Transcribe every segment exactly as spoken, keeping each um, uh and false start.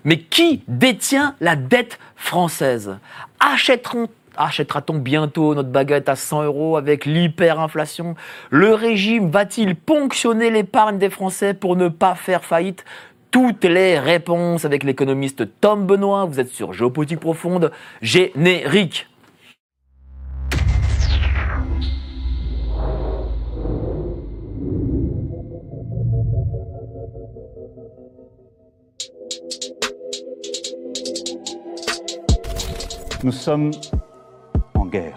Mais qui détient la dette française ? Achèteront Achètera-t-on bientôt notre baguette à cent euros avec l'hyperinflation ? Le régime va-t-il ponctionner l'épargne des Français pour ne pas faire faillite ? Toutes les réponses avec l'économiste Tom Benoît. Vous êtes sur Géopolitique Profonde, générique. Nous sommes en guerre.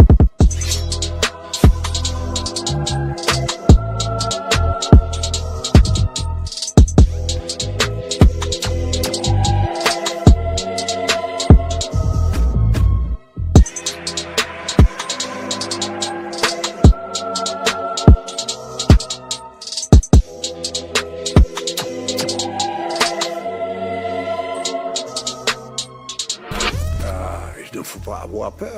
Il ne faut pas avoir peur.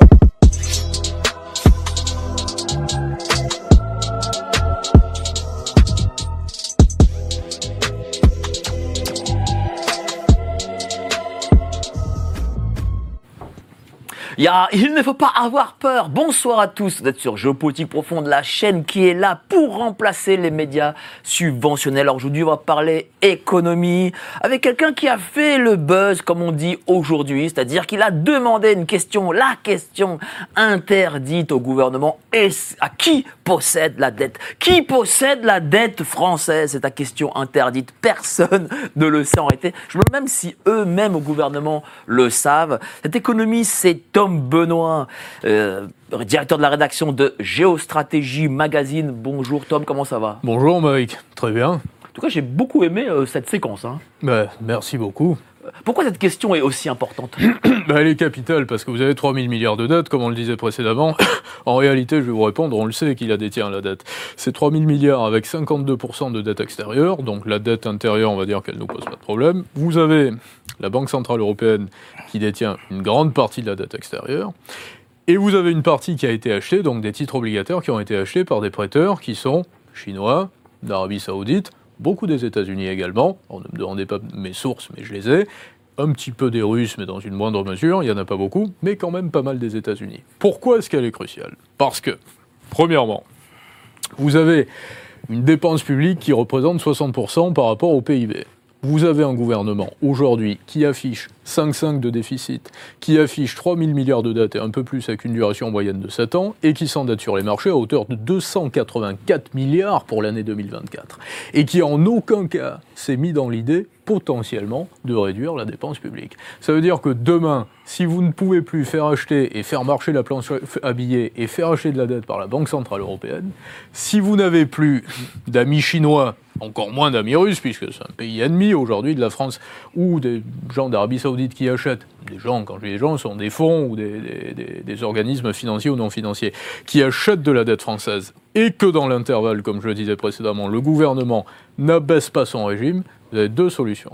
Il, y a, il ne faut pas avoir peur. Bonsoir à tous. Vous êtes sur Géopolitique Profonde, la chaîne qui est là pour remplacer les médias subventionnels. Alors aujourd'hui, on va parler économie avec quelqu'un qui a fait le buzz, comme on dit aujourd'hui. C'est-à-dire qu'il a demandé une question, la question interdite au gouvernement. Et à qui possède la dette ? Qui possède la dette française ? C'est ta question interdite. Personne ne le sait en réalité. Je me demande même si eux-mêmes au gouvernement le savent. Cette économie, c'est Tom Benoît, euh, directeur de la rédaction de Géostratégie Magazine. Bonjour Tom, comment ça va ? Bonjour Mike, très bien. En tout cas, j'ai beaucoup aimé euh, cette séquence. Hein. Bah, merci beaucoup. Pourquoi cette question est aussi importante ? bah, Elle est capitale parce que vous avez trois mille milliards de dettes, comme on le disait précédemment. En réalité, je vais vous répondre, on le sait qui la détient la dette. C'est trois mille milliards avec cinquante-deux pour cent de dette extérieure, donc la dette intérieure, on va dire qu'elle ne nous pose pas de problème. Vous avez la Banque Centrale Européenne qui détient une grande partie de la dette extérieure. Et vous avez une partie qui a été achetée, donc des titres obligataires qui ont été achetés par des prêteurs qui sont chinois, d'Arabie Saoudite, beaucoup des États-Unis également. On ne me demandez pas mes sources, mais je les ai. Un petit peu des Russes, mais dans une moindre mesure. Il n'y en a pas beaucoup, mais quand même pas mal des États-Unis. Pourquoi est-ce qu'elle est cruciale ? Parce que, premièrement, vous avez une dépense publique qui représente soixante pour cent par rapport au P I B. Vous avez un gouvernement, aujourd'hui, qui affiche cinq virgule cinq de déficit, qui affiche trois mille milliards de dettes et un peu plus avec une duration moyenne de sept ans, et qui s'endette sur les marchés à hauteur de deux cent quatre-vingt-quatre milliards pour l'année deux mille vingt-quatre. Et qui, en aucun cas, s'est mis dans l'idée, potentiellement, de réduire la dépense publique. Ça veut dire que demain, si vous ne pouvez plus faire acheter et faire marcher la planche à billets et faire acheter de la dette par la Banque Centrale Européenne, si vous n'avez plus d'amis chinois, encore moins d'amis russes, puisque c'est un pays ennemi aujourd'hui de la France, ou des gens d'Arabie Saoudite qui achètent, des gens, quand je dis des gens, sont des fonds ou des, des, des, des organismes financiers ou non financiers, qui achètent de la dette française, et que dans l'intervalle, comme je le disais précédemment, le gouvernement n'abaisse pas son régime, vous avez deux solutions.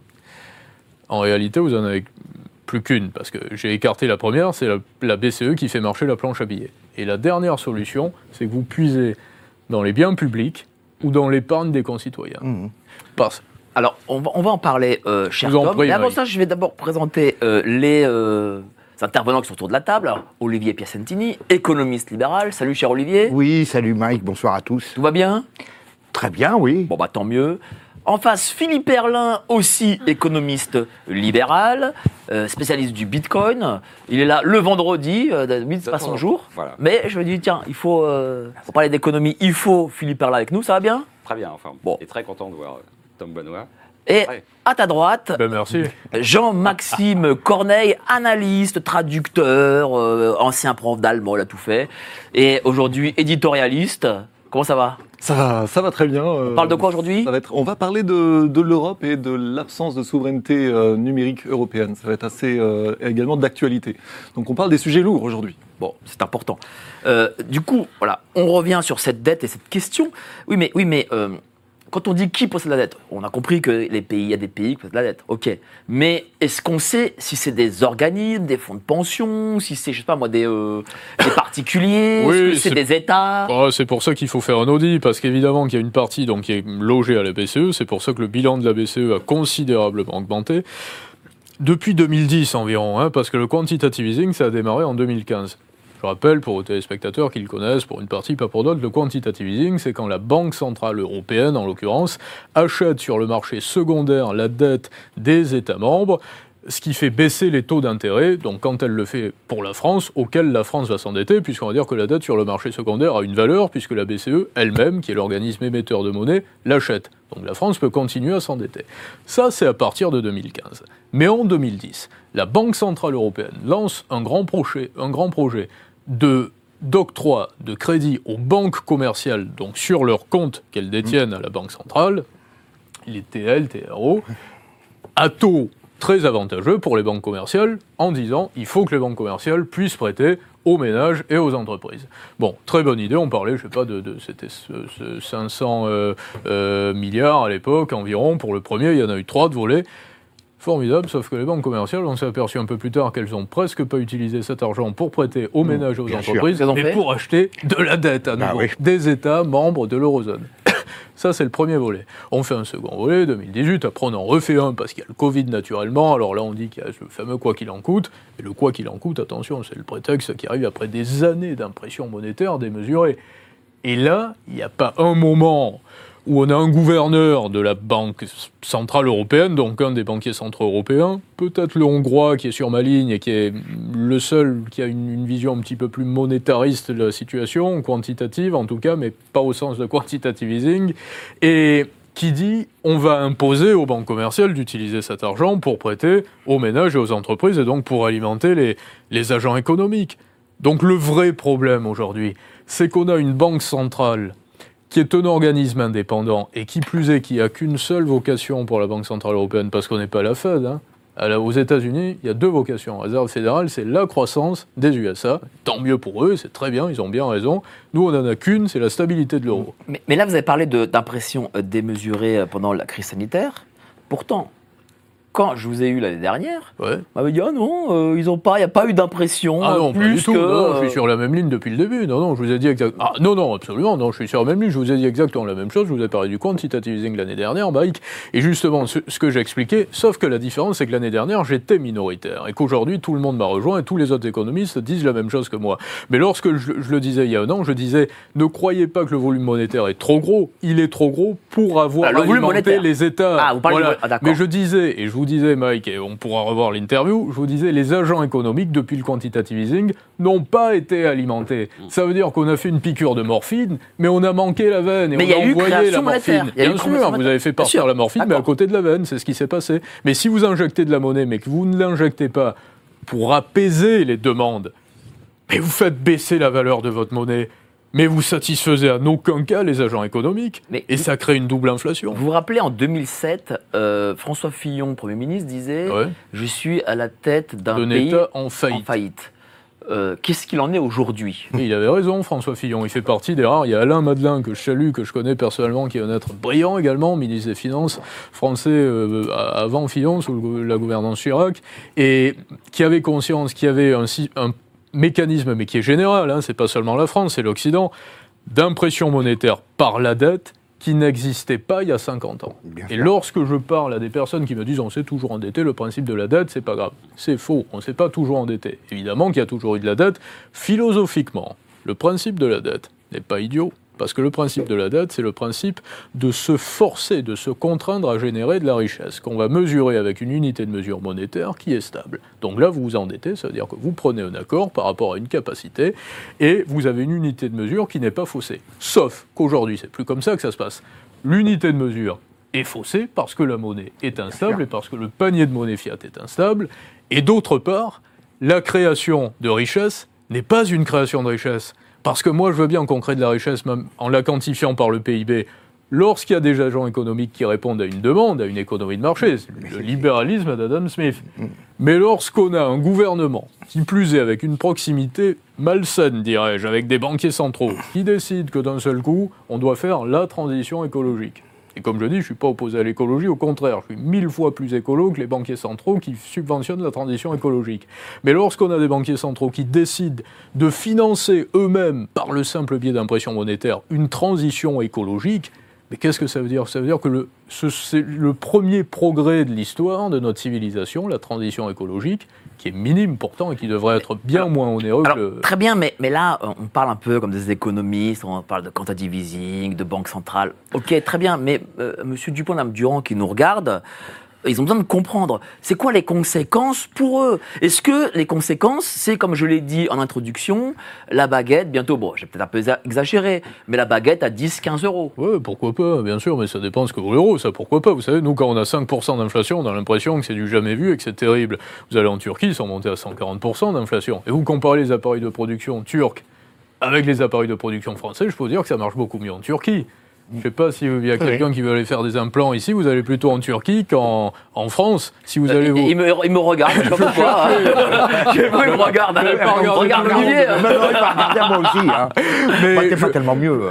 En réalité, vous en avez plus qu'une, parce que j'ai écarté la première, c'est la, la B C E qui fait marcher la planche à billets. Et la dernière solution, c'est que vous puisez dans les biens publics ou dans l'épargne des concitoyens. Mmh. Parce... Alors, on va, on va en parler, euh, cher Tom. Prie, mais avant oui. ça, je vais d'abord présenter euh, les euh, intervenants qui sont autour de la table. Alors, Olivier Piacentini, économiste libéral. Salut, cher Olivier. Oui, salut Mike, bonsoir à tous. Tout va bien ? Très bien, oui. Bon, bah tant mieux. En face, Philippe Erlin, aussi économiste libéral, euh, spécialiste du Bitcoin. Il est là le vendredi, euh, c'est pas son jour. Voilà. Mais je me dis, tiens, il faut, euh, pour parler d'économie, il faut Philippe Erlin avec nous, ça va bien ? Très bien, enfin, bon. Et très content de voir euh, Tom Benoît. Et à ta droite, ben merci. Jean-Maxime Corneille, analyste, traducteur, euh, ancien prof d'allemand, il a tout fait. Et aujourd'hui, éditorialiste. Comment ça va ? Ça va, ça va très bien. On parle de quoi aujourd'hui ? Ça va être, on va parler de, de l'Europe et de l'absence de souveraineté euh, numérique européenne. Ça va être assez euh, également d'actualité. Donc on parle des sujets lourds aujourd'hui. Bon, c'est important. Euh, du coup, voilà, on revient sur cette dette et cette question. Oui, mais, oui, mais euh, quand on dit qui possède la dette, on a compris que les pays, il y a des pays qui possèdent la dette. Ok. Mais est-ce qu'on sait si c'est des organismes, des fonds de pension, si c'est, je sais pas moi, des, euh, des particuliers, oui, est-ce que c'est, c'est des États ? oh, C'est pour ça qu'il faut faire un audit, parce qu'évidemment qu'il y a une partie donc, qui est logée à la B C E. C'est pour ça que le bilan de la B C E a considérablement augmenté. Depuis deux mille dix environ, hein, parce que le quantitative easing, ça a démarré en deux mille quinze. Je rappelle pour vos téléspectateurs qui le connaissent, pour une partie, pas pour d'autres, le quantitative easing, c'est quand la Banque Centrale Européenne, en l'occurrence, achète sur le marché secondaire la dette des États membres, ce qui fait baisser les taux d'intérêt, donc quand elle le fait pour la France, auquel la France va s'endetter, puisqu'on va dire que la dette sur le marché secondaire a une valeur, puisque la B C E elle-même, qui est l'organisme émetteur de monnaie, l'achète. Donc la France peut continuer à s'endetter. Ça, c'est à partir de deux mille quinze. Mais en deux mille dix, la Banque Centrale Européenne lance un grand projet, un grand projet de d'octroi de crédit aux banques commerciales, donc sur leurs comptes qu'elles détiennent à la Banque Centrale, les T L, T R O, à taux très avantageux pour les banques commerciales, en disant il faut que les banques commerciales puissent prêter aux ménages et aux entreprises. Bon, très bonne idée, on parlait, je sais pas, de, de c'était ce, ce cinq cents euh, euh, milliards à l'époque environ, pour le premier, il y en a eu trois de volets. Formidable, sauf que les banques commerciales, on s'est aperçu un peu plus tard qu'elles n'ont presque pas utilisé cet argent pour prêter aux ménages et aux bien entreprises, sûr. mais pour acheter de la dette à nouveau, Ah oui. des États membres de l'eurozone. Ça, c'est le premier volet. On fait un second volet, deux mille dix-huit, après on en refait un parce qu'il y a le Covid naturellement, alors là on dit qu'il y a le fameux quoi qu'il en coûte, et le quoi qu'il en coûte, attention, c'est le prétexte qui arrive après des années d'impression monétaire démesurée. Et là, il n'y a pas un moment où on a un gouverneur de la Banque Centrale Européenne, donc un des banquiers centraux européens, peut-être le Hongrois qui est sur ma ligne et qui est le seul qui a une, une vision un petit peu plus monétariste de la situation, quantitative en tout cas, mais pas au sens de quantitative easing, et qui dit on va imposer aux banques commerciales d'utiliser cet argent pour prêter aux ménages et aux entreprises et donc pour alimenter les, les agents économiques. Donc le vrai problème aujourd'hui, c'est qu'on a une banque centrale qui est un organisme indépendant, et qui plus est, qui n'a qu'une seule vocation pour la Banque Centrale Européenne, parce qu'on n'est pas la Fed. Hein. Alors, aux États-Unis, il y a deux vocations. La Réserve fédérale, c'est la croissance des U S A. Tant mieux pour eux, c'est très bien, ils ont bien raison. Nous, on n'en a qu'une, c'est la stabilité de l'euro. Mais, mais là, vous avez parlé de, d'impression démesurée pendant la crise sanitaire. Pourtant, quand je vous ai eu l'année dernière, Ouais. on m'avait dit ah non, euh, ils ont pas, il n'y a pas eu d'impression Ah non, plus pas du tout. que. Non, je euh, suis sur la même ligne depuis le début. Non, non, je vous ai dit exactement. Ah non, non, absolument. Non, je suis sur la même ligne. Je vous ai dit exactement la même chose. Je vous ai parlé du quantitative easing l'année dernière, Mike. Et justement, ce, ce que j'ai expliqué, sauf que la différence, c'est que l'année dernière, j'étais minoritaire et qu'aujourd'hui, tout le monde m'a rejoint et tous les autres économistes disent la même chose que moi. Mais lorsque je, je le disais il y a un an, je disais ne croyez pas que le volume monétaire est trop gros. Il est trop gros pour avoir Ah, le volume alimenté monétaire. les États. Ah, vous parlez Voilà. de- ah, d'accord. Mais je disais, et je vous disais, Mike, et on pourra revoir l'interview, je vous disais, les agents économiques, depuis le quantitative easing, n'ont pas été alimentés. Ça veut dire qu'on a fait une piqûre de morphine, mais on a manqué la veine, et Mais on il y a a eu envoyé création la monétaire. morphine. Il y a eu Bien création sûr, vous monétaire. avez fait Bien partir sûr. la morphine, mais à D'accord. côté de la veine, c'est ce qui s'est passé. Mais si vous injectez de la monnaie, mais que vous ne l'injectez pas pour apaiser les demandes, mais vous faites baisser la valeur de votre monnaie, mais vous satisfaisez en aucun cas les agents économiques, Mais et vous- ça crée une double inflation. Vous vous rappelez, en deux mille sept, euh, François Fillon, Premier ministre, disait Ouais. je suis à la tête d'un D'un pays État en en faillite. faillite. Euh, qu'est-ce qu'il en est aujourd'hui? Et il avait raison, François Fillon. Il fait partie des rares. Il y a Alain Madelin, que je salue, que je connais personnellement, qui est un être brillant également, ministre des Finances français euh, avant Fillon, sous le- la gouvernance Chirac, et qui avait conscience qu'il y avait un, si- un mécanisme, mais qui est général, hein, c'est pas seulement la France, c'est l'Occident, d'impression monétaire par la dette qui n'existait pas il y a cinquante ans. Bien Et sûr. lorsque je parle à des personnes qui me disent on s'est toujours endetté, le principe de la dette, c'est pas grave. C'est faux, on ne s'est pas toujours endetté. Évidemment qu'il y a toujours eu de la dette. Philosophiquement, le principe de la dette n'est pas idiot. Parce que le principe de la dette, c'est le principe de se forcer, de se contraindre à générer de la richesse, qu'on va mesurer avec une unité de mesure monétaire qui est stable. Donc là, vous vous endettez, ça veut dire que vous prenez un accord par rapport à une capacité, et vous avez une unité de mesure qui n'est pas faussée. Sauf qu'aujourd'hui, c'est plus comme ça que ça se passe. L'unité de mesure est faussée parce que la monnaie est instable et parce que le panier de monnaie fiat est instable, et d'autre part, la création de richesse n'est pas une création de richesse. Parce que moi, je veux bien qu'on crée de la richesse, même en la quantifiant par le P I B, lorsqu'il y a des agents économiques qui répondent à une demande, à une économie de marché, c'est le libéralisme d'Adam Smith. Mais lorsqu'on a un gouvernement, qui plus est avec une proximité malsaine, dirais-je, avec des banquiers centraux, qui décident que d'un seul coup, on doit faire la transition écologique. Et comme je dis, je ne suis pas opposé à l'écologie, au contraire, je suis mille fois plus écolo que les banquiers centraux qui subventionnent la transition écologique. Mais lorsqu'on a des banquiers centraux qui décident de financer eux-mêmes, par le simple biais d'impression monétaire, une transition écologique, Mais qu'est-ce que ça veut dire ? Ça veut dire que le, ce, c'est le premier progrès de l'histoire de notre civilisation, la transition écologique, qui est minime pourtant et qui devrait être bien alors, moins onéreux alors, que le... Très bien, mais, mais là, on parle un peu comme des économistes, on parle de quantitative easing, de banque centrale. Ok, très bien, mais euh, M. Dupont, Mme Durand qui nous regarde, ils ont besoin de comprendre, c'est quoi les conséquences pour eux ? Est-ce que les conséquences, c'est comme je l'ai dit en introduction, la baguette, bientôt, bon, j'ai peut-être un peu exagéré, mais la baguette à dix à quinze euros. Oui, pourquoi pas, bien sûr, mais ça dépend ce que vaut l'euro, ça, pourquoi pas. Vous savez, nous, quand on a cinq pour cent d'inflation, on a l'impression que c'est du jamais vu et que c'est terrible. Vous allez en Turquie, ils sont montés à cent quarante pour cent d'inflation. Et vous comparez les appareils de production turcs avec les appareils de production français, je peux vous dire que ça marche beaucoup mieux en Turquie. Je ne sais pas s'il y a quelqu'un oui. qui veut aller faire des implants ici, vous allez plutôt en Turquie qu'en en France. Si vous allez vous... il, me, il me regarde, je ne sais pas pourquoi. Je sais pas, il me regarde. Il me regarde Olivier. Il va regarder moi aussi. Hein. Mais moi, t'es je... pas tellement mieux.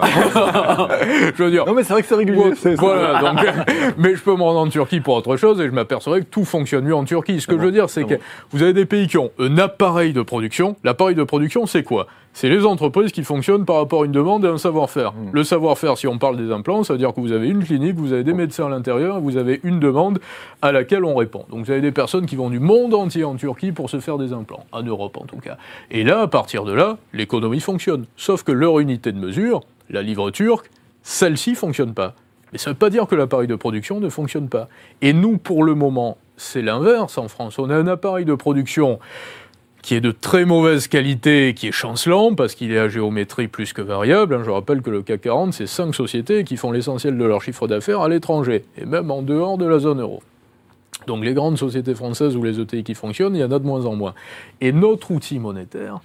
Je veux dire... Non, mais c'est vrai que c'est régulier. Moi, c'est voilà, donc, mais je peux me rendre en Turquie pour autre chose et je m'apercevrai que tout fonctionne mieux en Turquie. Ce que ah je veux dire, c'est ah que bon. vous avez des pays qui ont un appareil de production. L'appareil de production, c'est quoi ? C'est les entreprises qui fonctionnent par rapport à une demande et un savoir-faire. Mmh. Le savoir-faire, si on parle des implants, ça veut dire que vous avez une clinique, vous avez des médecins à l'intérieur, vous avez une demande à laquelle on répond. Donc vous avez des personnes qui vont du monde entier en Turquie pour se faire des implants, en Europe en tout cas. Et là, à partir de là, l'économie fonctionne. Sauf que leur unité de mesure, la livre turque, celle-ci ne fonctionne pas. Mais ça ne veut pas dire que l'appareil de production ne fonctionne pas. Et nous, pour le moment, c'est l'inverse en France. On a un appareil de production qui est de très mauvaise qualité, qui est chancelant, parce qu'il est à géométrie plus que variable. Je rappelle que le C A C quarante, c'est cinq sociétés qui font l'essentiel de leur chiffre d'affaires à l'étranger, et même en dehors de la zone euro. Donc les grandes sociétés françaises ou les E T I qui fonctionnent, il y en a de moins en moins. Et notre outil monétaire,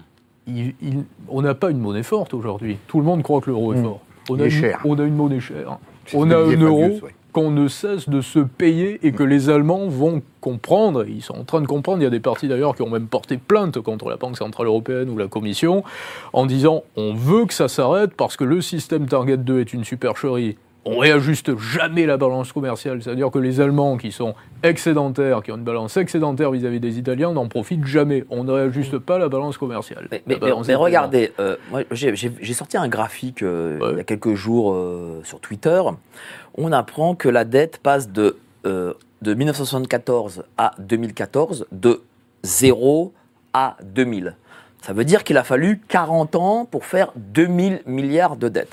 il, il, on n'a pas une monnaie forte aujourd'hui. Tout le monde croit que l'euro est fort. On a, une, on a une monnaie chère. On a un euro qu'on ne cesse de se payer et que les Allemands vont comprendre. Ils sont en train de comprendre. Il y a des partis d'ailleurs qui ont même porté plainte contre la Banque Centrale Européenne ou la Commission en disant on veut que ça s'arrête parce que le système Target deux est une supercherie. On réajuste jamais la balance commerciale. C'est-à-dire que les Allemands qui sont excédentaires, qui ont une balance excédentaire vis-à-vis des Italiens, n'en profitent jamais. On ne réajuste pas la balance commerciale. Mais, mais, balance mais regardez, euh, moi, j'ai, j'ai, j'ai sorti un graphique euh, ouais. il y a quelques jours euh, sur Twitter. On apprend que la dette passe de, euh, de dix-neuf cent soixante-quatorze à deux mille quatorze de zéro à deux mille. Ça veut dire qu'il a fallu quarante ans pour faire deux mille milliards de dettes.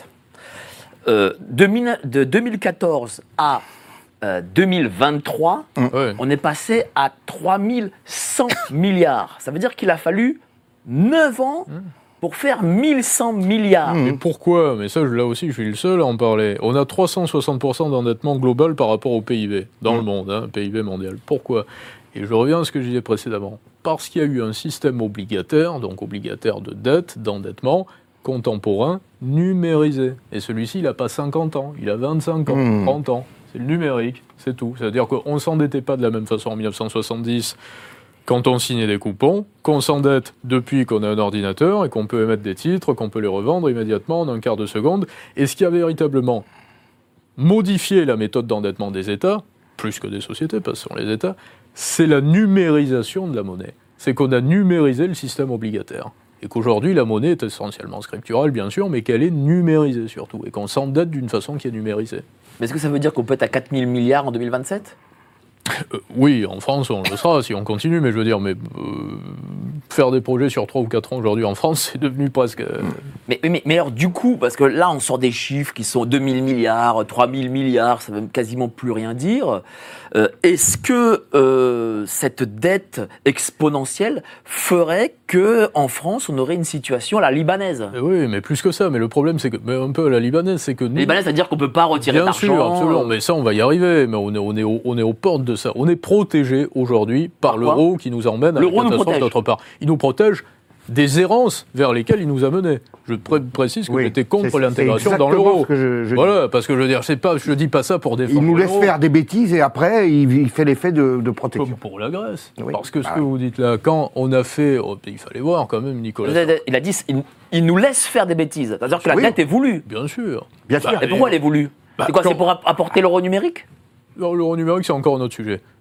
Euh, de deux mille quatorze à euh, deux mille vingt-trois, ouais. on est passé à trois mille cent milliards. Ça veut dire qu'il a fallu neuf ans pour faire mille cent milliards. Mais pourquoi ? Mais ça, là aussi, je suis le seul à en parler. On a trois cent soixante pour cent d'endettement global par rapport au P I B, dans mmh. le monde, hein, P I B mondial. Pourquoi ? Et je reviens à ce que je disais précédemment. Parce qu'il y a eu un système obligataire, donc obligataire de dette, d'endettement, contemporain, numérisé. Et celui-ci, il n'a pas cinquante ans, il a vingt-cinq ans, mmh. trente ans. C'est le numérique, c'est tout. C'est-à-dire qu'on ne s'endettait pas de la même façon en dix-neuf cent soixante-dix quand on signait des coupons, qu'on s'endette depuis qu'on a un ordinateur et qu'on peut émettre des titres, qu'on peut les revendre immédiatement en un quart de seconde. Et ce qui a véritablement modifié la méthode d'endettement des États, plus que des sociétés, parce que ce sont les États, c'est la numérisation de la monnaie. C'est qu'on a numérisé le système obligataire. Et qu'aujourd'hui, la monnaie est essentiellement scripturale, bien sûr, mais qu'elle est numérisée surtout, et qu'on s'endette d'une façon qui est numérisée. Mais est-ce que ça veut dire qu'on peut être à quatre mille milliards en deux mille vingt-sept ? euh, Oui, en France, on le sera si on continue, mais je veux dire, mais, euh, faire des projets sur trois ou quatre ans aujourd'hui en France, c'est devenu presque... Euh... Mais, mais, mais alors, du coup, parce que là, on sort des chiffres qui sont deux mille milliards, trois mille milliards, ça ne veut quasiment plus rien dire. Euh, est-ce que euh, cette dette exponentielle ferait qu'en France, on aurait une situation à la libanaise ? Et oui, mais plus que ça. Mais le problème, c'est que, mais un peu à la libanaise, c'est que nous... La libanaise, c'est-à-dire qu'on ne peut pas retirer bien d'argent. Bien sûr, absolument. Mais ça, on va y arriver. Mais on est, on est, au, on est aux portes de ça. On est protégé aujourd'hui par Pourquoi l'euro qui nous emmène à l'euro la catastrophe d'autre part. Il nous protège des errances vers lesquelles il nous a menés. Je pré- précise que oui, j'étais contre c'est, l'intégration c'est dans l'euro. Ce que je, je voilà, dis. Parce que je veux dire, c'est pas, je dis pas ça pour défendre. Il nous laisse l'euro. faire des bêtises et après, il, il fait l'effet de, de protection. Comme pour la Grèce. Oui. Parce que ce ah. que vous dites là, quand on a fait, oh, il fallait voir quand même, Nicolas. Il a dit, il, il nous laisse faire des bêtises. C'est-à-dire que la oui. dette est voulue. Bien sûr. Bien sûr. Bah, et pourquoi elle est voulue ? bah, C'est quoi ? Quand... C'est pour apporter l'euro numérique ? Non, l'euro numérique, c'est encore un autre sujet.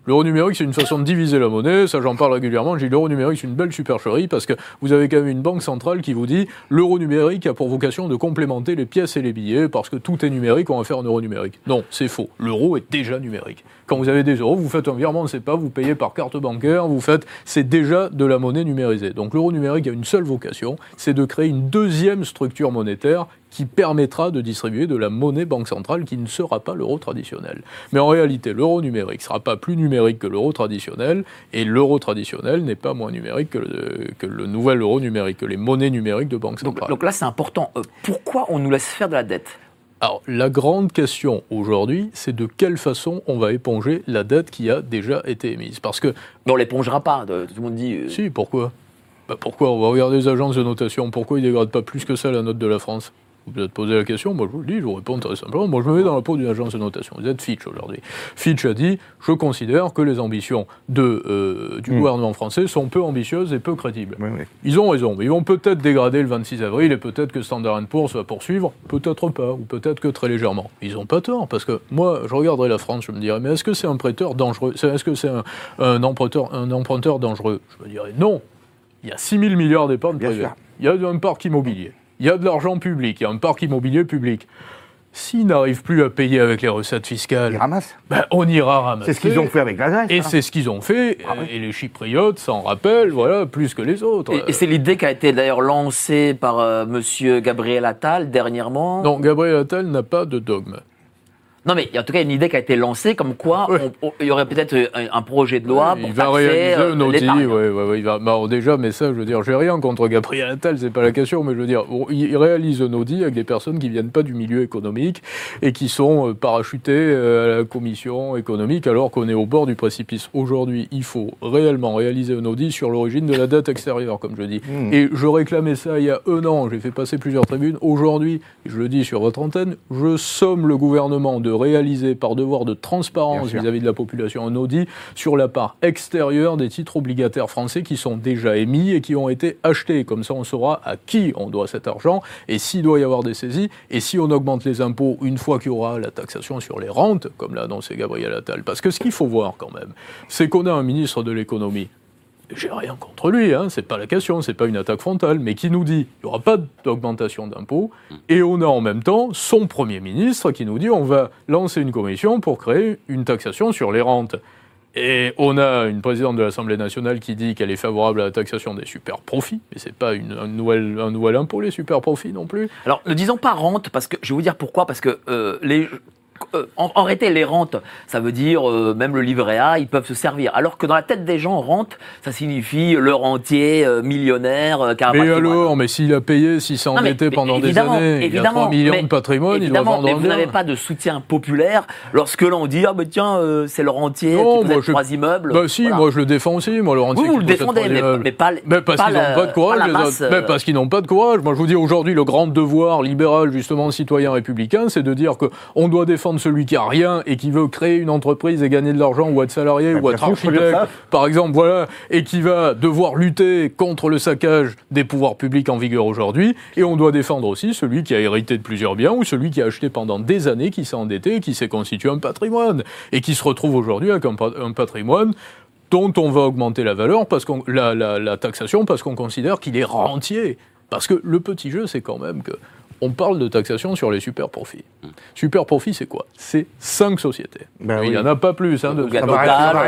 L'euro numérique, c'est une façon de diviser la monnaie. Ça, j'en parle régulièrement. J'ai dit l'euro numérique, c'est une belle supercherie parce que vous avez quand même une banque centrale qui vous dit l'euro numérique a pour vocation de complémenter les pièces et les billets parce que tout est numérique, on va faire un euro numérique. Non, c'est faux. L'euro est déjà numérique. Quand vous avez des euros, vous faites un virement, on ne sait pas, vous payez par carte bancaire, vous faites, c'est déjà de la monnaie numérisée. Donc l'euro numérique a une seule vocation, c'est de créer une deuxième structure monétaire qui permettra de distribuer de la monnaie banque centrale qui ne sera pas l'euro traditionnel. Mais en réalité, l'euro numérique ne sera pas plus numérique que l'euro traditionnel, et l'euro traditionnel n'est pas moins numérique que le, que le nouvel euro numérique, que les monnaies numériques de banque centrale. Donc, donc là, c'est important. Euh, pourquoi on nous laisse faire de la dette ? Alors, la grande question aujourd'hui, c'est de quelle façon on va éponger la dette qui a déjà été émise. Parce que... Mais on ne l'épongera pas, de, tout le monde dit... Euh... Si, pourquoi ? Bah pourquoi ? On va regarder les agences de notation. Pourquoi ils ne dégradent pas plus que ça la note de la France ? Vous pouvez te poser la question, moi je vous le dis, je vous réponds très simplement. Moi je me mets dans la peau d'une agence de notation. Vous êtes Fitch aujourd'hui. Fitch a dit, je considère que les ambitions de, euh, du mmh. gouvernement français sont peu ambitieuses et peu crédibles. Oui, oui. Ils ont raison, mais ils vont peut-être dégrader le vingt-six avril et peut-être que Standard and Poor's va poursuivre, peut-être pas, ou peut-être que très légèrement. Ils n'ont pas tort, parce que moi je regarderai la France, je me dirais, mais est-ce que c'est un prêteur dangereux ? Est-ce que c'est un, un, emprunteur, un emprunteur dangereux ? Je me dirais, non. Il y a six mille milliards d'épargne privée. Il y a un parc immobilier. Il y a de l'argent public, il y a un parc immobilier public. S'ils n'arrivent plus à payer avec les recettes fiscales, ils ramassent. Ben, on ira ramasser. C'est ce qu'ils ont fait avec la Grèce. Et hein. c'est ce qu'ils ont fait. Ah, oui. Et les Chypriotes s'en rappellent, voilà, plus que les autres. Et, et c'est l'idée qui a été d'ailleurs lancée par euh, Monsieur Gabriel Attal dernièrement. Non, Gabriel Attal n'a pas de dogme. Non, mais en tout cas, il y a une idée qui a été lancée, comme quoi oui. on, on, il y aurait peut-être un, un projet de loi oui, pour il va taxer réaliser un audit, l'épargne. Oui, oui, oui, il va, bah, déjà, mais ça, je veux dire, j'ai rien contre Gabriel Attal, c'est pas la question, mais je veux dire, il réalise un audit avec des personnes qui viennent pas du milieu économique et qui sont euh, parachutées euh, à la commission économique alors qu'on est au bord du précipice. Aujourd'hui, il faut réellement réaliser un audit sur l'origine de la dette extérieure, comme je dis. Mmh. Et je réclamais ça il y a un an, j'ai fait passer plusieurs tribunes. Aujourd'hui, je le dis sur votre antenne, je somme le gouvernement de réaliser par devoir de transparence vis-à-vis de la population un audit sur la part extérieure des titres obligataires français qui sont déjà émis et qui ont été achetés. Comme ça, on saura à qui on doit cet argent et s'il doit y avoir des saisies et si on augmente les impôts une fois qu'il y aura la taxation sur les rentes, comme l'a annoncé Gabriel Attal. Parce que ce qu'il faut voir quand même, c'est qu'on a un ministre de l'économie. J'ai rien contre lui, hein, c'est pas la question, c'est pas une attaque frontale, mais qui nous dit qu'il n'y aura pas d'augmentation d'impôts, et on a en même temps son Premier ministre qui nous dit on va lancer une commission pour créer une taxation sur les rentes. Et on a une présidente de l'Assemblée nationale qui dit qu'elle est favorable à la taxation des super profits, mais c'est pas une, un, nouvel, un nouvel impôt, les super profits non plus. Alors ne disons pas rente, parce que je vais vous dire pourquoi, parce que euh, les... Euh, en, en réalité, les rentes, ça veut dire euh, même le livret A, ils peuvent se servir. Alors que dans la tête des gens, rente, ça signifie le rentier euh, millionnaire euh, qui a un mais patrimoine. alors, mais s'il a payé, s'il s'est endetté pendant des années, il a trois millions de patrimoine, il doit vendre mais un vous bien. n'avez pas de soutien populaire lorsque l'on dit ah ben tiens euh, c'est le rentier non, qui possède je... trois immeubles. Bah si, voilà. Moi je le défends aussi, moi le rentier. Oui, vous le défendez, mais, mais pas, mais parce pas qu'ils n'ont pas de courage. Pas masse, les... mais parce qu'ils n'ont pas de courage. Moi je vous dis aujourd'hui le grand devoir libéral justement citoyen républicain, c'est de dire que on doit défendre celui qui a rien et qui veut créer une entreprise et gagner de l'argent ou être salarié bah, ou être architecte, par exemple, voilà, et qui va devoir lutter contre le saccage des pouvoirs publics en vigueur aujourd'hui. Et on doit défendre aussi celui qui a hérité de plusieurs biens ou celui qui a acheté pendant des années, qui s'est endetté, qui s'est constitué un patrimoine et qui se retrouve aujourd'hui avec un, un patrimoine dont on va augmenter la valeur, parce qu'on, la, la, la taxation, parce qu'on considère qu'il est rentier. Parce que le petit jeu, c'est quand même que on parle de taxation sur les super profits. Super profit, c'est quoi ? C'est cinq sociétés. Ben il n'y oui. en a pas plus. Hein, de il y a Total,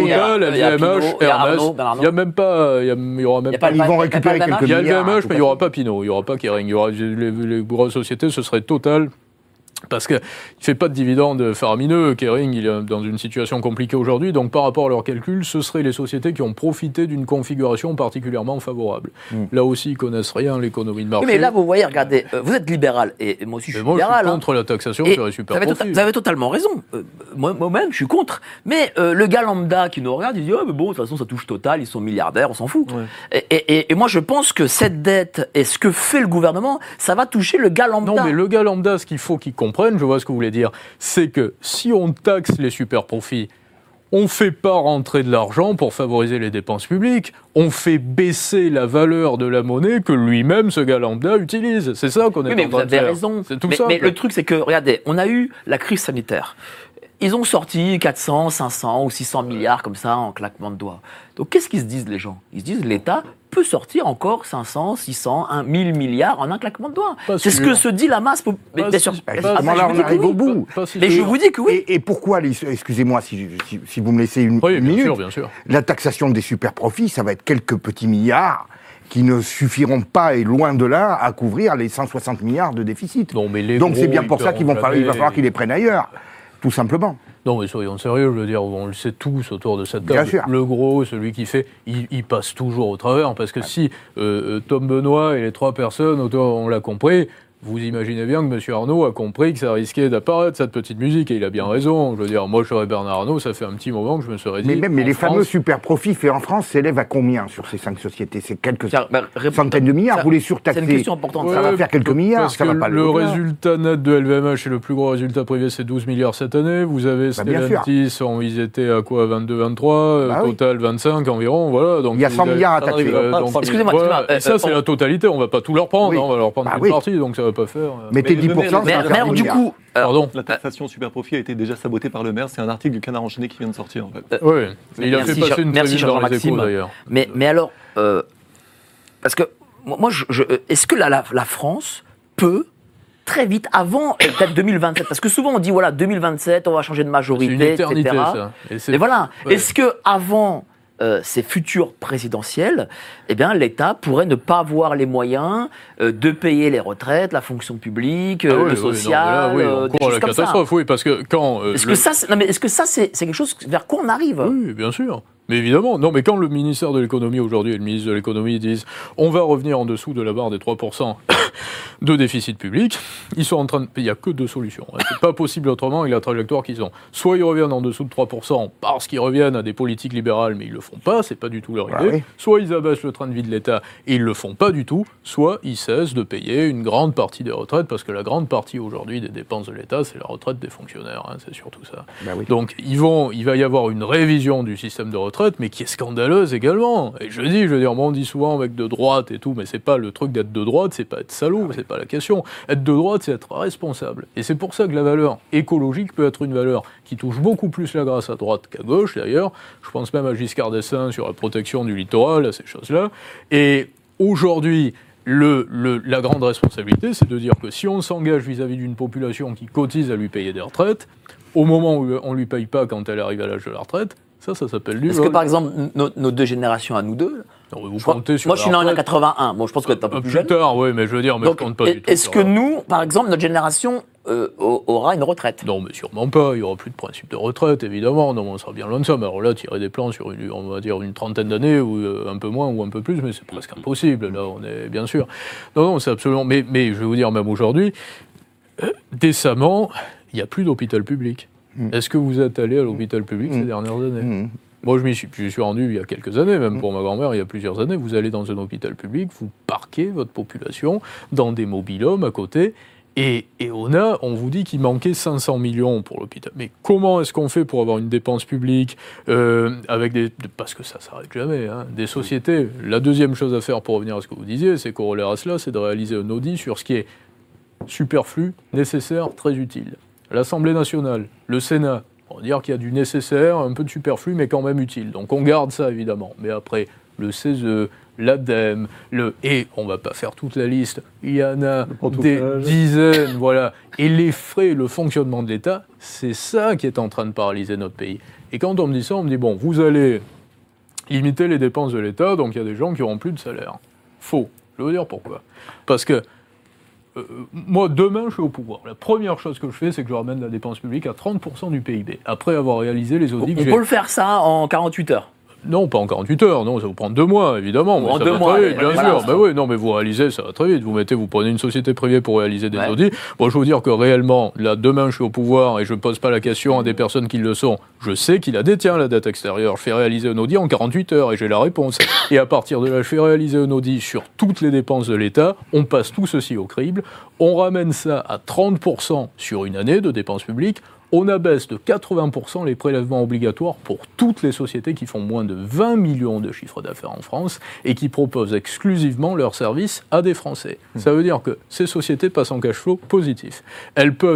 L V M H, Ernest. Il n'y a même pas. Il y aura même pas. Ils vont récupérer quelques milliards. Il y a L V M H, mais il n'y aura pas Pinot. Il n'y aura pas Kering. Il y aura les, les grosses sociétés, ce serait Total. Parce qu'il ne fait pas de dividendes faramineux. Kering, il est dans une situation compliquée aujourd'hui. Donc, par rapport à leurs calculs, ce seraient les sociétés qui ont profité d'une configuration particulièrement favorable. Mmh. Là aussi, ils ne connaissent rien, l'économie de marché. Oui, mais là, vous voyez, regardez, euh, vous êtes libéral. Et moi aussi, je suis moi, libéral. Je suis contre hein. la taxation et sur les super vous profits. Avez to- vous avez totalement raison. Euh, moi, moi-même, je suis contre. Mais euh, le gars lambda qui nous regarde, il dit oh, mais bon, de toute façon, ça touche Total, ils sont milliardaires, on s'en fout. Ouais. Et, et, et moi, je pense que cette dette et ce que fait le gouvernement, ça va toucher le gars lambda. Non, mais le gars lambda, ce qu'il faut qu'il comprenne, je vois ce que vous voulez dire, c'est que si on taxe les super profits, on ne fait pas rentrer de l'argent pour favoriser les dépenses publiques, on fait baisser la valeur de la monnaie que lui-même, ce gars lambda, utilise. C'est ça qu'on est oui, mais en train vous de faire. avez raison. C'est tout mais, ça. Mais le truc, c'est que, regardez, on a eu la crise sanitaire. ils ont sorti quatre cents, cinq cents ou six cents milliards comme ça en claquement de doigts. Donc qu'est-ce qu'ils se disent les gens? Ils se disent l'État peut sortir encore cinq cents, six cents, mille milliards en un claquement de doigts. Pas C'est sûr. Ce que se dit la masse. Pour... Mais bien sûr. Ah, là, on arrive oui. au bout. Pas, pas si mais je vous dis que oui. Et, et pourquoi, les, excusez-moi si, si, si vous me laissez une, oui, une bien minute, sûr, bien sûr. La taxation des super profits, ça va être quelques petits milliards qui ne suffiront pas, et loin de là, à couvrir les cent soixante milliards de déficit. Non, mais les Donc gros, c'est bien pour ça qu'il va falloir, falloir qu'ils les prennent ailleurs, tout simplement. Non, mais soyons sérieux, je veux dire, on le sait tous autour de cette table. Bien sûr. Le gros, celui qui fait, il, il passe toujours au travers, parce que ouais. si euh, Tom Benoît et les trois personnes autour, on l'a compris, vous imaginez bien que M. Arnault a compris que ça risquait d'apparaître, cette petite musique, et il a bien raison. Je veux dire, moi, je serais Bernard Arnault, ça fait un petit moment que je me serais dit... Mais même mais les France, fameux super profits faits en France s'élèvent à combien sur ces cinq sociétés? C'est quelques ça, bah, centaines de milliards, ça, vous les surtaxez. C'est une question importante. Ça ouais, va faire quelques milliards, parce ça que va pas le le résultat net de L V M H et le plus gros résultat privé, c'est douze milliards cette année. Vous avez bah, Stellantis, on, ils étaient à quoi, vingt-deux, vingt-trois, bah, Total, oui. vingt-cinq environ, voilà. Donc il y a cent milliards à taxer. Euh, donc, excusez-moi, voilà. euh, Et ça, c'est euh, la totalité, on va pas tout leur prendre, oui. hein, on va leur prendre bah, une oui. partie, donc ça va pas faire... Mettez dix pour cent, mais, mais alors, du coup, pardon. La taxation super profit a été déjà sabotée par le maire. C'est un article du Canard enchaîné qui vient de sortir. En fait. Euh, oui, il merci, a fait passer une merci prévue dans les échos d'ailleurs. Mais, mais alors, euh, parce que moi, je, je, est-ce que la, la, la France peut très vite, avant peut-être deux mille vingt-sept, parce que souvent on dit voilà deux mille vingt-sept, on va changer de majorité, c'est une éternité, et cetera. Ça. Et, et voilà. Ouais. Est-ce que avant Euh, ces futures présidentielles, eh bien, l'État pourrait ne pas avoir les moyens euh, de payer les retraites, la fonction publique, euh, ah oui, le social, oui, non, là, oui, euh, des choses la comme catastrophe, ça. Oui, parce que quand euh, est-ce le... que ça, c'est, non, mais est-ce que ça, c'est, c'est quelque chose vers quoi on arrive? Oui, bien sûr. Mais évidemment, non, mais quand le ministère de l'économie aujourd'hui et le ministre de l'économie disent on va revenir en dessous de la barre des trois pour cent de déficit public, ils sont en train de... Il n'y a que deux solutions. Hein. C'est pas possible autrement avec la trajectoire qu'ils ont. Soit ils reviennent en dessous de trois pour cent parce qu'ils reviennent à des politiques libérales, mais ils le font pas, c'est pas du tout leur idée. Ah oui. Soit ils abaissent le train de vie de l'État et ils le font pas du tout. Soit ils cessent de payer une grande partie des retraites, parce que la grande partie aujourd'hui des dépenses de l'État, c'est la retraite des fonctionnaires. Hein, c'est surtout ça. Bah oui. Donc ils vont, il va y avoir une révision du système de retraite, mais qui est scandaleuse également. Et je dis, je veux dire, moi on dit souvent avec de droite et tout, mais c'est pas le truc d'être de droite, c'est pas être salaud, c'est pas la question. Être de droite, c'est être responsable. Et c'est pour ça que la valeur écologique peut être une valeur qui touche beaucoup plus la grâce à droite qu'à gauche, d'ailleurs. Je pense même à Giscard d'Estaing sur la protection du littoral, à ces choses-là. Et aujourd'hui, Le, le, la grande responsabilité, c'est de dire que si on s'engage vis-à-vis d'une population qui cotise à lui payer des retraites, au moment où on ne lui paye pas quand elle arrive à l'âge de la retraite, ça, ça s'appelle du Est-ce vol. que, par exemple, nos, nos deux générations à nous deux, non, vous je comptez crois, sur moi, je suis né en quatre-vingt-un. Bon, je pense que vous êtes un peu un plus, plus jeune. tard, oui, mais je veux dire, mais donc, je compte pas et, du tout. Est-ce que nous, par exemple, notre génération euh, aura une retraite? Non, mais sûrement pas. Il n'y aura plus de principe de retraite, évidemment. Non, on sera bien loin de ça. Mais alors là, tirer des plans sur, une, on va dire, une trentaine d'années, ou euh, un peu moins, ou un peu plus, mais c'est presque impossible. Là, on est bien sûr. Non, non, c'est absolument... Mais, mais je vais vous dire, même aujourd'hui, euh, décemment, il n'y a plus d'hôpital public. Mmh. Est-ce que vous êtes allé à l'hôpital public mmh. ces dernières années? mmh. Moi, je m'y suis, je suis rendu il y a quelques années, même pour ma grand-mère, il y a plusieurs années. Vous allez dans un hôpital public, vous parquez votre population dans des mobil-homes à côté, et, et on, a, on vous dit qu'il manquait cinq cents millions pour l'hôpital. Mais comment est-ce qu'on fait pour avoir une dépense publique euh, avec des... Parce que ça ne s'arrête jamais, hein, des sociétés. La deuxième chose à faire, pour revenir à ce que vous disiez, c'est corollaire à cela, c'est de réaliser un audit sur ce qui est superflu, nécessaire, très utile. L'Assemblée nationale, le Sénat, on va dire qu'il y a du nécessaire, un peu de superflu, mais quand même utile. Donc on garde ça, évidemment. Mais après, le C E S E, l'ADEME, le... et on ne va pas faire toute la liste, il y en a des dizaines, voilà. Et les frais, le fonctionnement de l'État, c'est ça qui est en train de paralyser notre pays. Et quand on me dit ça, on me dit, bon, vous allez limiter les dépenses de l'État, donc il y a des gens qui n'auront plus de salaire. Faux. Je veux dire pourquoi. Parce que Euh, moi, demain, je suis au pouvoir. La première chose que je fais, c'est que je ramène la dépense publique à trente pour cent du P I B, après avoir réalisé les audits. On, on peut le faire ça en quarante-huit heures. Non, pas en quarante-huit heures, non, ça vous prend deux mois, évidemment. En ça deux va mois, très vite, bien voilà, sûr. Ben oui, non, mais vous réalisez, ça va très vite. Vous mettez, vous prenez une société privée pour réaliser des ouais. audits. Bon, je veux vous dire que réellement, là, demain, je suis au pouvoir et je ne pose pas la question à des personnes qui le sont. Je sais qui la détient, la dette extérieure. Je fais réaliser un audit en quarante-huit heures et j'ai la réponse. Et à partir de là, je fais réaliser un audit sur toutes les dépenses de l'État. On passe tout ceci au crible. On ramène ça à trente pour cent sur une année de dépenses publiques. On abaisse de quatre-vingts pour cent les prélèvements obligatoires pour toutes les sociétés qui font moins de vingt millions de chiffres d'affaires en France et qui proposent exclusivement leurs services à des Français. Mmh. Ça veut dire que ces sociétés passent en cash flow positif. Elles peuvent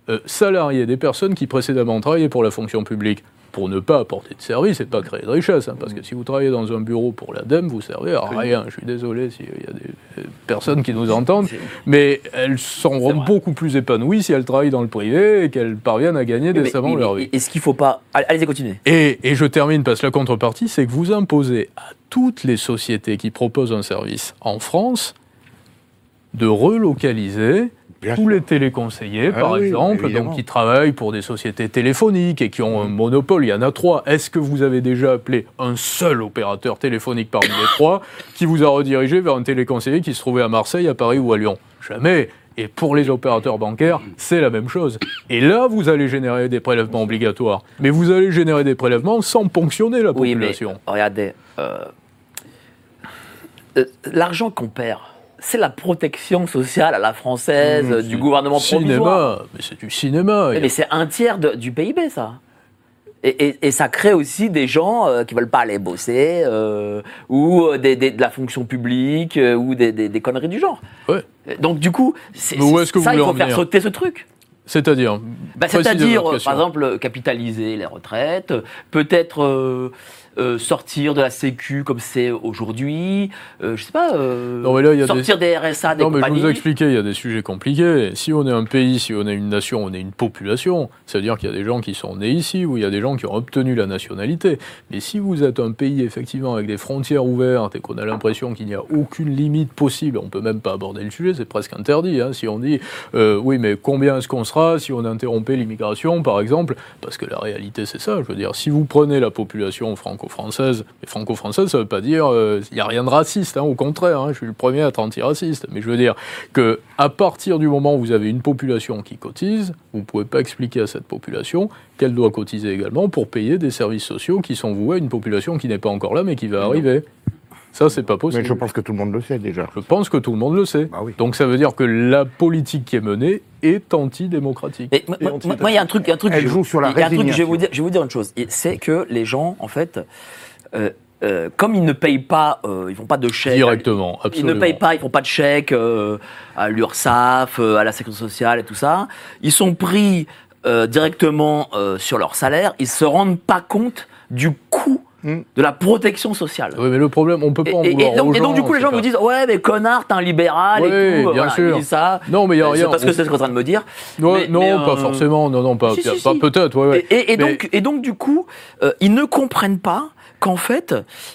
euh, salarier des personnes qui précédemment travaillaient pour la fonction publique pour ne pas apporter de service et pas créer de richesse. Hein, parce que si vous travaillez dans un bureau pour l'ADEME, vous servez à rien. Je suis désolé s'il y a des, des personnes qui nous entendent, mais elles seront beaucoup plus épanouies si elles travaillent dans le privé et qu'elles parviennent à gagner mais, décemment mais, leur mais, vie. Est-ce qu'il ne faut pas... Allez-y, continuez. Et, et je termine parce que la contrepartie, c'est que vous imposez à toutes les sociétés qui proposent un service en France de relocaliser Bien tous sûr. les téléconseillers, ah par oui, exemple, évidemment. donc qui travaillent pour des sociétés téléphoniques et qui ont un monopole. Il y en a trois. Est-ce que vous avez déjà appelé un seul opérateur téléphonique parmi les trois qui vous a redirigé vers un téléconseiller qui se trouvait à Marseille, à Paris ou à Lyon? Jamais. Et pour les opérateurs bancaires, c'est la même chose. Et là, vous allez générer des prélèvements obligatoires. Mais vous allez générer des prélèvements sans ponctionner la oui, population. Mais, regardez, euh, euh, l'argent qu'on perd, c'est la protection sociale à la française mmh, du gouvernement provisoire. Cinéma, mais c'est du cinéma. Mais, mais c'est un tiers de, du P I B, ça. Et, et, et ça crée aussi des gens euh, qui ne veulent pas aller bosser, euh, ou des, des, de la fonction publique, euh, ou des, des, des conneries du genre. Ouais. Donc du coup, c'est, où est-ce que ça, vous il faut en faire venir sauter ce truc. C'est-à-dire bah, C'est-à-dire, par exemple, capitaliser les retraites, peut-être... Euh, Euh, sortir de la Sécu comme c'est aujourd'hui, euh, je sais pas, euh, non, mais là, y a sortir des... des R S A, des non, compagnies. Mais je vous ai expliqué, il y a des sujets compliqués. Si on est un pays, si on est une nation, on est une population, ça veut dire qu'il y a des gens qui sont nés ici, ou il y a des gens qui ont obtenu la nationalité. Mais si vous êtes un pays, effectivement, avec des frontières ouvertes et qu'on a l'impression qu'il n'y a aucune limite possible, on peut même pas aborder le sujet, c'est presque interdit. Hein, si on dit, euh, oui, mais combien est-ce qu'on sera si on interrompait l'immigration, par exemple? Parce que la réalité, c'est ça. Je veux dire, si vous prenez la population franco franco-française. Mais franco-française, ça ne veut pas dire qu'il euh, n'y a rien de raciste, hein, au contraire, hein, je suis le premier à être antiraciste. Mais je veux dire qu'à partir du moment où vous avez une population qui cotise, vous ne pouvez pas expliquer à cette population qu'elle doit cotiser également pour payer des services sociaux qui sont voués à une population qui n'est pas encore là, mais qui va arriver. Ça, c'est pas possible. Mais je pense que tout le monde le sait déjà. Je pense que tout le monde le sait. Bah oui. Donc ça veut dire que la politique qui est menée est antidémocratique. Mais moi, moi, moi, il y a un truc, il y a un truc. Elle je, joue sur la il y a un truc, je vais vous dire, résignation. je vais vous dire une chose. C'est que les gens, en fait, euh, euh, comme ils ne payent pas, euh, ils font pas de chèque. Directement, absolument. Ils ne payent pas, ils font pas de chèque euh, à l'URSSAF, euh, à la Sécurité sociale et tout ça. Ils sont pris euh, directement euh, sur leur salaire. Ils se rendent pas compte du coût de la protection sociale. Oui, mais le problème, on peut pas en et, vouloir et, donc, aux et donc, gens, du coup, les gens pas... vous disent « Ouais, mais connard, t'es un libéral oui, et tout. » bien voilà, sûr. ils disent ça. Non, mais il y a rien. Parce que c'est ce qu'on est en train de me dire. Non, mais, non mais, pas euh... forcément. Non, non, pas, si, si, pas si. peut-être. Ouais, ouais. Et, et, et, mais... donc, et donc, du coup, euh, ils ne comprennent pas qu'en fait,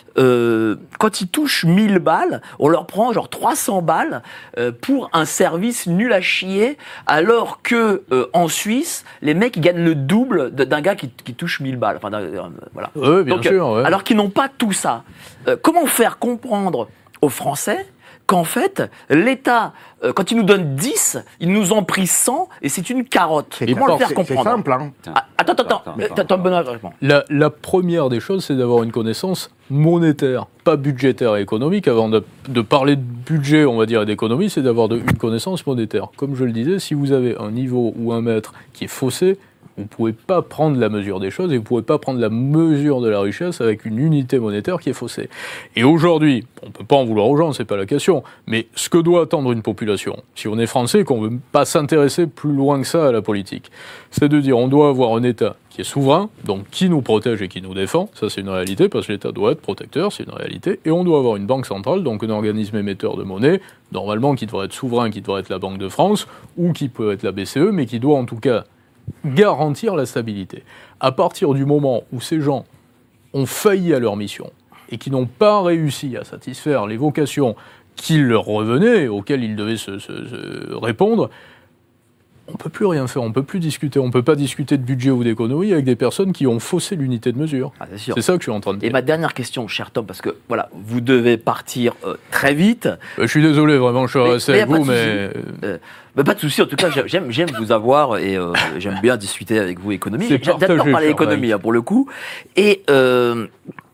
euh, quand ils touchent mille balles, on leur prend genre trois cents balles euh, pour un service nul à chier, alors que euh, en Suisse, les mecs ils gagnent le double de, d'un gars qui, qui touche mille balles. Enfin, euh, voilà. Oui, bien Donc, sûr. Ouais. Alors qu'ils n'ont pas tout ça. Euh, comment faire comprendre aux Français qu'en fait, l'État, euh, quand il nous donne dix, il nous en prie cent et c'est une carotte. C'est Comment le faire c'est, comprendre? C'est simple, hein. Ah, Attends, attends, attends. Attends, Attends, Benoît, réponds. La, la première des choses, c'est d'avoir une connaissance monétaire, pas budgétaire et économique. Avant de, de parler de budget, on va dire, et d'économie, c'est d'avoir de, une connaissance monétaire. Comme je le disais, si vous avez un niveau ou un mètre qui est faussé, vous ne pouvez pas prendre la mesure des choses et vous ne pouvez pas prendre la mesure de la richesse avec une unité monétaire qui est faussée. Et aujourd'hui, on ne peut pas en vouloir aux gens, ce n'est pas la question, mais ce que doit attendre une population, si on est français, qu'on ne veut pas s'intéresser plus loin que ça à la politique, c'est de dire on doit avoir un État qui est souverain, donc qui nous protège et qui nous défend, ça c'est une réalité, parce que l'État doit être protecteur, c'est une réalité, et on doit avoir une banque centrale, donc un organisme émetteur de monnaie, normalement qui devrait être souverain, qui devrait être la Banque de France, ou qui peut être la B C E, mais qui doit en tout cas garantir la stabilité. À partir du moment où ces gens ont failli à leur mission et qui n'ont pas réussi à satisfaire les vocations qui leur revenaient, auxquelles ils devaient se, se, se répondre, on ne peut plus rien faire, on ne peut plus discuter, on ne peut pas discuter de budget ou d'économie avec des personnes qui ont faussé l'unité de mesure. Ah, c'est sûr. C'est ça que je suis en train de dire. Et ma dernière question, cher Tom, parce que voilà, vous devez partir euh, très vite. Euh, je suis désolé, vraiment, je suis resté avec vous, mais... Euh, mais pas de souci, en tout cas, j'aime, j'aime vous avoir et euh, j'aime bien discuter avec vous économie. C'est J'adore partagé, parler cher économie, Mike. hein, pour le coup. Et euh,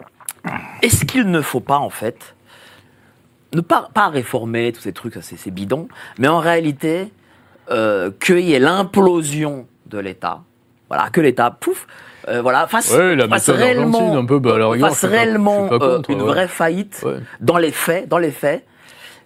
est-ce qu'il ne faut pas, en fait, ne pas, pas réformer tous ces trucs, ça, c'est, c'est bidon, mais en réalité... Euh, qu'il y ait l'implosion de l'État, voilà, que l'État, pouf, euh, voilà, fasse, ouais, la fasse méthode réellement, argentine, un peu, bah, à la rigueur, fasse je suis pas- réellement je suis pas euh, contre, une ouais. vraie faillite Ouais. dans les faits, dans les faits.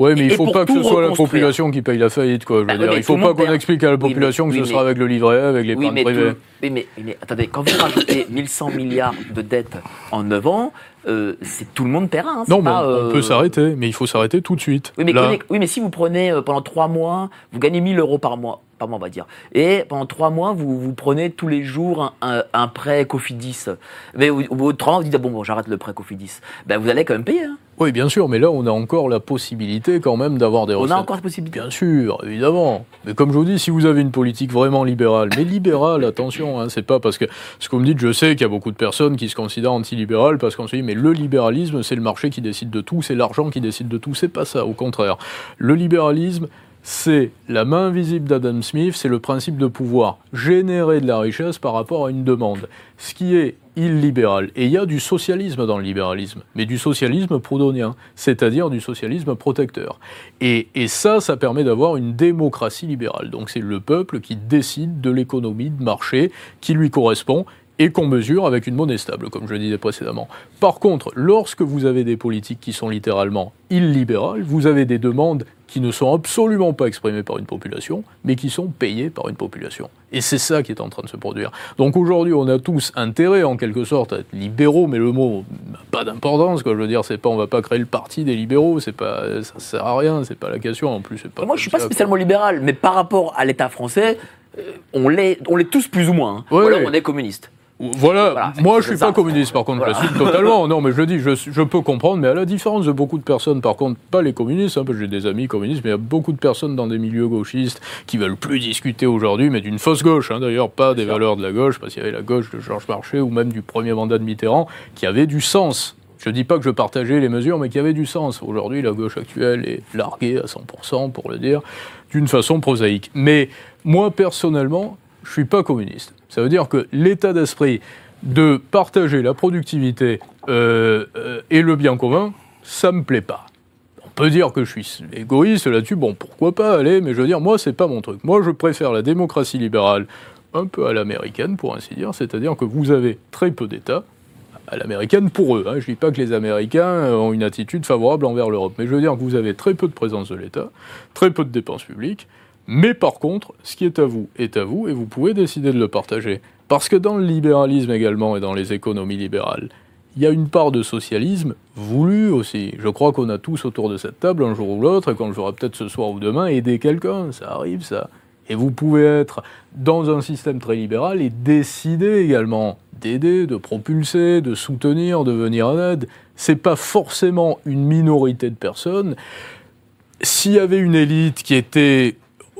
Ouais, mais il Et faut pour pas que tout ce soit la reconstruire. population qui paye la faillite, quoi. Je veux Bah oui, dire, mais il faut tout le pas monde qu'on perd. explique à la Oui, mais- population oui, que ce mais- sera avec le livret A, avec Oui, l'épargne mais, privée. tout- oui, mais, oui, mais attendez, quand vous rajoutez mille cent milliards de dettes en neuf ans, euh, c'est tout le monde paiera. Hein, c'est Non, mais pas, on euh, peut s'arrêter, mais il faut s'arrêter tout de suite. Oui mais, Là, oui, mais- oui, mais si vous prenez euh, pendant trois mois, vous gagnez mille euros par mois, par mois, on va dire. Et pendant trois mois, vous, vous prenez tous les jours un, un, un prêt Cofidis. Mais au, au bout de trois mois, vous dites, ah, bon, bon j'arrête le prêt Cofidis. Ben, vous allez quand même payer. Hein. Oui, bien sûr, mais là, on a encore la possibilité quand même d'avoir des On recettes. a encore cette possibilité. Bien sûr, évidemment. Mais comme je vous dis, si vous avez une politique vraiment libérale, mais libérale, attention, hein, c'est pas parce que, ce que vous me dites, je sais qu'il y a beaucoup de personnes qui se considèrent anti-libérales parce qu'on se dit, mais le libéralisme, c'est le marché qui décide de tout, c'est l'argent qui décide de tout. C'est pas ça, au contraire. Le libéralisme, c'est la main invisible d'Adam Smith, c'est le principe de pouvoir générer de la richesse par rapport à une demande. Ce qui est illibéral. Et il y a du socialisme dans le libéralisme, mais du socialisme proudhonien, c'est-à-dire du socialisme protecteur. Et, et ça, ça permet d'avoir une démocratie libérale. Donc c'est le peuple qui décide de l'économie de marché qui lui correspond et qu'on mesure avec une monnaie stable, comme je le disais précédemment. Par contre, lorsque vous avez des politiques qui sont littéralement illibérales, vous avez des demandes qui ne sont absolument pas exprimées par une population, mais qui sont payées par une population. Et c'est ça qui est en train de se produire. Donc aujourd'hui, on a tous intérêt, en quelque sorte, à être libéraux, mais le mot n'a pas d'importance, quoi. Je veux dire, c'est pas, on va pas créer le parti des libéraux, c'est pas, ça sert à rien, c'est pas la question, en plus, c'est pas... Moi, je suis pas ça, spécialement libéral, mais par rapport à l'État français, euh, on l'est, on l'est tous plus ou moins. Hein. Ouais, Ou alors, ouais. on est communiste. Voilà, Voilà, moi c'est je suis ça. pas communiste par contre, Voilà. je l'assume totalement. Non, mais je le dis, je, je peux comprendre, mais à la différence de beaucoup de personnes, par contre, pas les communistes, hein, parce que j'ai des amis communistes, mais il y a beaucoup de personnes dans des milieux gauchistes qui veulent plus discuter aujourd'hui, mais d'une fausse gauche, hein, d'ailleurs, pas des valeurs de la gauche, parce qu'il y avait la gauche de Georges Marchais ou même du premier mandat de Mitterrand, qui avait du sens. Je dis pas que je partageais les mesures, mais qui avaient du sens. Aujourd'hui, la gauche actuelle est larguée à cent pour cent, pour le dire, d'une façon prosaïque. Mais moi, personnellement, je suis pas communiste. Ça veut dire que l'état d'esprit de partager la productivité euh, euh, et le bien commun, ça me plaît pas. On peut dire que je suis égoïste là-dessus, bon, pourquoi pas, allez, mais je veux dire, moi, c'est pas mon truc. Moi, je préfère la démocratie libérale un peu à l'américaine, pour ainsi dire, c'est-à-dire que vous avez très peu d'États, à l'américaine pour eux. Hein. Je dis pas que les Américains ont une attitude favorable envers l'Europe, mais je veux dire que vous avez très peu de présence de l'État, très peu de dépenses publiques, mais par contre, ce qui est à vous est à vous, et vous pouvez décider de le partager. Parce que dans le libéralisme également, et dans les économies libérales, il y a une part de socialisme voulu aussi. Je crois qu'on a tous autour de cette table, un jour ou l'autre, et qu'on le fera peut-être ce soir ou demain, aider quelqu'un, ça arrive ça. Et vous pouvez être dans un système très libéral et décider également d'aider, de propulser, de soutenir, de venir en aide. C'est pas forcément une minorité de personnes. S'il y avait une élite qui était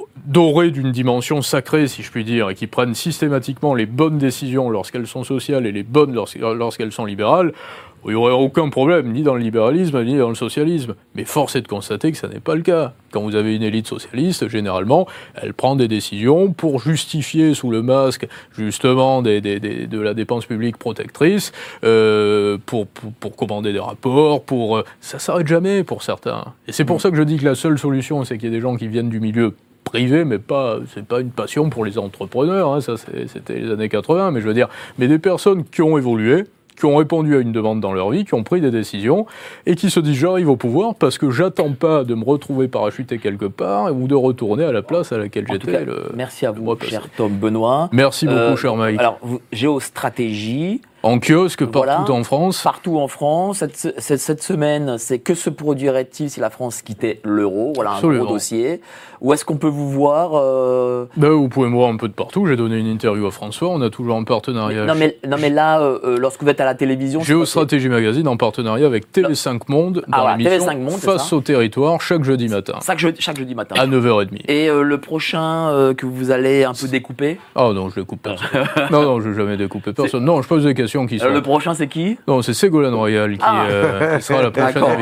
dorée d'une dimension sacrée, si je puis dire, et qui prennent systématiquement les bonnes décisions lorsqu'elles sont sociales et les bonnes lorsqu'elles sont libérales, il n'y aurait aucun problème, ni dans le libéralisme, ni dans le socialisme. Mais force est de constater que ça n'est pas le cas. Quand vous avez une élite socialiste, généralement, elle prend des décisions pour justifier sous le masque, justement, des, des, des, de la dépense publique protectrice, euh, pour, pour, pour commander des rapports, pour... Euh, ça ne s'arrête jamais pour certains. Et c'est pour ça que je dis que la seule solution, c'est qu'il y ait des gens qui viennent du milieu privé, mais pas, c'est pas une passion pour les entrepreneurs, hein, ça c'est, c'était les années quatre-vingts, mais je veux dire, mais des personnes qui ont évolué, qui ont répondu à une demande dans leur vie, qui ont pris des décisions, et qui se disent j'arrive au pouvoir parce que j'attends pas de me retrouver parachuté quelque part ou de retourner à la place à laquelle En tout j'étais. cas, le, merci à le vous, mois passé. cher Tom Benoît. Merci beaucoup, Euh, cher Mike. Alors, vous- géostratégie, En kiosque, partout voilà, en France. partout en France. Cette, se- cette, cette semaine, c'est que se produirait-il si la France quittait l'euro? Voilà un Absolument. gros dossier. Où est-ce qu'on peut vous voir euh, Ben, vous pouvez me voir un peu de partout. J'ai donné une interview à François. On a toujours un partenariat. non, mais, non, mais là, euh, euh, lorsque vous êtes à la télévision... c'est Géostratégie Magazine en partenariat avec Télé cinq Monde Ah, dans voilà, l'émission Télé cinq Monde, c'est Face ça. au territoire chaque jeudi matin Chaque jeudi, chaque jeudi matin. à neuf heures trente. Et euh, le prochain euh, que vous allez un peu découper, Oh non, je découpe personne. non, non, je vais jamais découper personne. Non, je pose des questions qui sont... euh, le prochain c'est qui? Non, c'est Ségolène Royal qui, Ah. euh, qui sera la prochaine D'accord.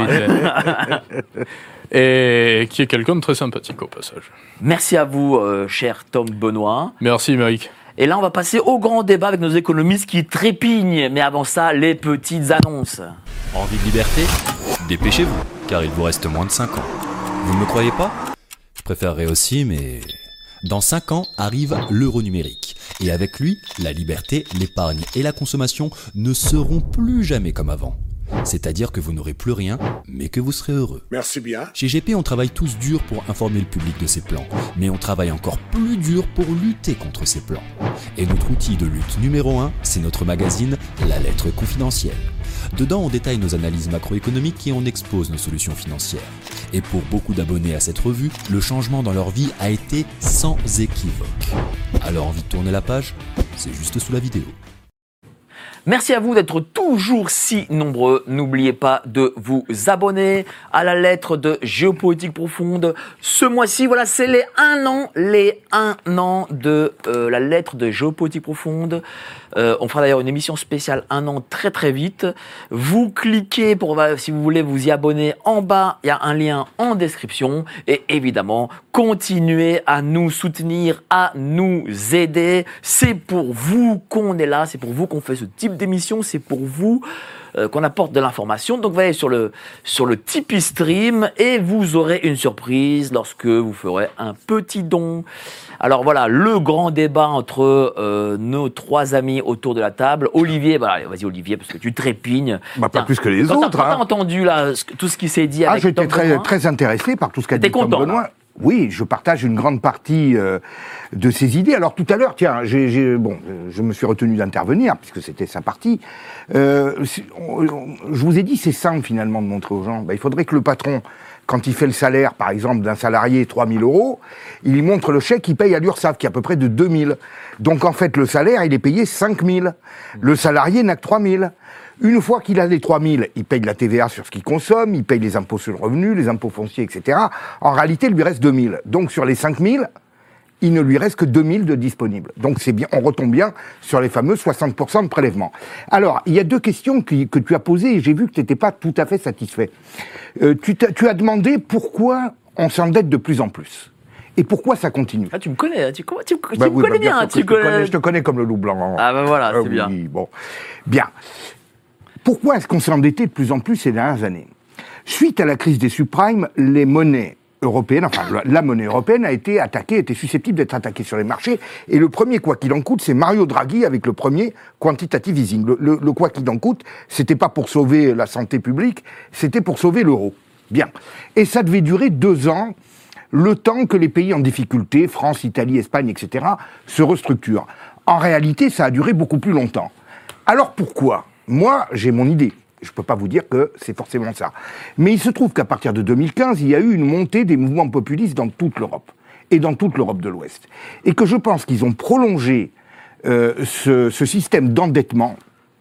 invitée. Et qui est quelqu'un de très sympathique au passage. Merci à vous, euh, cher Tom Benoît. Merci Mike. Et là, on va passer au grand débat avec nos économistes qui trépignent. Mais avant ça, les petites annonces. Envie de liberté? Dépêchez-vous, car il vous reste moins de cinq ans. Vous ne me croyez pas? Je préférerais aussi, mais... Dans cinq ans arrive l'euro numérique. Et avec lui, la liberté, l'épargne et la consommation ne seront plus jamais comme avant. C'est-à-dire que vous n'aurez plus rien, mais que vous serez heureux. Merci bien. Chez G P, on travaille tous dur pour informer le public de ces plans, mais on travaille encore plus dur pour lutter contre ces plans. Et notre outil de lutte numéro un, c'est notre magazine La Lettre Confidentielle. Dedans, on détaille nos analyses macroéconomiques et on expose nos solutions financières. Et pour beaucoup d'abonnés à cette revue, le changement dans leur vie a été sans équivoque. Alors envie de tourner la page ? C'est juste sous la vidéo. Merci à vous d'être toujours si nombreux. N'oubliez pas de vous abonner à la lettre de Géopolitique Profonde. Ce mois-ci, voilà, c'est les un an, les un an de euh, la lettre de Géopolitique Profonde. Euh, on fera d'ailleurs une émission spéciale un an très très vite. Vous cliquez pour, si vous voulez vous y abonner en bas, il y a un lien en description. Et évidemment, continuez à nous soutenir, à nous aider. C'est pour vous qu'on est là, c'est pour vous qu'on fait ce type d'émission, c'est pour vous euh, qu'on apporte de l'information. Donc vous allez sur le, sur le Tipeee Stream et vous aurez une surprise lorsque vous ferez un petit don. Alors voilà, le grand débat entre euh, nos trois amis autour de la table. Olivier, bah, vas-y Olivier, parce que tu trépignes. Bah, pas Tiens, plus que les quand autres. T'as, quand hein. t'as entendu là, tout ce qui s'est dit Ah, avec j'étais Tom très, Benoît, très intéressé par tout ce qu'a dit T'étais Tom content, Benoît. là. Oui, je partage une grande partie euh, de ses idées. Alors tout à l'heure, tiens, j'ai, j'ai, bon, je me suis retenu d'intervenir puisque c'était sa partie. Euh, on, on, je vous ai dit, c'est simple finalement de montrer aux gens. Ben, il faudrait que le patron, quand il fait le salaire, par exemple, d'un salarié trois mille euros, il lui montre le chèque qu'il paye à l'URSSAF, qui est à peu près de deux mille. Donc en fait, le salaire, il est payé cinq mille. Le salarié n'a que trois mille. Une fois qu'il a les trois mille, il paye de la T V A sur ce qu'il consomme, il paye les impôts sur le revenu, les impôts fonciers, et cetera. En réalité, il lui reste deux mille. Donc sur les cinq mille, il ne lui reste que deux mille de disponibles. Donc c'est bien, on retombe bien sur les fameux soixante pour cent de prélèvement. Alors, il y a deux questions qui, que tu as posées et j'ai vu que tu n'étais pas tout à fait satisfait. Euh, tu, tu as demandé pourquoi on s'endette de plus en plus. Et pourquoi ça continue. Ah, tu me connais, tu, tu, tu bah me oui, connais bah bien. sûr Tu que je, te connais... connais, je te connais comme le loup blanc. Ah ben voilà, euh, c'est oui, bien. Bon. Bien. Pourquoi est-ce qu'on s'est endetté de plus en plus ces dernières années ? Suite à la crise des subprimes, les monnaies européennes, enfin la monnaie européenne a été attaquée, était susceptible d'être attaquée sur les marchés. Et le premier quoi qu'il en coûte, c'est Mario Draghi avec le premier quantitative easing. Le, le, le quoi qu'il en coûte, c'était pas pour sauver la santé publique, c'était pour sauver l'euro. Bien. Et ça devait durer deux ans, le temps que les pays en difficulté, France, Italie, Espagne, et cetera, se restructurent. En réalité, ça a duré beaucoup plus longtemps. Alors pourquoi ? Moi, j'ai mon idée. Je ne peux pas vous dire que c'est forcément ça. Mais il se trouve qu'à partir de deux mille quinze, il y a eu une montée des mouvements populistes dans toute l'Europe. Et dans toute l'Europe de l'Ouest. Et que je pense qu'ils ont prolongé euh, ce, ce système d'endettement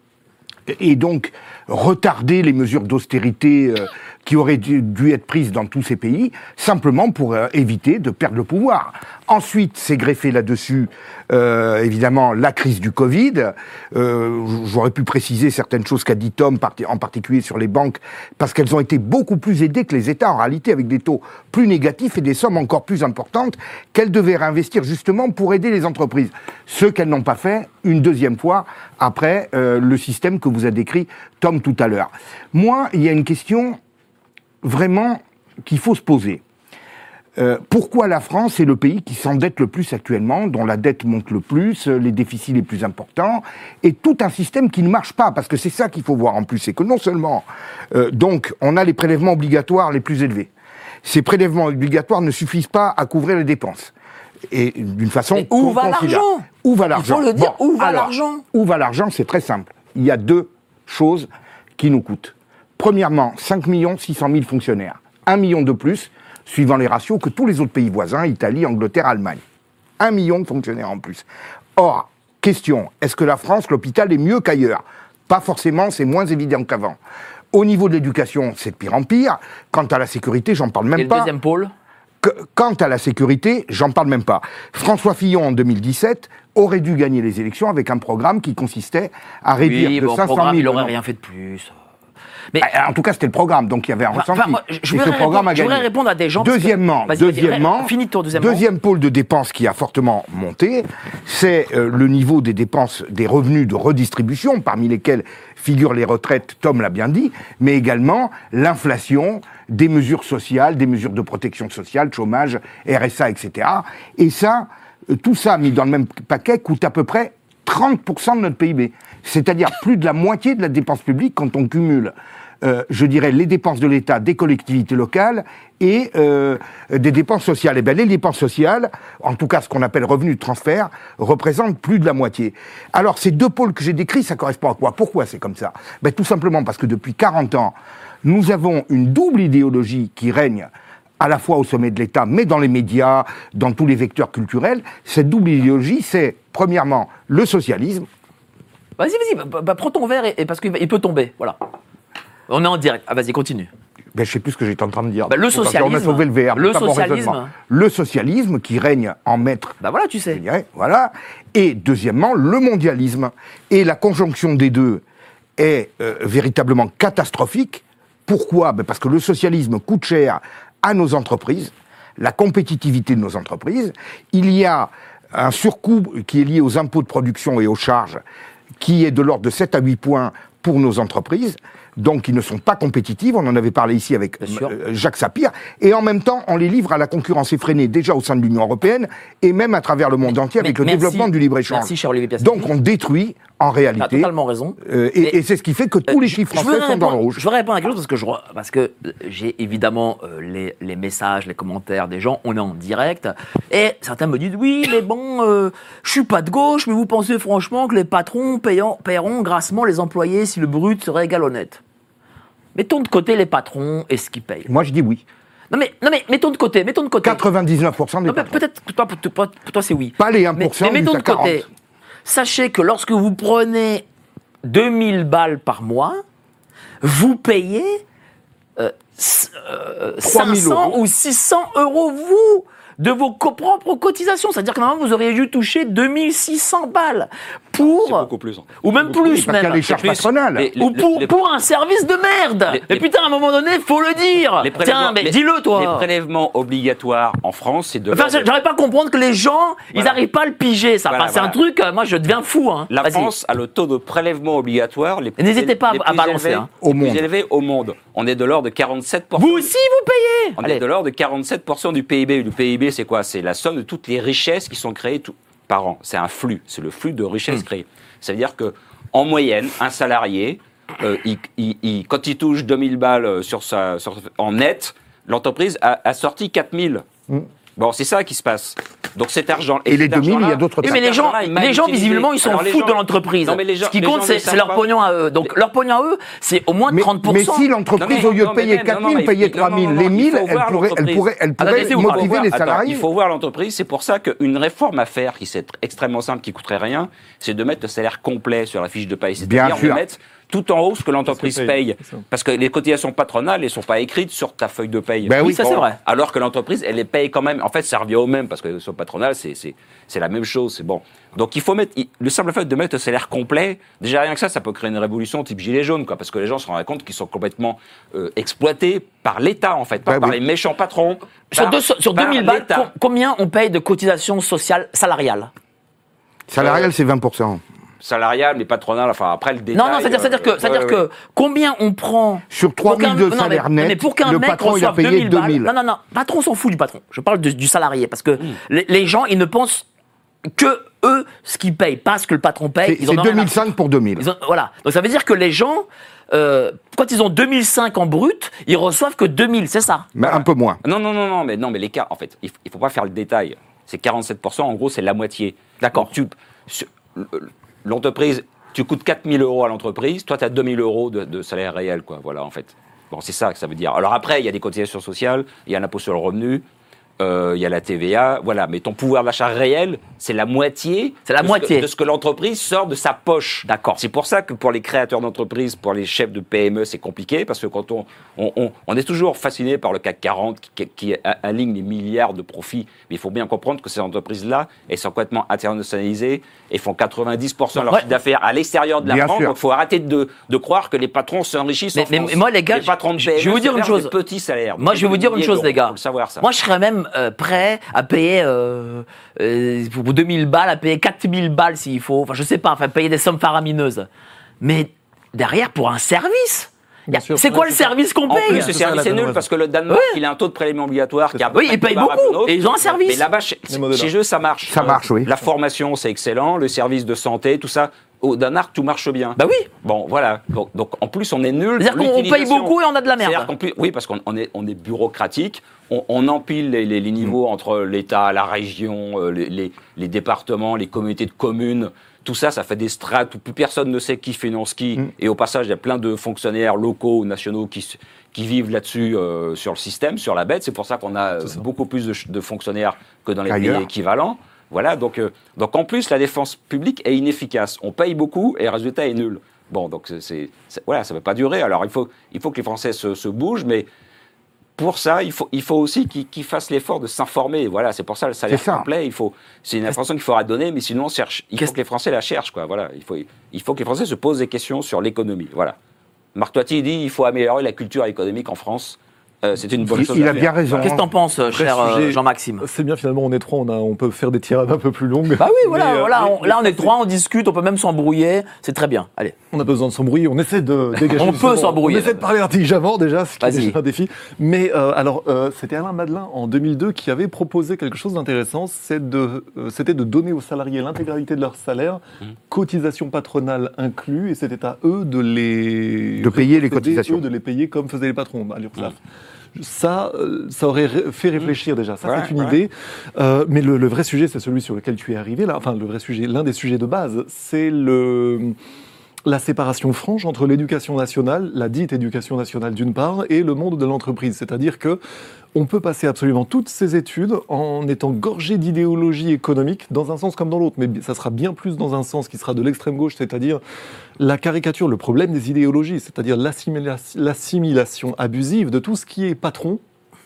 et donc retardé les mesures d'austérité euh, qui auraient dû, dû être prises dans tous ces pays, simplement pour euh, éviter de perdre le pouvoir. Ensuite, s'est greffé là-dessus, euh, évidemment, la crise du Covid. Euh, j'aurais pu préciser certaines choses qu'a dit Tom, en particulier sur les banques, parce qu'elles ont été beaucoup plus aidées que les États, en réalité, avec des taux plus négatifs et des sommes encore plus importantes qu'elles devaient réinvestir justement pour aider les entreprises. Ce qu'elles n'ont pas fait une deuxième fois après euh, le système que vous a décrit Tom tout à l'heure. Moi, il y a une question vraiment qu'il faut se poser. Euh, pourquoi la France est le pays qui s'endette le plus actuellement, dont la dette monte le plus, les déficits les plus importants, et tout un système qui ne marche pas, parce que c'est ça qu'il faut voir en plus, c'est que non seulement, euh, donc, on a les prélèvements obligatoires les plus élevés. Ces prélèvements obligatoires ne suffisent pas à couvrir les dépenses. Et d'une façon Mais où va l'argent ? Où va l'argent ? Il faut le dire, bon, où va alors, l'argent ? Où va l'argent ? C'est très simple. Il y a deux choses qui nous coûtent. Premièrement, cinq millions six cent mille fonctionnaires. un million de plus, suivant les ratios que tous les autres pays voisins, Italie, Angleterre, Allemagne. un million de fonctionnaires en plus. Or, question, est-ce que la France, l'hôpital, est mieux qu'ailleurs ? Pas forcément, c'est moins évident qu'avant. Au niveau de l'éducation, c'est de pire en pire. Quant à la sécurité, j'en parle même Et le pas. deuxième pôle ? Que, quant à la sécurité, j'en parle même pas. François Fillon, en deux mille dix-sept, aurait dû gagner les élections avec un programme qui consistait à réduire oui, de bon, cinq cent programme, mille... il n'aurait non. rien fait de plus. Mais, En tout cas, c'était le programme, donc il y avait un enfin, ressenti. enfin, moi, je Et ce voudrais programme répondre, a je voudrais gagné. répondre à des gens... parce que- Deuxièmement, Vas-y, vas-y, deuxièmement, finis ton deuxièmement. deuxième pôle de dépenses qui a fortement monté, c'est euh, le niveau des dépenses, des revenus de redistribution, parmi lesquels figurent les retraites, Tom l'a bien dit, mais également l'inflation, des mesures sociales, des mesures de protection sociale, chômage, R S A, et cetera. Et ça, euh, tout ça mis dans le même paquet coûte à peu près trente pour cent de notre P I B. C'est-à-dire plus de la moitié de la dépense publique quand on cumule, euh, je dirais, les dépenses de l'État, des collectivités locales et euh, des dépenses sociales. Et bien les dépenses sociales, en tout cas ce qu'on appelle revenus de transfert, représentent plus de la moitié. Alors ces deux pôles que j'ai décrits, ça correspond à quoi? Pourquoi c'est comme ça? Ben, tout simplement parce que depuis quarante ans, nous avons une double idéologie qui règne à la fois au sommet de l'État, mais dans les médias, dans tous les vecteurs culturels. Cette double idéologie, c'est, premièrement, le socialisme. Vas-y, vas-y, bah, bah, prends ton verre, et, et parce qu'il peut tomber, voilà. On est en direct. Ah, vas-y, continue. Ben, je ne sais plus ce que j'étais en train de dire. Bah, le socialisme. On a sauvé le verre. Le pas mon socialisme. raisonnement. Le socialisme qui règne en maître. Bah voilà, tu sais. Je dirais, voilà. Et deuxièmement, le mondialisme. Et la conjonction des deux est euh, véritablement catastrophique. Pourquoi? Ben parce que le socialisme coûte cher à nos entreprises, la compétitivité de nos entreprises. Il y a un surcoût qui est lié aux impôts de production et aux charges, qui est de l'ordre de sept à huit points pour nos entreprises, donc qui ne sont pas compétitives. On en avait parlé ici avec euh, Jacques Sapir. Et en même temps, on les livre à la concurrence effrénée déjà au sein de l'Union européenne et même à travers le monde mais, entier avec le merci, développement du libre-échange. Merci, cher Olivier Piastini. Donc on détruit en réalité. Tu as totalement raison. Euh, et, et c'est ce qui fait que tous euh, les chiffres français sont répondre, dans le rouge. Je veux répondre à quelque chose parce que, je, parce que j'ai évidemment euh, les, les messages, les commentaires des gens, on est en direct. Et certains me disent, oui, mais bon, euh, je suis pas de gauche, mais vous pensez franchement que les patrons payant, paieront grassement les employés si le brut serait égal au net? Mettons de côté les patrons et ce qu'ils payent. Moi, je dis oui. Non mais, non mais mettons de côté, mettons de côté. quatre-vingt-dix-neuf pour cent des non, patrons. Peut-être que toi, pour, pour, pour toi, c'est oui. Pas les un pour cent mais, mais mettons du de côté. quarante. Sachez que lorsque vous prenez deux mille balles par mois, vous payez euh, euh, cinq cents ou six cents euros, vous, de vos co- propres cotisations. C'est-à-dire que normalement, vous auriez dû toucher deux mille six cents balles pour... C'est beaucoup plus. Ou même beaucoup plus, plus même. Parce qu'il y a les charges patronales. Les- les- Ou pour, les- pour un service de merde. Les- Mais les- putain, à un moment donné, faut le dire. Les Tiens, mais les- dis-le, toi. Les prélèvements obligatoires en France, c'est de. Enfin, l'ordre de- j'arrive pas à comprendre que les gens, ils Voilà. n'arrivent pas à le piger. Ça, Voilà, enfin, c'est voilà. un truc, euh, moi, je deviens fou. Hein. La Vas-y. France a le taux de prélèvement obligatoire les plus, N'hésitez pas à- les à plus balancer, élevés, hein. Au les plus monde. élevés au monde. On est de l'ordre de quarante-sept pour cent. Vous aussi, vous payez. On Allez. est de l'ordre de quarante-sept pour cent du P I B. Le P I B, c'est quoi? C'est la somme de toutes les richesses qui sont créées tout, par an. C'est un flux. C'est le flux de richesses Mmh. créées. Ça veut dire que, en moyenne, un salarié, euh, il, il, il, quand il touche deux mille balles sur sa, sur, en net, l'entreprise a, a sorti quatre mille. Mmh. Bon, c'est ça qui se passe. Donc cet argent. Et les cet deux mille, il y a argent-là- d'autres Oui, taxes. mais les gens, Cet argent-là est mal les gens utilisé. visiblement, ils s'en Alors, les foutent gens- de l'entreprise. Non, mais les gens- Ce qui les compte, gens c'est ne c'est savent leur pas. pognon à eux. Donc, Les- leur pognon à eux, c'est au moins Mais, trente pour mais cent. si l'entreprise, Non, mais- au lieu de non, mais payer même- quatre non, mille, non, mais payait il faut- trois mille, non, non, les non, il mille, faut elle voir pourrait, elle l'entreprise. pourrait, elle Attendez, pourrait laissez-vous motiver voir. les Attends, salariés. il faut voir l'entreprise. C'est pour ça qu'une réforme à faire, qui c'est extrêmement simple, qui coûterait rien, c'est de mettre le salaire complet sur la fiche de paye. Bien C'est-à-dire de sûr. mettre tout en haut ce que l'entreprise Parce que paye. paye, c'est ça. Parce que les cotisations patronales, elles ne sont pas écrites sur ta feuille de paye. Ben oui, ça, c'est vrai. Alors que l'entreprise, elle les paye quand même. En fait, ça revient au même, parce que les patronales, c'est, c'est, c'est la même chose. C'est bon. Donc il faut mettre, le simple fait de mettre le salaire complet, déjà rien que ça, ça peut créer une révolution type gilet jaune, quoi, parce que les gens se rendent compte qu'ils sont complètement euh, exploités par l'État, en fait, pas Ben par oui. les méchants patrons. Sur, par- deux- sur par deux mille balles, l'État. com- combien on paye de cotisations sociales salariales? Salarial, c'est vingt pour cent. Salarial, mais patronal, enfin après le détail. Non, non, c'est-à-dire, c'est-à-dire que, euh, c'est-à-dire ouais, que ouais. combien on prend Sur trois pour qu'un- mille de non, salaire mais- net, mais pour qu'un le mec patron, il a reçoive payé deux mille balles, deux mille. Non, non, non, patron s'en fout du patron. Je parle de- du salarié parce que les, les gens, ils ne pensent que eux ce qu'ils payent, pas ce que le patron paye. C'est Ils en c'est ont rien à deux mille cinq pour deux mille. Ils ont- voilà. Donc ça veut dire que les gens, euh, quand ils ont deux mille cinq en brut, ils reçoivent que deux mille, c'est ça. Mais un peu moins. Non, non, non, non, mais non, mais l'écart, en fait, il ne faut pas faire le détail. C'est quarante-sept pour cent, en gros, c'est la moitié. D'accord. Donc, tu- sur- l'entreprise, tu coûtes quatre mille euros à l'entreprise, toi, tu as deux mille euros de, de salaire réel, quoi. Voilà, en fait. Bon, c'est ça que ça veut dire. Alors après, il y a des cotisations sociales, il y a l'impôt sur le revenu, euh, il y a la T V A, voilà. Mais ton pouvoir d'achat réel, c'est la moitié. C'est la de ce moitié. que- de ce que l'entreprise sort de sa poche. D'accord. C'est pour ça que pour les créateurs d'entreprises, pour les chefs de P M E, c'est compliqué, parce que quand on, on, on, on est toujours fasciné par le C A C quarante qui, qui, qui aligne les milliards de profits, mais il faut bien comprendre que ces entreprises-là, elles sont complètement internationalisées et font quatre-vingt-dix pour cent de leur Ouais. chiffre d'affaires à l'extérieur de la Bien France. sûr. Donc il faut arrêter de, de croire que les patrons s'enrichissent Mais- en mais- France. mais moi, les gars, les patrons de je- P M E, je vais vous dire une c'est chose. des petits salaires. Moi, je vais vous dire une chose, les gars. Il faut le savoir, ça. Moi, je serais même euh, prêt à payer euh, euh, pour deux mille balles, à payer quatre mille balles s'il faut. Enfin, je sais pas, enfin, payer des sommes faramineuses. Mais derrière, pour un service, Bien sûr. C'est quoi le service qu'on En paye? plus, ce service est nul parce que le Danemark, Ouais. il a un taux de prélèvement obligatoire qui est un peu Oui, ils payent beaucoup et ils ont un service. Mais là-bas, chez, chez eux, ça marche. Ça marche, oui. La formation, c'est excellent. Le service de santé, tout ça. Au Danemark, tout marche bien. Bah oui. Bon, voilà. Donc, donc, en plus, on est nul. C'est-à-dire qu'on paye beaucoup et on a de la C'est-à-dire merde. qu'en plus, oui, parce qu'on on est, on est bureaucratique. On, on empile les, les, les niveaux mmh. entre l'État, la région, euh, les, les, les départements, les communautés de communes. Tout ça, ça fait des strates où plus personne ne sait qui finance qui. Mmh. Et au passage, il y a plein de fonctionnaires locaux ou nationaux qui, qui vivent là-dessus euh, sur le système, sur la bête. C'est pour ça qu'on a ça. beaucoup plus de, de fonctionnaires que dans les Ailleurs. pays équivalents. Voilà, donc, euh, donc en plus, la défense publique est inefficace. On paye beaucoup et le résultat est nul. Bon, donc c'est, c'est, voilà, ça ne va pas durer. Alors il faut, il faut que les Français se, se bougent, mais pour ça, il faut, il faut aussi qu'ils, qu'ils fassent l'effort de s'informer. Voilà, c'est pour ça le salaire c'est complet. Il faut, c'est une information qu'il faudra donner, mais sinon, on cherche, il faut que les Français la cherchent. Quoi. Voilà, il faut, il faut que les Français se posent des questions sur l'économie. Voilà. Marc Toiti dit qu'il faut améliorer la culture économique en France. Euh, c'est une bonne il, chose. Il à a faire. bien raison. Qu'est-ce que t'en penses, cher euh, Jean-Maxime? C'est bien, finalement, on est trois, on, a, on peut faire des tirades un peu plus longues. Bah oui, voilà, mais, voilà euh, on, là on est trois, on discute, on peut même s'embrouiller, c'est très bien. Allez. On a besoin de s'embrouiller, on essaie de dégager. On peut s'embrouiller. On essaie de parler intelligemment déjà, ce qui Vas-y. est déjà un défi. Mais euh, alors, euh, c'était Alain Madelin en deux mille deux qui avait proposé quelque chose d'intéressant, c'est de, euh, c'était de donner aux salariés l'intégralité de leur salaire, mmh. cotisation patronale inclus, et c'était à eux de les de payer les cotisations, eux de les payer comme faisaient les patrons à l'URSSAF. Mmh. Ça, ça aurait fait réfléchir déjà. Ça, ouais, c'est une ouais. idée. Euh, mais le, le vrai sujet, c'est celui sur lequel tu es arrivé là. Enfin, le vrai sujet, l'un des sujets de base, c'est le la séparation franche entre l'éducation nationale, la dite éducation nationale d'une part, et le monde de l'entreprise. C'est-à-dire que on peut passer absolument toutes ces études en étant gorgé d'idéologie économique dans un sens comme dans l'autre, mais ça sera bien plus dans un sens qui sera de l'extrême gauche, c'est-à-dire la caricature, le problème des idéologies, c'est-à-dire l'assimilation, l'assimilation abusive de tout ce qui est patron,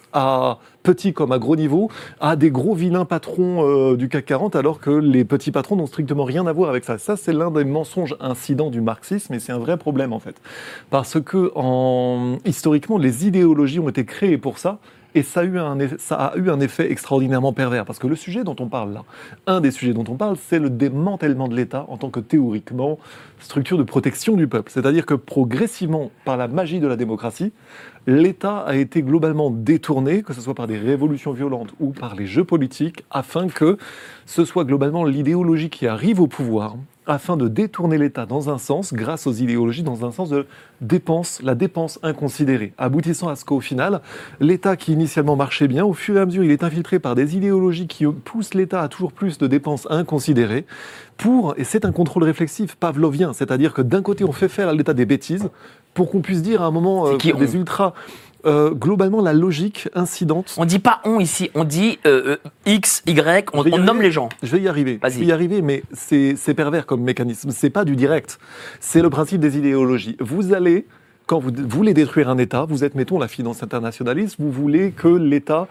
à petit comme à gros niveau, à des gros vilains patrons euh, du C A C quarante, alors que les petits patrons n'ont strictement rien à voir avec ça. Ça, c'est l'un des mensonges incidents du marxisme, et c'est un vrai problème, en fait. Parce que, en... historiquement, les idéologies ont été créées pour ça, et ça a, eu un effet, ça a eu un effet extraordinairement pervers. Parce que le sujet dont on parle là, un des sujets dont on parle, c'est le démantèlement de l'État en tant que, théoriquement, structure de protection du peuple. C'est-à-dire que progressivement, par la magie de la démocratie, l'État a été globalement détourné, que ce soit par des révolutions violentes ou par les jeux politiques, afin que ce soit globalement l'idéologie qui arrive au pouvoir, afin de détourner l'État dans un sens, grâce aux idéologies, dans un sens de dépense, la dépense inconsidérée, aboutissant à ce qu'au final, l'État qui initialement marchait bien, au fur et à mesure, il est infiltré par des idéologies qui poussent l'État à toujours plus de dépenses inconsidérées, pour, et c'est un contrôle réflexif pavlovien, c'est-à-dire que d'un côté, on fait faire à l'État des bêtises, pour qu'on puisse dire à un moment euh, des on... ultras... Euh, globalement, la logique incidente... On dit pas on ici, on dit euh, X, Y, on, on nomme les gens. Je vais y arriver, Vas-y. je vais y arriver, mais c'est, c'est pervers comme mécanisme. C'est pas du direct. C'est le principe des idéologies. Vous allez... Quand vous voulez détruire un État, vous êtes, mettons, la finance internationaliste, vous voulez que l'État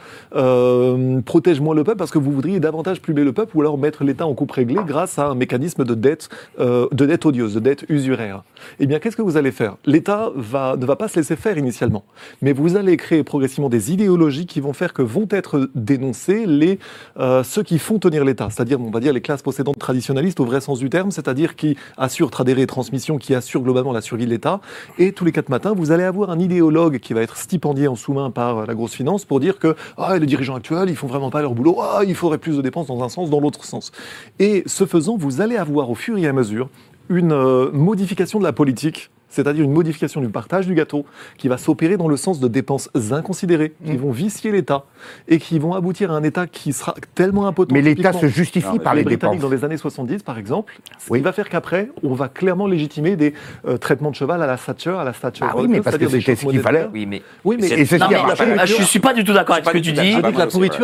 euh, protège moins le peuple parce que vous voudriez davantage plumer le peuple ou alors mettre l'État en coupe réglée grâce à un mécanisme de dette, euh, de dette odieuse, de dette usuraire. Eh bien, qu'est-ce que vous allez faire ? L'État va, ne va pas se laisser faire initialement, mais vous allez créer progressivement des idéologies qui vont faire que vont être dénoncés les, euh, ceux qui font tenir l'État, c'est-à-dire, on va dire, les classes possédantes traditionnalistes au vrai sens du terme, c'est-à-dire qui assurent tradéré et transmission, qui assurent globalement la survie de l'État, et tous les quatre matin, vous allez avoir un idéologue qui va être stipendié en sous-main par la grosse finance pour dire que ah, les dirigeants actuels, ils font vraiment pas leur boulot, ah, il faudrait plus de dépenses dans un sens, dans l'autre sens. Et ce faisant, vous allez avoir au fur et à mesure une euh, modification de la politique, c'est-à-dire une modification du partage du gâteau qui va s'opérer dans le sens de dépenses inconsidérées, qui mmh. vont vicier l'État et qui vont aboutir à un État qui sera tellement impotent. Mais l'État se justifie non, par les, les dépenses. Dans les années soixante-dix, par exemple, ce oui. qui va faire qu'après, on va clairement légitimer des euh, traitements de cheval à la Thatcher, à la Thatcher. Ah oui, mais parce que c'était ce qu'il fallait. Oui, mais, oui, mais et c'est non, mais je suis pas du tout d'accord avec ce que tu dis. Avec la pourriture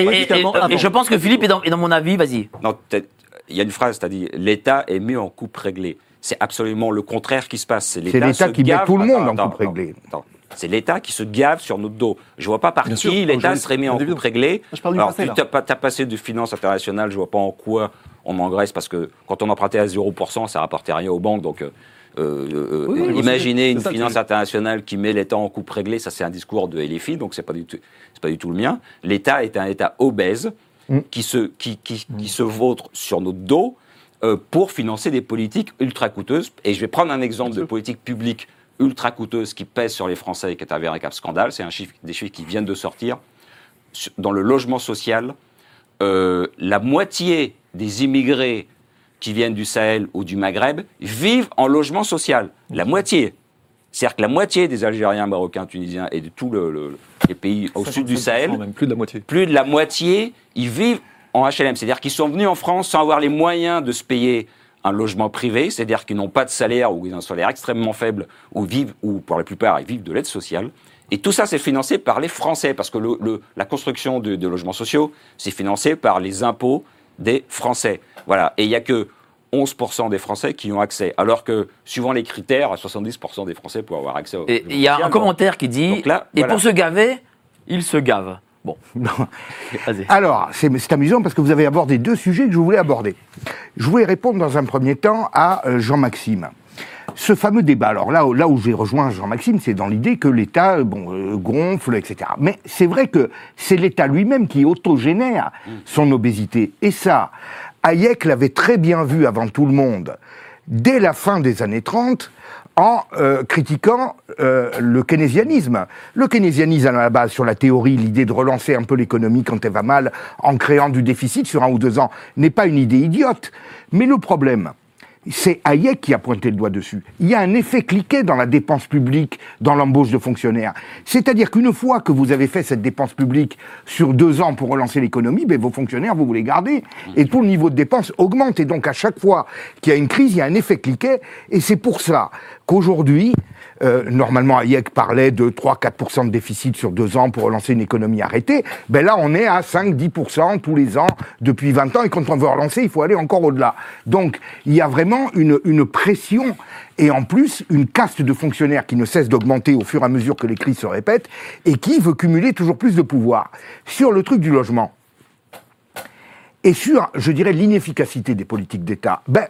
et je pense que Philippe est dans mon avis, vas-y. Non, il y a une phrase, c'est-à-dire l'État est mieux en coupe réglée. C'est absolument le contraire qui se passe. C'est l'État, c'est l'État qui gave... met tout le monde attends, en coupe attends, réglée. Attends. C'est l'État qui se gave sur notre dos. Je ne vois pas par bien qui sûr, l'État serait mis en coupe réglée. Je parle du Alors, passé, tu as passé de finances internationales, je ne vois pas en quoi on engraisse, parce que quand on empruntait à zéro pour cent, ça ne rapportait rien aux banques. Donc, euh, euh, oui, euh, imaginez une finance internationale qui met l'État en coupe réglée, ça c'est un discours de L F I, donc ce n'est pas, pas du tout le mien. L'État est un État obèse mm. qui, se, qui, qui, mm. qui se vautre sur notre dos, Euh, pour financer des politiques ultra coûteuses. Et je vais prendre un exemple de politique publique ultra coûteuses qui pèsent sur les Français et qui est un véritable scandale. C'est un chiffre, des chiffres qui viennent de sortir. Dans le logement social, euh, la moitié des immigrés qui viennent du Sahel ou du Maghreb vivent en logement social. La moitié. C'est-à-dire que la moitié des Algériens, Marocains, Tunisiens et de tous le, le, les pays au sud du Sahel, même plus de la moitié. Plus de la moitié, ils vivent en H L M. C'est-à-dire qu'ils sont venus en France sans avoir les moyens de se payer un logement privé, c'est-à-dire qu'ils n'ont pas de salaire ou ils ont un salaire extrêmement faible, ou vivent, ou pour la plupart, ils vivent de l'aide sociale. Et tout ça, c'est financé par les Français, parce que le, le, la construction de, de logements sociaux, c'est financé par les impôts des Français. Voilà. Et il n'y a que onze pour cent des Français qui ont accès, alors que, suivant les critères, soixante-dix pour cent des Français pourraient avoir accès au Et il y a un social. commentaire qui dit là, « Et voilà. pour se gaver, il se gave ». Bon. Vas-y. Alors, c'est, c'est amusant parce que vous avez abordé deux sujets que je voulais aborder. Je voulais répondre dans un premier temps à euh, Jean-Maxime. Ce fameux débat, alors là, là où j'ai rejoint Jean-Maxime, c'est dans l'idée que l'État bon, euh, gonfle, et cetera. Mais c'est vrai que c'est l'État lui-même qui autogénère son obésité. Et ça, Hayek l'avait très bien vu avant tout le monde, dès la fin des années trente, en euh, critiquant euh, le keynésianisme. Le keynésianisme, à la base, sur la théorie, l'idée de relancer un peu l'économie quand elle va mal, en créant du déficit sur un ou deux ans, n'est pas une idée idiote. Mais le problème, c'est Hayek qui a pointé le doigt dessus. Il y a un effet cliquet dans la dépense publique, dans l'embauche de fonctionnaires. C'est-à-dire qu'une fois que vous avez fait cette dépense publique sur deux ans pour relancer l'économie, ben vos fonctionnaires, vous vous les gardez. Et tout le niveau de dépense augmente. Et donc, à chaque fois qu'il y a une crise, il y a un effet cliquet. Et c'est pour ça qu'aujourd'hui, euh, normalement, Hayek parlait de trois à quatre pour cent de déficit sur deux ans pour relancer une économie arrêtée. Ben là, on est à cinq à dix pour cent tous les ans depuis vingt ans. Et quand on veut relancer, il faut aller encore au-delà. Donc, il y a vraiment une, une pression et en plus, une caste de fonctionnaires qui ne cesse d'augmenter au fur et à mesure que les crises se répètent et qui veut cumuler toujours plus de pouvoir. Sur le truc du logement et sur, je dirais, l'inefficacité des politiques d'État, ben,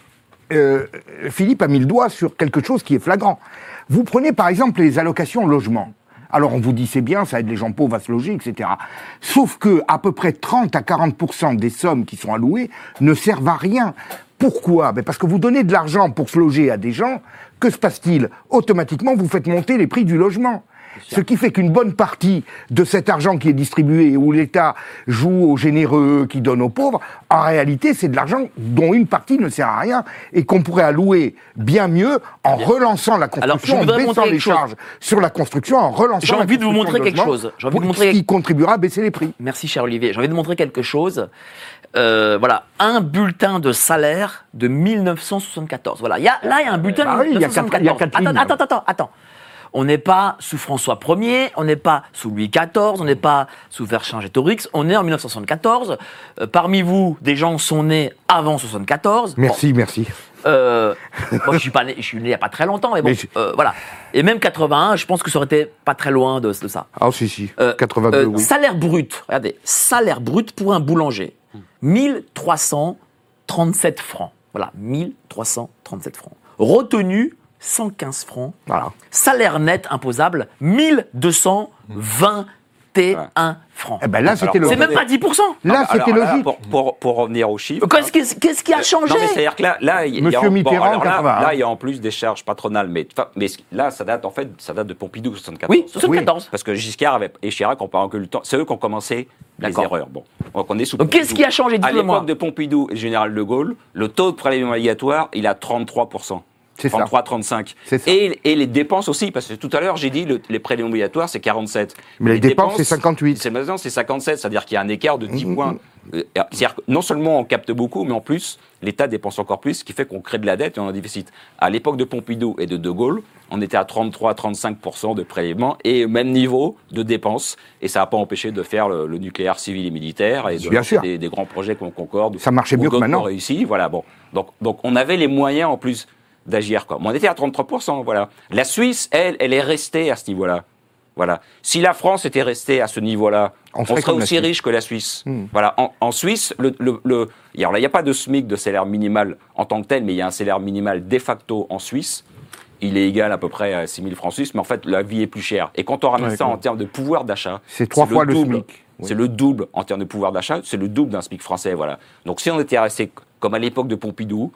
euh, Philippe a mis le doigt sur quelque chose qui est flagrant. Vous prenez par exemple les allocations logement. Alors on vous dit c'est bien, ça aide les gens pauvres à se loger, et cetera. Sauf que à peu près trente à quarante pour cent des sommes qui sont allouées ne servent à rien. Pourquoi ? Ben parce que vous donnez de l'argent pour se loger à des gens, que se passe-t-il ? Automatiquement, vous faites monter les prix du logement. Ce qui fait qu'une bonne partie de cet argent qui est distribué, où l'État joue aux généreux, qui donne aux pauvres, en réalité, c'est de l'argent dont une partie ne sert à rien et qu'on pourrait allouer bien mieux en bien. relançant la construction, Alors, en baissant les chose. charges sur la construction, en relançant J'ai la envie de vous montrer de quelque chose. J'ai envie de vous montrer ce qui contribuera à baisser les prix. Merci, cher Olivier. J'ai envie de vous montrer quelque chose. Euh, voilà, un bulletin de salaire de mille neuf cent soixante-quatorze. Voilà, il y a, là, il y a un bulletin bah de oui, mille neuf cent soixante-quatorze. Il y a quatre, il y a quatre attends, attends, attends, attends. On n'est pas sous François Ier, on n'est pas sous Louis quatorze, on n'est pas sous Vercingétorix, on est en mille neuf cent soixante-quatorze. Euh, parmi vous, des gens sont nés avant soixante-quatorze. Merci, bon. merci. Euh, moi, je suis pas né, je suis né il n'y a pas très longtemps, mais bon, mais euh, voilà. Et même quatre-vingt-un, je pense que ça aurait été pas très loin de, de ça. Ah, si, si. Euh, quatre-vingt-deux, euh, oui. Salaire brut, regardez, salaire brut pour un boulanger, mille trois cent trente-sept francs. Voilà, mille trois cent trente-sept francs. Retenu, cent quinze francs. Voilà. Salaire net imposable, mille deux cent vingt et un francs. Eh ben là, c'était Alors, C'est le... même pas dix pour cent. Là, Alors, c'était là, logique. Pour, pour, pour revenir aux chiffres. Qu'est-ce qui, qu'est-ce qui a changé? Non, mais c'est-à-dire que là, là, il y a, Monsieur bon, Mitterrand, alors là, quatre-vingt-un. là, il y a en plus des charges patronales, mais, mais là, ça date en fait, ça date de Pompidou, soixante-quatorze. Oui, soixante-quatorze. Parce que Giscard avait, et Chirac ont pas encore eu le temps. C'est eux qui ont commencé les D'accord. erreurs. Bon, donc on est sous Donc Pompidou. qu'est-ce qui a changé? À Dites-le-moi. l'époque de Pompidou et le général de Gaulle, le taux de prélèvement obligatoire, il a trente-trois pour cent. C'est ça. trente-trois, trente-cinq. C'est ça. Et, et les dépenses aussi, parce que tout à l'heure, j'ai dit le, les prélèvements obligatoires, c'est quarante-sept. Mais les dépenses, c'est cinquante-huit. C'est maintenant, c'est cinquante-sept, c'est-à-dire qu'il y a un écart de dix Mmh, points. Euh, C'est-à-dire que non seulement on capte beaucoup, mais en plus, l'État dépense encore plus, ce qui fait qu'on crée de la dette et on a un déficit. À l'époque de Pompidou et de De Gaulle, on était à trente-trois à trente-cinq pour cent de prélèvements et même niveau de dépenses. Et ça n'a pas empêché de faire le, le nucléaire civil et militaire et de Bien sûr. Des, des grands projets qu'on concorde. Ça marchait où mieux que d'autres maintenant. ont réussi. Voilà, bon. Donc, donc on avait les moyens en plus d'agir. Quoi. Mais on était à trente-trois pour cent. Voilà. La Suisse, elle, elle est restée à ce niveau-là. Voilà. Si la France était restée à ce niveau-là, On on serait serait comme la aussi Suisse. riche que la Suisse. Hmm. Voilà. En, en Suisse, le, le, le, alors là, il n'y a pas de SMIC, de salaire minimal en tant que tel, mais il y a un salaire minimal de facto en Suisse. Il est égal à peu près à six mille francs suisses, mais en fait, la vie est plus chère. Et quand on ramène Ouais, ça quand en termes de pouvoir d'achat, C'est trois fois le double. SMIC. Oui. C'est le double en termes de pouvoir d'achat, c'est le double d'un SMIC français. Voilà. Donc si on était resté comme à l'époque de Pompidou,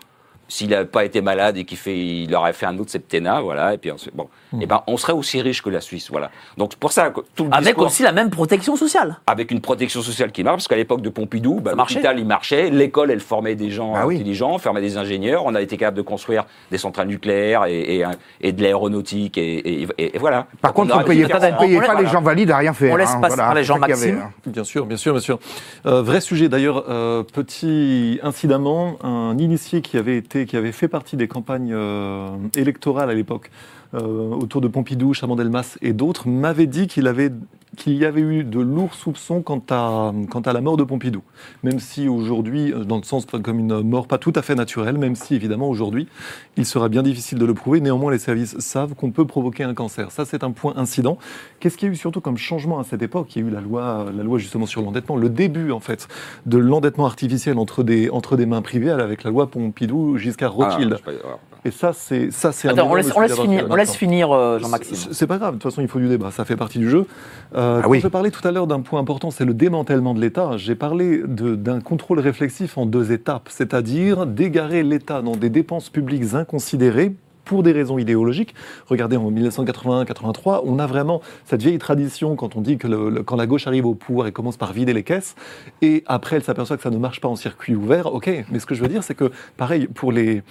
s'il n'avait pas été malade et qu'il fait, il aurait fait un autre septennat, voilà, et puis ensuite, bon, mmh. et ben, on serait aussi riche que la Suisse, voilà. Donc c'est pour ça que tout le avec discours, aussi la même protection sociale. Avec une protection sociale qui marche, parce qu'à l'époque de Pompidou, bah, l'hôpital il marchait, l'école elle formait des gens ah, intelligents, oui. formait des ingénieurs, on a été capable de construire des centrales nucléaires et, et, et de l'aéronautique et, et, et, et voilà. Par Donc, contre, on ne payait pas, payait pas voilà. les gens valides à rien faire. On laisse hein, passer voilà, les gens Maxime. Avait, hein. Bien sûr, bien sûr, bien sûr. Euh, vrai sujet d'ailleurs, euh, petit incidemment, un initié qui avait été, qui avait fait partie des campagnes euh, électorales à l'époque, euh, autour de Pompidou, Chaban-Delmas et d'autres, m'avait dit qu'il avait, qu'il y avait eu de lourds soupçons quant à, quant à la mort de Pompidou. Même si aujourd'hui, dans le sens comme une mort pas tout à fait naturelle, même si évidemment aujourd'hui, il sera bien difficile de le prouver, néanmoins les services savent qu'on peut provoquer un cancer. Ça c'est un point incident. Qu'est-ce qu'il y a eu surtout comme changement à cette époque ? Il y a eu la loi, la loi justement sur l'endettement, le début en fait de l'endettement artificiel entre des, entre des mains privées avec la loi Pompidou, Giscard-Rothschild. Ah, et ça, c'est, ça, c'est Attends, un on laisse, on laisse finir, on laisse finir euh, Jean-Maxime. C'est, c'est pas grave, de toute façon, il faut du débat, ça fait partie du jeu. Euh, ah quand oui. je parlais tout à l'heure d'un point important, c'est le démantèlement de l'État. J'ai parlé de, d'un contrôle réflexif en deux étapes, c'est-à-dire d'égarer l'État dans des dépenses publiques inconsidérées pour des raisons idéologiques. Regardez, en dix-neuf cent quatre-vingt-un quatre-vingt-trois, on a vraiment cette vieille tradition quand on dit que le, le, quand la gauche arrive au pouvoir, elle commence par vider les caisses, et après, elle s'aperçoit que ça ne marche pas en circuit ouvert. Ok, mais ce que je veux dire, c'est que, pareil, pour les...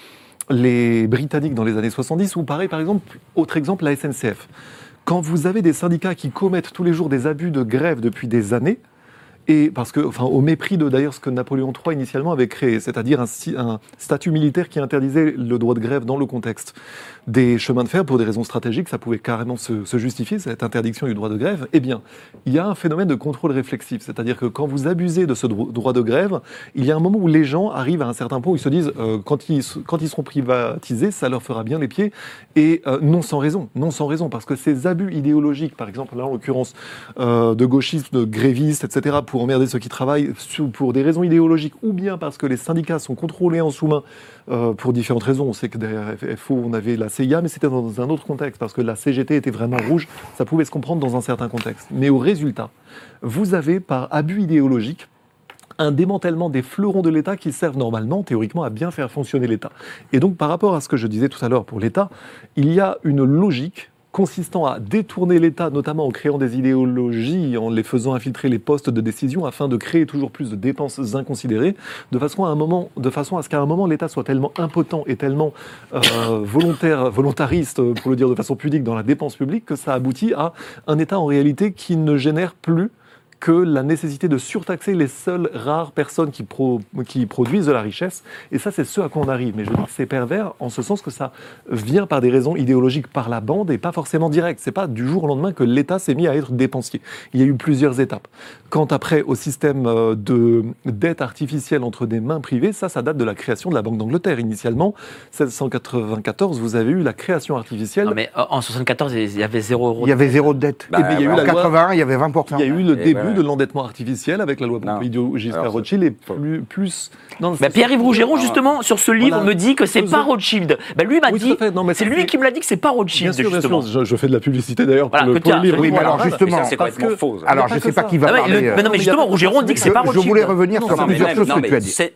les Britanniques dans les années soixante-dix, ou pareil, par exemple, autre exemple, la S N C F. Quand vous avez des syndicats qui commettent tous les jours des abus de grève depuis des années, et parce que, enfin, au mépris de d'ailleurs ce que Napoléon trois initialement avait créé, c'est-à-dire un, un statut militaire qui interdisait le droit de grève dans le contexte des chemins de fer pour des raisons stratégiques, ça pouvait carrément se, se justifier, cette interdiction du droit de grève. Eh bien, il y a un phénomène de contrôle réflexif, c'est-à-dire que quand vous abusez de ce droit de grève, il y a un moment où les gens arrivent à un certain point où ils se disent euh, quand, ils, quand ils seront privatisés, ça leur fera bien les pieds, et euh, non sans raison, non sans raison, parce que ces abus idéologiques, par exemple là en l'occurrence euh, de gauchistes, de grévistes, et cetera, pour emmerder ceux qui travaillent pour des raisons idéologiques, ou bien parce que les syndicats sont contrôlés en sous-main euh, pour différentes raisons. On sait que derrière F O, on avait la C I A, mais c'était dans un autre contexte, parce que la C G T était vraiment rouge, ça pouvait se comprendre dans un certain contexte. Mais au résultat, vous avez, par abus idéologique, un démantèlement des fleurons de l'État qui servent normalement, théoriquement, à bien faire fonctionner l'État. Et donc, par rapport à ce que je disais tout à l'heure pour l'État, il y a une logique consistant à détourner l'État, notamment en créant des idéologies, en les faisant infiltrer les postes de décision, afin de créer toujours plus de dépenses inconsidérées, de façon à, un moment, de façon à ce qu'à un moment, l'État soit tellement impotent et tellement euh, volontaire, volontariste, pour le dire de façon pudique, dans la dépense publique, que ça aboutit à un État en réalité qui ne génère plus que la nécessité de surtaxer les seules rares personnes qui, pro, qui produisent de la richesse. Et ça, c'est ce à quoi on arrive. Mais je dis que c'est pervers en ce sens que ça vient par des raisons idéologiques par la bande et pas forcément directes. C'est pas du jour au lendemain que l'État s'est mis à être dépensier. Il y a eu plusieurs étapes. Quant après au système de dette artificielle entre des mains privées, ça, ça date de la création de la Banque d'Angleterre. Initialement, seize cent quatre-vingt-quatorze, vous avez eu la création artificielle. Non, mais en soixante-quatorze, il y avait zéro euro. Il y avait zéro de dette. Bah, et il y a eu en la quatre-vingt-un, loi, il y avait vingt pour cent. Il y a eu le et début voilà. de l'endettement artificiel avec la loi Pompidou, Giscard-Rothschild et plus... plus non, bah, Pierre-Yves Rougeron, justement, sur ce livre, voilà. me dit que c'est pas Rothschild. Bah, lui m'a oui, dit, non, mais c'est lui fait... qui me l'a dit que c'est pas Rothschild, bien sûr, justement. Bien sûr, je, je fais de la publicité d'ailleurs pour, voilà, le, pour le livre. Oui, mais alors justement, c'est complètement faux. Alors, je ne sais pas qui va parler. Mais non, mais justement, Rougeron dit que c'est pas Rothschild. Je voulais revenir sur plusieurs choses que tu as dit.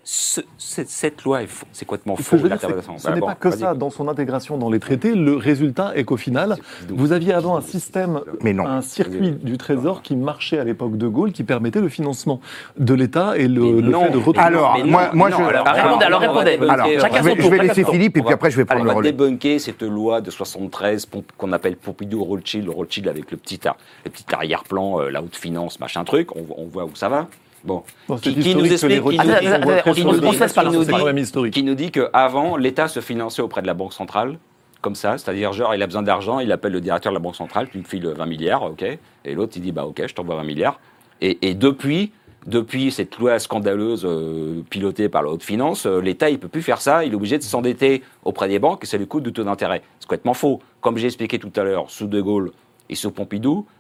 Cette loi, c'est complètement faux. Ce n'est pas que ça. Dans son intégration dans les traités, le résultat est qu'au final, vous aviez avant un système, un circuit du Trésor qui marchait à l'époque de Gaulle, qui permettait le financement de l'État et le, le fait de retrouver... Alors, moi, moi je... Alors, répondez, alors, répondez. Alors, je vais, je vais laisser Philippe et puis après je vais prendre allez, le relais. On va débunker cette loi de soixante-treize qu'on appelle Pompidou-Rothschild, le Rothschild avec le petit, le petit arrière-plan, euh, la haute finance, machin truc, on, on voit où ça va. Bon, bon qui, qui nous explique, qui, qui, nous, qui nous dit qu'avant, l'État se finançait auprès de la Banque centrale, comme ça, c'est-à-dire genre il a besoin d'argent, il appelle le directeur de la Banque centrale, tu me files vingt milliards, ok, et l'autre il dit bah ok, je t'envoie vingt milliards, et, et depuis, depuis cette loi scandaleuse euh, pilotée par la haute finance, euh, l'État il peut plus faire ça, il est obligé de s'endetter auprès des banques et ça lui coûte du taux d'intérêt. C'est complètement faux. Comme j'ai expliqué tout à l'heure, sous De Gaulle et sous Pompidou,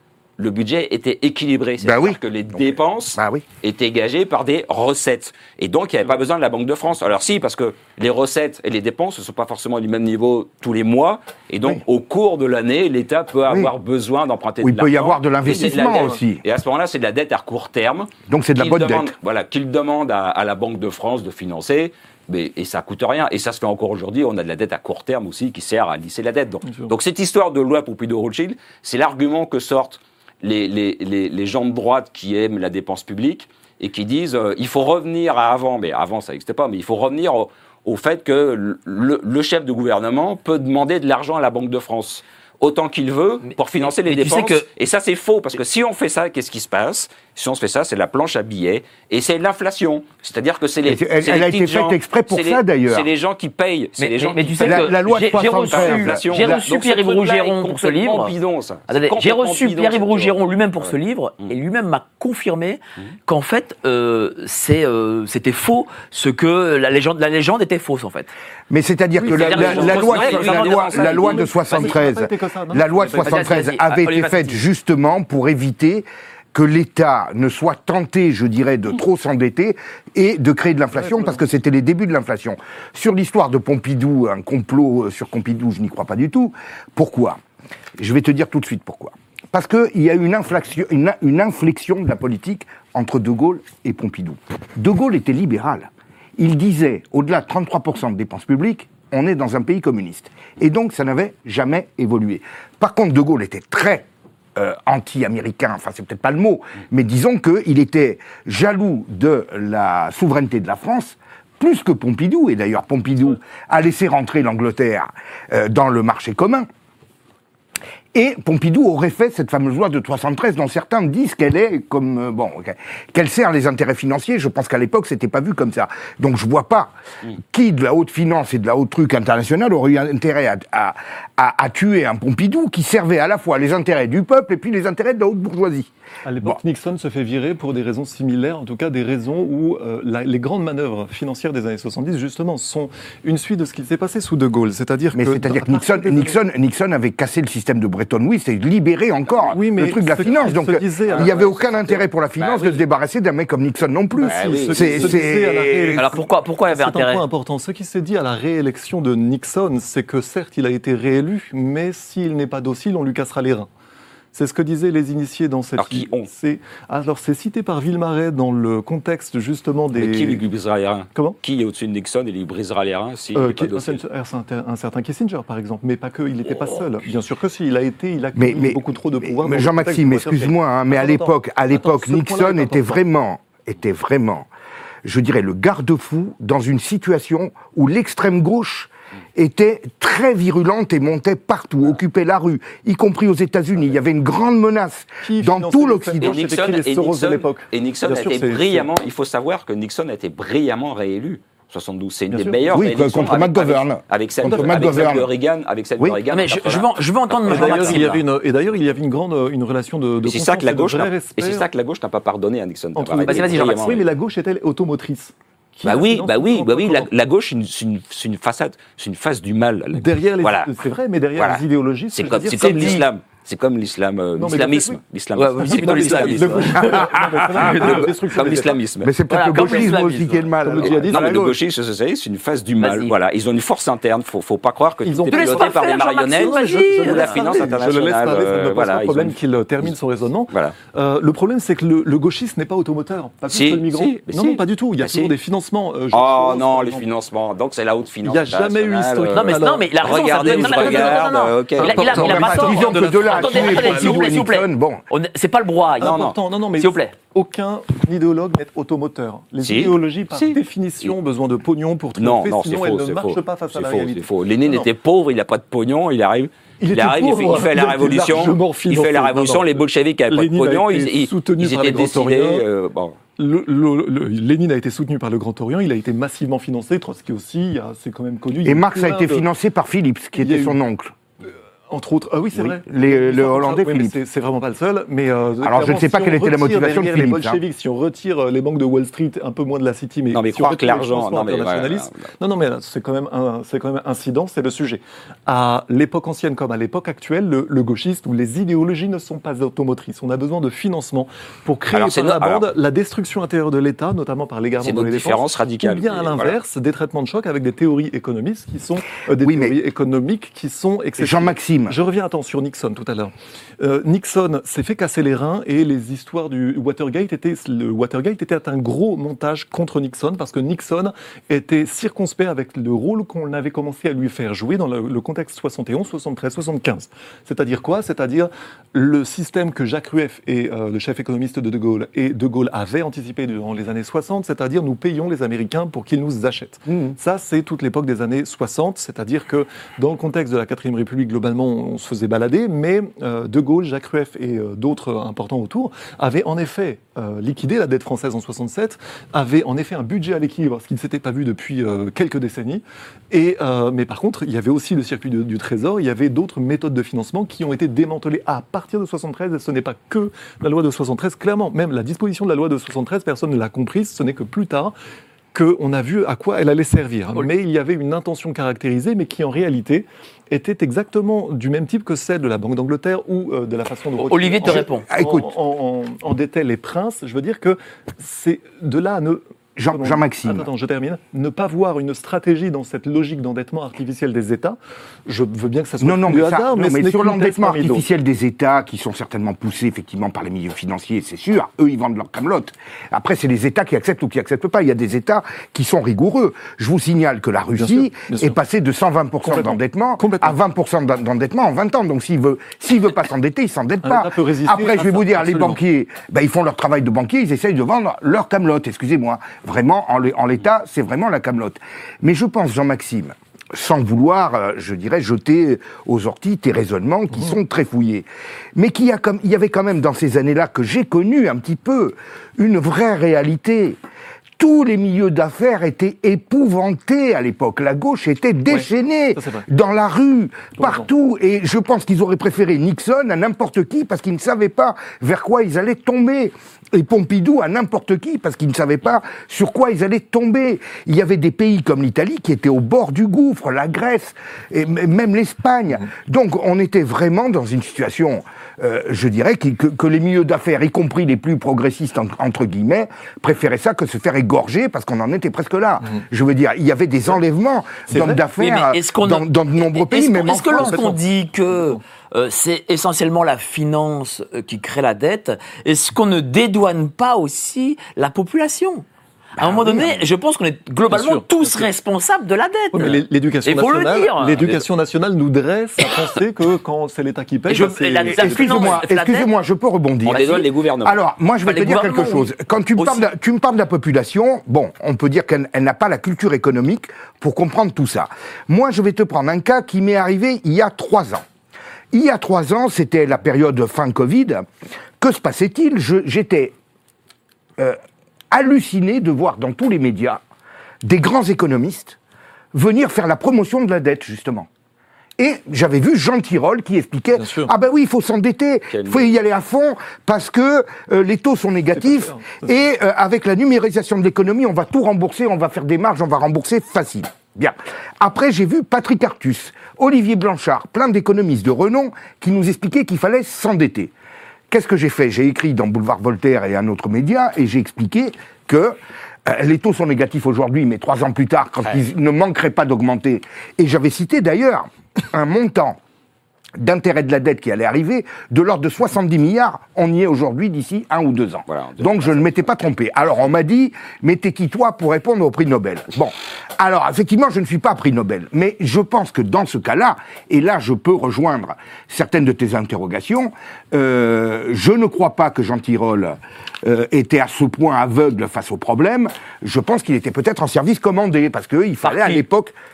le budget était équilibré. C'est-à-dire bah oui. que les dépenses bah oui. étaient gagées par des recettes. Et donc, il n'y avait pas besoin de la Banque de France. Alors si, parce que les recettes et les dépenses ne sont pas forcément du même niveau tous les mois. Et donc, oui. au cours de l'année, l'État peut avoir oui. besoin d'emprunter oui, de l'argent. Il peut y avoir de l'investissement aussi. Et à ce moment-là, c'est de la dette à court terme. Donc, c'est de la bonne demande, dette. Voilà, qu'il demande à, à la Banque de France de financer. Mais, et ça ne coûte rien. Et ça se fait encore aujourd'hui. On a de la dette à court terme aussi qui sert à lisser la dette. Donc, donc cette histoire de loi Pompidou-Rothschild, c'est l'argument que sortent les, les, les, les gens de droite qui aiment la dépense publique et qui disent euh, il faut revenir à avant. Mais avant, ça n'existait pas. Mais il faut revenir au, au fait que le, le chef de gouvernement peut demander de l'argent à la Banque de France autant qu'il veut pour financer mais, les mais dépenses. Tu sais que... Et ça, c'est faux, parce que si on fait ça, qu'est-ce qui se passe ? Si on se fait ça, c'est la planche à billets, et c'est l'inflation. C'est-à-dire que c'est les Elle, elle, c'est elle les a été faite exprès pour ça, les, d'ailleurs. C'est les gens qui payent. C'est mais, les gens mais, mais qui tu sais la, que la loi de j'ai reçu, j'ai reçu Pierre-Yves Rougeron pour ce livre. Bidon, ça. Attendez, j'ai reçu bidon, Pierre-Yves Rougeron lui-même pour ouais. ce livre, mmh. et lui-même m'a confirmé mmh. qu'en fait, euh, c'est, euh, c'était faux, ce que la légende, la légende était fausse, en fait. Mais c'est-à-dire oui, que la, la, la, loi, la, loi, la loi de soixante-treize, la loi de soixante-treize avait été faite justement pour éviter que l'État ne soit tenté, je dirais, de trop s'endetter et de créer de l'inflation, parce que c'était les débuts de l'inflation. Sur l'histoire de Pompidou, un complot sur Pompidou, je n'y crois pas du tout. Pourquoi ? Je vais te dire tout de suite pourquoi. Parce qu'il y a une inflexion, une, une inflexion de la politique entre De Gaulle et Pompidou. De Gaulle était libéral. Il disait, au-delà de trente-trois pour cent de dépenses publiques, on est dans un pays communiste. Et donc, ça n'avait jamais évolué. Par contre, De Gaulle était très euh, anti-américain, enfin, c'est peut-être pas le mot, mais disons qu'il était jaloux de la souveraineté de la France, plus que Pompidou. Et d'ailleurs, Pompidou a laissé rentrer l'Angleterre euh, dans le marché commun. Et Pompidou aurait fait cette fameuse loi de soixante-treize dont certains disent qu'elle est comme euh, bon qu'elle sert les intérêts financiers. Je pense qu'à l'époque c'était pas vu comme ça. Donc je vois pas mmh. qui de la haute finance et de la haute truc internationale aurait eu intérêt à, à, à, à tuer un Pompidou qui servait à la fois les intérêts du peuple et puis les intérêts de la haute bourgeoisie. À l'époque, bon. Nixon se fait virer pour des raisons similaires, en tout cas des raisons où euh, la, les grandes manœuvres financières des années soixante-dix, justement, sont une suite de ce qui s'est passé sous De Gaulle. C'est-à-dire mais que, c'est-à-dire que Nixon, Nixon, Nixon avait cassé le système de Bretton Woods et libéré encore oui, le truc de la finance. Donc il n'y avait aucun intérêt pour la finance bah, de oui. se débarrasser d'un mec comme Nixon non plus. Bah, oui. c'est, c'est, c'est... Alors pourquoi, pourquoi il y avait c'est intérêt ? C'est un point important. Ce qui s'est dit à la réélection de Nixon, c'est que certes, il a été réélu, mais s'il n'est pas docile, on lui cassera les reins. C'est ce que disaient les initiés dans cette... Alors qui ont c'est, alors c'est cité par Villemaret dans le contexte justement des... Mais qui lui brisera les reins ? Comment ? Qui est au-dessus de Nixon et lui brisera les reins s'il euh, n'est pas qui, docile ? un, un certain Kissinger par exemple, mais pas que, il n'était oh. pas seul. Bien sûr que si, il a été, il a mais, mais, beaucoup trop de pouvoir. Mais Jean-Maxime, excuse-moi, hein, mais à l'époque, à l'époque Attends, Nixon était vraiment, était vraiment, je dirais, le garde-fou dans une situation où l'extrême gauche était très virulente et montait partout, occupait la rue, y compris aux États-Unis. Il y avait une grande menace Qui dans tout l'Occident. Et Nixon, les et Soros Nixon, de l'époque. Et Nixon Bien a sûr, été c'est, brillamment, c'est... il faut savoir que Nixon a été brillamment réélu. soixante-douze, c'est une Bien des sûr. meilleures oui, réélections contre McGovern. Avec, avec celle, contre de, avec celle de McGovern. Reagan. Avec celle oui. de Reagan. Mais je, je, veux, je veux entendre Jean-Maxime. Il y avait une, et d'ailleurs, il y avait une grande une relation de, de et c'est ça que la gauche n'a, respect. et c'est ça que la gauche n'a pas pardonné à Nixon. Entre, vas-y, vas-y, Jean-Maxime. Oui, mais la gauche est-elle automotrice? Bah oui, bah oui, bah oui, la, la gauche, c'est une, c'est une façade, c'est une face du mal. Derrière les, voilà. c'est vrai, mais derrière voilà. les idéologies, c'est comme, c'est comme l'islam. C'est comme l'islam, euh, non, l'islamisme. l'islamisme. Ouais, c'est plutôt l'islamisme. Comme l'islamisme. Mais c'est peut-être le gauchisme aussi qui est le mal. Non, mais le gauchisme, c'est une face du mal. Voilà, ils ont une force interne. Faut, faut pas croire que ils tout est piloté par des marionnettes ou la finance internationale. Je le laisse parler, ça ne me pose pas de problème qu'il termine son raisonnement. Le problème, c'est que le gauchisme n'est pas automoteur. Pas plus que le migrant. Non, non, pas du tout. Il y a toujours des financements. Oh non, les financements. Donc c'est la haute finance. Il n'y a jamais eu historique. Non, mais la raison, regardez, je regarde. Il a pas tort. Disons que de là à tuer S'il vous plaît, s'il vous plaît. Bon. On, c'est pas le brouhaha. Non, non, non, non, mais s'il vous plaît. Aucun idéologue n'est automoteur. Les si. idéologies, par si. définition, ont besoin de pognon pour triompher, non, non, sinon c'est faux, elles ne marchent faux. pas face c'est à la faux, réalité. C'est faux. Lénine était pauvre, il n'a pas de pognon, il arrive. Il, il arrive, pauvre, il fait, il fait la révolution, il fait la révolution, non, non. Les bolcheviks n'avaient pas de pognon, ils, ils, ils étaient décidés. Euh, bon. Le, le, le, Lénine a été soutenu par le Grand Orient, il a été massivement financé, Trotsky aussi, c'est quand même connu. Et Marx a été financé par Philips, qui était son oncle. Entre autres, ah oui, c'est Oui. vrai. Les- le Hollandais, Oui, mais Philippe. c'est, c'est vraiment pas le seul. Mais euh, Alors, je ne sais pas si quelle on était la retire motivation de derrière les Philippe, hein. bolcheviks, si on retire euh, les banques de Wall Street, un peu moins de la City, mais, Non, mais si on croire retire que les l'argent- financements non, mais voilà, internationalistes- voilà. non, non, mais là, c'est quand même un, c'est quand même incident, c'est le sujet. À l'époque ancienne comme à l'époque actuelle, le, le gauchiste ou les idéologies ne sont pas automotrices. On a besoin de financement pour créer Alors, c'est par la no- bande alors- la destruction intérieure de l'État, notamment par l'égarement C'est de notre les différence dépenses, radicale. ou bien à Et voilà. l'inverse, des traitements de choc avec des théories économistes qui sont euh, des Oui, mais- théories économiques qui sont excessives. Jean-Maxime. Je reviens attends, sur Nixon tout à l'heure. Euh, Nixon s'est fait casser les reins et les histoires du Watergate étaient, le Watergate était un gros montage contre Nixon parce que Nixon était circonspect avec le rôle qu'on avait commencé à lui faire jouer dans le, le contexte soixante et onze, soixante-treize, soixante-quinze. C'est-à-dire quoi? C'est-à-dire le système que Jacques Rueff et euh, le chef économiste de De Gaulle et De Gaulle avaient anticipé durant les années soixante, c'est-à-dire nous payons les Américains pour qu'ils nous achètent. Mmh. Ça, c'est toute l'époque des années soixante, c'est-à-dire que dans le contexte de la quatrième République, globalement, on se faisait balader, mais euh, De Gaulle, Jacques Rueff et euh, d'autres importants autour avaient en effet euh, liquidé la dette française en soixante-sept, avaient en effet un budget à l'équilibre, ce qui ne s'était pas vu depuis euh, quelques décennies. Et, euh, mais par contre, il y avait aussi le circuit de- du Trésor, il y avait d'autres méthodes de financement qui ont été démantelées à partir de soixante-treize, et ce n'est pas que la loi de soixante-treize, clairement, même la disposition de la loi de soixante-treize, personne ne l'a comprise, ce n'est que plus tard qu'on a vu à quoi elle allait servir. Mais il y avait une intention caractérisée, mais qui en réalité était exactement du même type que celle de la Banque d'Angleterre ou euh, de la façon dont Olivier te en- répond. Ah, écoute. en, en, en détail les princes. Je veux dire que c'est de là à ne Jean- Pardon. Jean-Maxime. Attends, attends, je termine. Ne pas voir une stratégie dans cette logique d'endettement artificiel des États. Je veux bien que ça soit Non, non, du mais, ça- hasard, non, mais, mais ce n'est sur qu'une l'endettement thèse parmi d'autres. artificiel des États, qui sont certainement poussés effectivement par les milieux financiers, c'est sûr, eux ils vendent leur camelote. Après, c'est les États qui acceptent ou qui acceptent pas. Il y a des États qui sont rigoureux. Je vous signale que la Russie sûr, bien sûr. est passée de cent vingt pour cent Complètement. d'endettement Complètement. à vingt pour cent d'endettement en vingt ans. Donc s'il veut, s'il veut pas s'endetter, il s'endette Un pas. État peut résister Après, je à vais ça, vous dire, absolument. les banquiers, ben, ils font leur travail de banquier, ils essayent de vendre leur camelote. Excusez-moi, vraiment en l'é- en l'état, c'est vraiment la camelote. Mais je pense, Jean-Maxime, sans vouloir, euh, je dirais, jeter aux orties tes raisonnements qui sont très fouillés, mais qu'il y, a comme, il y avait quand même dans ces années-là que j'ai connu un petit peu une vraie réalité. Tous les milieux d'affaires étaient épouvantés à l'époque. La gauche était déchaînée ça, c'est vrai. dans la rue, Pour partout. Et je pense qu'ils auraient préféré Nixon à n'importe qui parce qu'ils ne savaient pas vers quoi ils allaient tomber. Et Pompidou à n'importe qui parce qu'ils ne savaient pas sur quoi ils allaient tomber. Il y avait des pays comme l'Italie qui étaient au bord du gouffre, la Grèce, et m- même l'Espagne. Donc on était vraiment dans une situation, euh, je dirais, qui- que, que les milieux d'affaires, y compris les plus progressistes en- entre guillemets, préféraient ça que se faire égorger parce qu'on en était presque là. Je veux dire, il y avait des enlèvements d'hommes Oui, d'affaires mais est-ce qu'on dans, a- dans de nombreux pays, Est-ce qu'on- même en est-ce que France. lorsqu'on dit que euh, c'est essentiellement la finance euh, qui crée la dette, est-ce qu'on ne dédouane pas aussi la population? À un moment oui, donné, je pense qu'on est globalement Bien sûr, tous bien sûr. responsables de la dette. Oui, mais l'é- l'éducation Il faut le nationale, dire. l'éducation nationale nous dresse à penser que quand c'est l'État qui paye, Et je- bah, c'est- et la- c'est- la- Excusez-moi, finance, la dette- excusez-moi, je peux rebondir. On dédouane les gouvernements. Alors, moi, je vais Enfin, te les dire quelque gouvernements, chose. oui. Quand tu me, parles de, Aussi. tu me parles de la population, bon, on peut dire qu'elle elle n'a pas la culture économique pour comprendre tout ça. Moi, je vais te prendre un cas qui m'est arrivé il y a trois ans. Il y a trois ans, c'était la période fin Covid. Que se passait-il? Je- J'étais euh, halluciné de voir dans tous les médias des grands économistes venir faire la promotion de la dette, justement. Et j'avais vu Jean Tirole qui expliquait Bien sûr. « Ah ben oui, il faut s'endetter, il Quel- faut y aller à fond parce que euh, les taux sont négatifs pas clair. et euh, avec la numérisation de l'économie, on va tout rembourser, on va faire des marges, on va rembourser facile. » Bien. Après, j'ai vu Patrick Artus, Olivier Blanchard, plein d'économistes de renom qui nous expliquaient qu'il fallait s'endetter. Qu'est-ce que j'ai fait? J'ai écrit dans Boulevard Voltaire et un autre média et j'ai expliqué que euh, les taux sont négatifs aujourd'hui, mais trois ans plus tard, quand ils ne manqueraient pas d'augmenter. Et j'avais cité d'ailleurs un montant d'intérêt de la dette qui allait arriver de l'ordre de soixante-dix milliards. On y est aujourd'hui d'ici un ou deux ans. Voilà, en deux Donc je ne m'étais pas trompé. Alors on m'a dit, mais t'es qui toi pour répondre au prix Nobel? Bon, alors effectivement je ne suis pas prix Nobel, mais je pense que dans ce cas-là, et là je peux rejoindre certaines de tes interrogations, euh, je ne crois pas que Jean Tirole euh, était à ce point aveugle face au problème. Je pense qu'il était peut-être en service commandé, parce qu'il fallait à qui l'époque...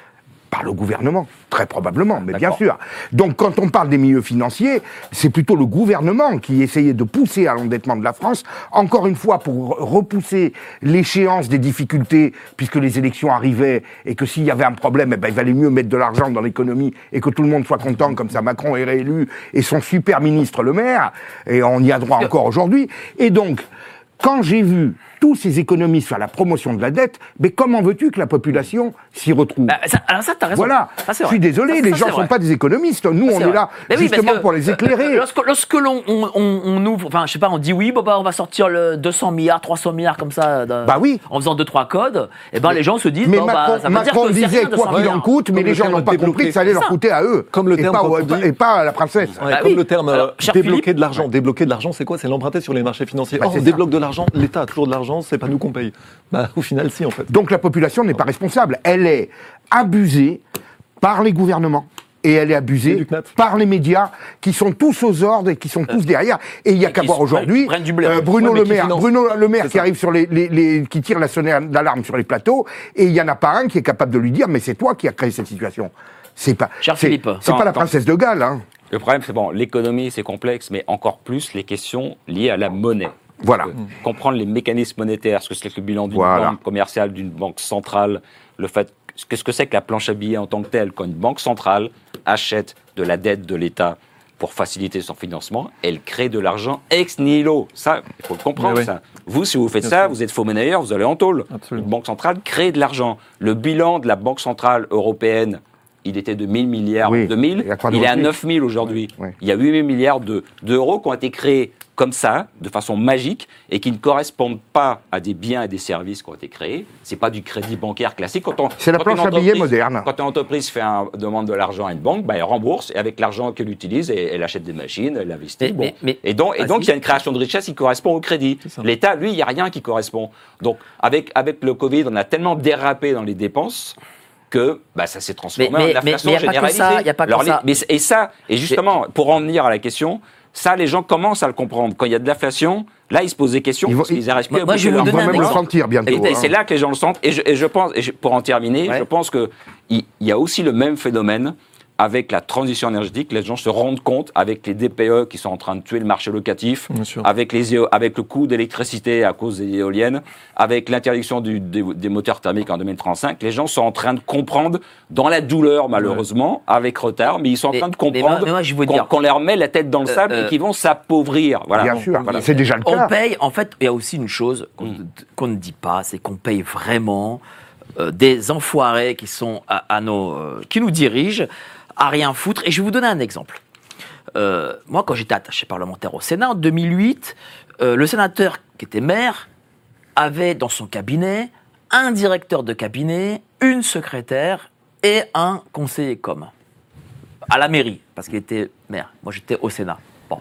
Par le gouvernement, très probablement, mais bien D'accord. sûr. Donc quand on parle des milieux financiers, c'est plutôt le gouvernement qui essayait de pousser à l'endettement de la France, encore une fois pour repousser l'échéance des difficultés, puisque les élections arrivaient, et que s'il y avait un problème, eh ben, il valait mieux mettre de l'argent dans l'économie, et que tout le monde soit content, comme ça Macron est réélu, et son super ministre Le Maire, et on y a droit encore aujourd'hui. Et donc, quand j'ai vu tous ces économistes sur la promotion de la dette, mais comment veux-tu que la population s'y retrouve? Bah, ça, alors ça, t'as raison. Voilà. Ça, c'est Je suis vrai. désolé, Ça, les ça, gens c'est ne sont vrai. pas des économistes. Nous, Ça, on c'est est vrai. là Mais oui, justement parce que, pour les éclairer. euh, Lorsque, lorsque l'on on, on, on ouvre, enfin, je sais pas, on dit oui, bon, bah, on va sortir le deux cents milliards, trois cents milliards comme ça, d'un- Bah oui. en faisant deux trois codes, et ben les gens se disent, Mais bon, Macron, bah, ça veut dire Macron que c'est disait rien, deux quoi cents qu'il en milliards. coûte, mais Comme les le gens terme n'ont pas débloqué. compris que ça allait leur Ça. coûter à eux. Comme le et terme pas, quand au- on dit- et pas à la princesse. Ouais, Bah comme oui. le terme Alors, euh, cher débloquer Philippe- de l'argent. Débloquer de l'argent, c'est quoi? C'est l'emprunter sur les marchés financiers. Bah, Or, c'est on ça. débloque de l'argent, l'État a toujours de l'argent, c'est pas nous qu'on paye. Bah, au final, si, en fait. Donc la population n'est pas responsable. Elle est abusée par les gouvernements. Et elle est Et abusée du C N A T. par les médias qui sont tous aux ordres et qui sont tous derrière. Et il y a et qu'à qui voir se aujourd'hui prennent- prennent du blé. euh, Bruno Ouais, mais Le qui Maire, finance. Bruno Le Maire C'est qui ça. arrive sur les, les, les- qui tire la sonnette d'alarme sur les plateaux, et il y en a pas un qui est capable de lui dire mais c'est toi qui as créé cette situation. C'est pas, Cher c'est, Philippe. c'est Attends, pas la attends. princesse de Galles. Hein. Le problème, c'est bon, l'économie, c'est complexe, mais encore plus les questions liées à la monnaie. Voilà. Euh, comprendre les mécanismes monétaires, ce que c'est que le bilan d'une Voilà. banque commerciale, d'une banque centrale, le fait, qu'est-ce que c'est que la planche à billets en tant que telle, quand une banque centrale achète de la dette de l'État pour faciliter son financement, elle crée de l'argent ex nihilo. Ça, il faut le comprendre, Mais oui. ça. Vous, si vous faites Bien ça, sûr. vous êtes faux monnayeur, vous allez en tôle. Absolument. Une banque centrale crée de l'argent. Le bilan de la Banque centrale européenne, il était de mille milliards Oui, en deux mille, il a il est à quadruplé. neuf mille aujourd'hui. Ouais. Il y a huit mille milliards de- d'euros qui ont été créés comme ça, de façon magique, et qui ne correspondent pas à des biens et des services qui ont été créés. C'est pas du crédit bancaire classique. Quand on, C'est la quand planche une à billets entreprise- moderne. Quand une entreprise fait un, demande de l'argent à une banque, bah, elle rembourse, et avec l'argent qu'elle utilise, elle, elle achète des machines, elle investit. Mais- bon. mais- mais- et donc, et Ah, donc si. il y a une création de richesse qui correspond au crédit. ça. L'État, lui, il n'y a rien qui correspond. Donc, avec, avec le Covid, on a tellement dérapé dans les dépenses que bah, ça s'est transformé Mais- mais- en inflation mais- mais il y a pas que généralisée. ça, il y a pas que Alors, ça. les- mais- et ça, et justement, pour en venir à la question, ça, les gens commencent à le comprendre. Quand il y a de l'inflation, là, ils se posent des questions Ils vont- parce qu'ils n'arrivent plus Moi- à moi, bouger je vais leur vous On va donner un même le exemple. sentir bientôt. et, et hein. c'est là que les gens le sentent. Et je, et je pense, et je- pour en terminer, Ouais. je pense que il il y a aussi le même phénomène avec la transition énergétique. Les gens se rendent compte avec les D P E qui sont en train de tuer le marché locatif, Bien sûr. avec, les, éo- avec le coût d'électricité à cause des éoliennes, avec l'interdiction du- des, des moteurs thermiques en deux mille trente-cinq. Les gens sont en train de comprendre, dans la douleur malheureusement, avec retard, mais ils sont en Mais- train de mais moi- comprendre mais moi, je veux qu'on dire- qu'on leur met la tête dans le Euh, sable euh, et qu'ils vont s'appauvrir. Voilà. Bien sûr, Voilà. c'est déjà le On cas. paye, en fait, il y a aussi une chose qu'on Mm. qu'on ne dit pas, c'est qu'on paye vraiment euh, des enfoirés qui sont à, à nos, euh, qui nous dirigent à rien foutre. Et je vais vous donner un exemple. Euh, moi, quand j'étais attaché parlementaire au Sénat en deux mille huit, euh, le sénateur qui était maire avait dans son cabinet un directeur de cabinet, une secrétaire et un conseiller com. À la mairie, parce qu'il était maire. Moi, j'étais au Sénat. Bon.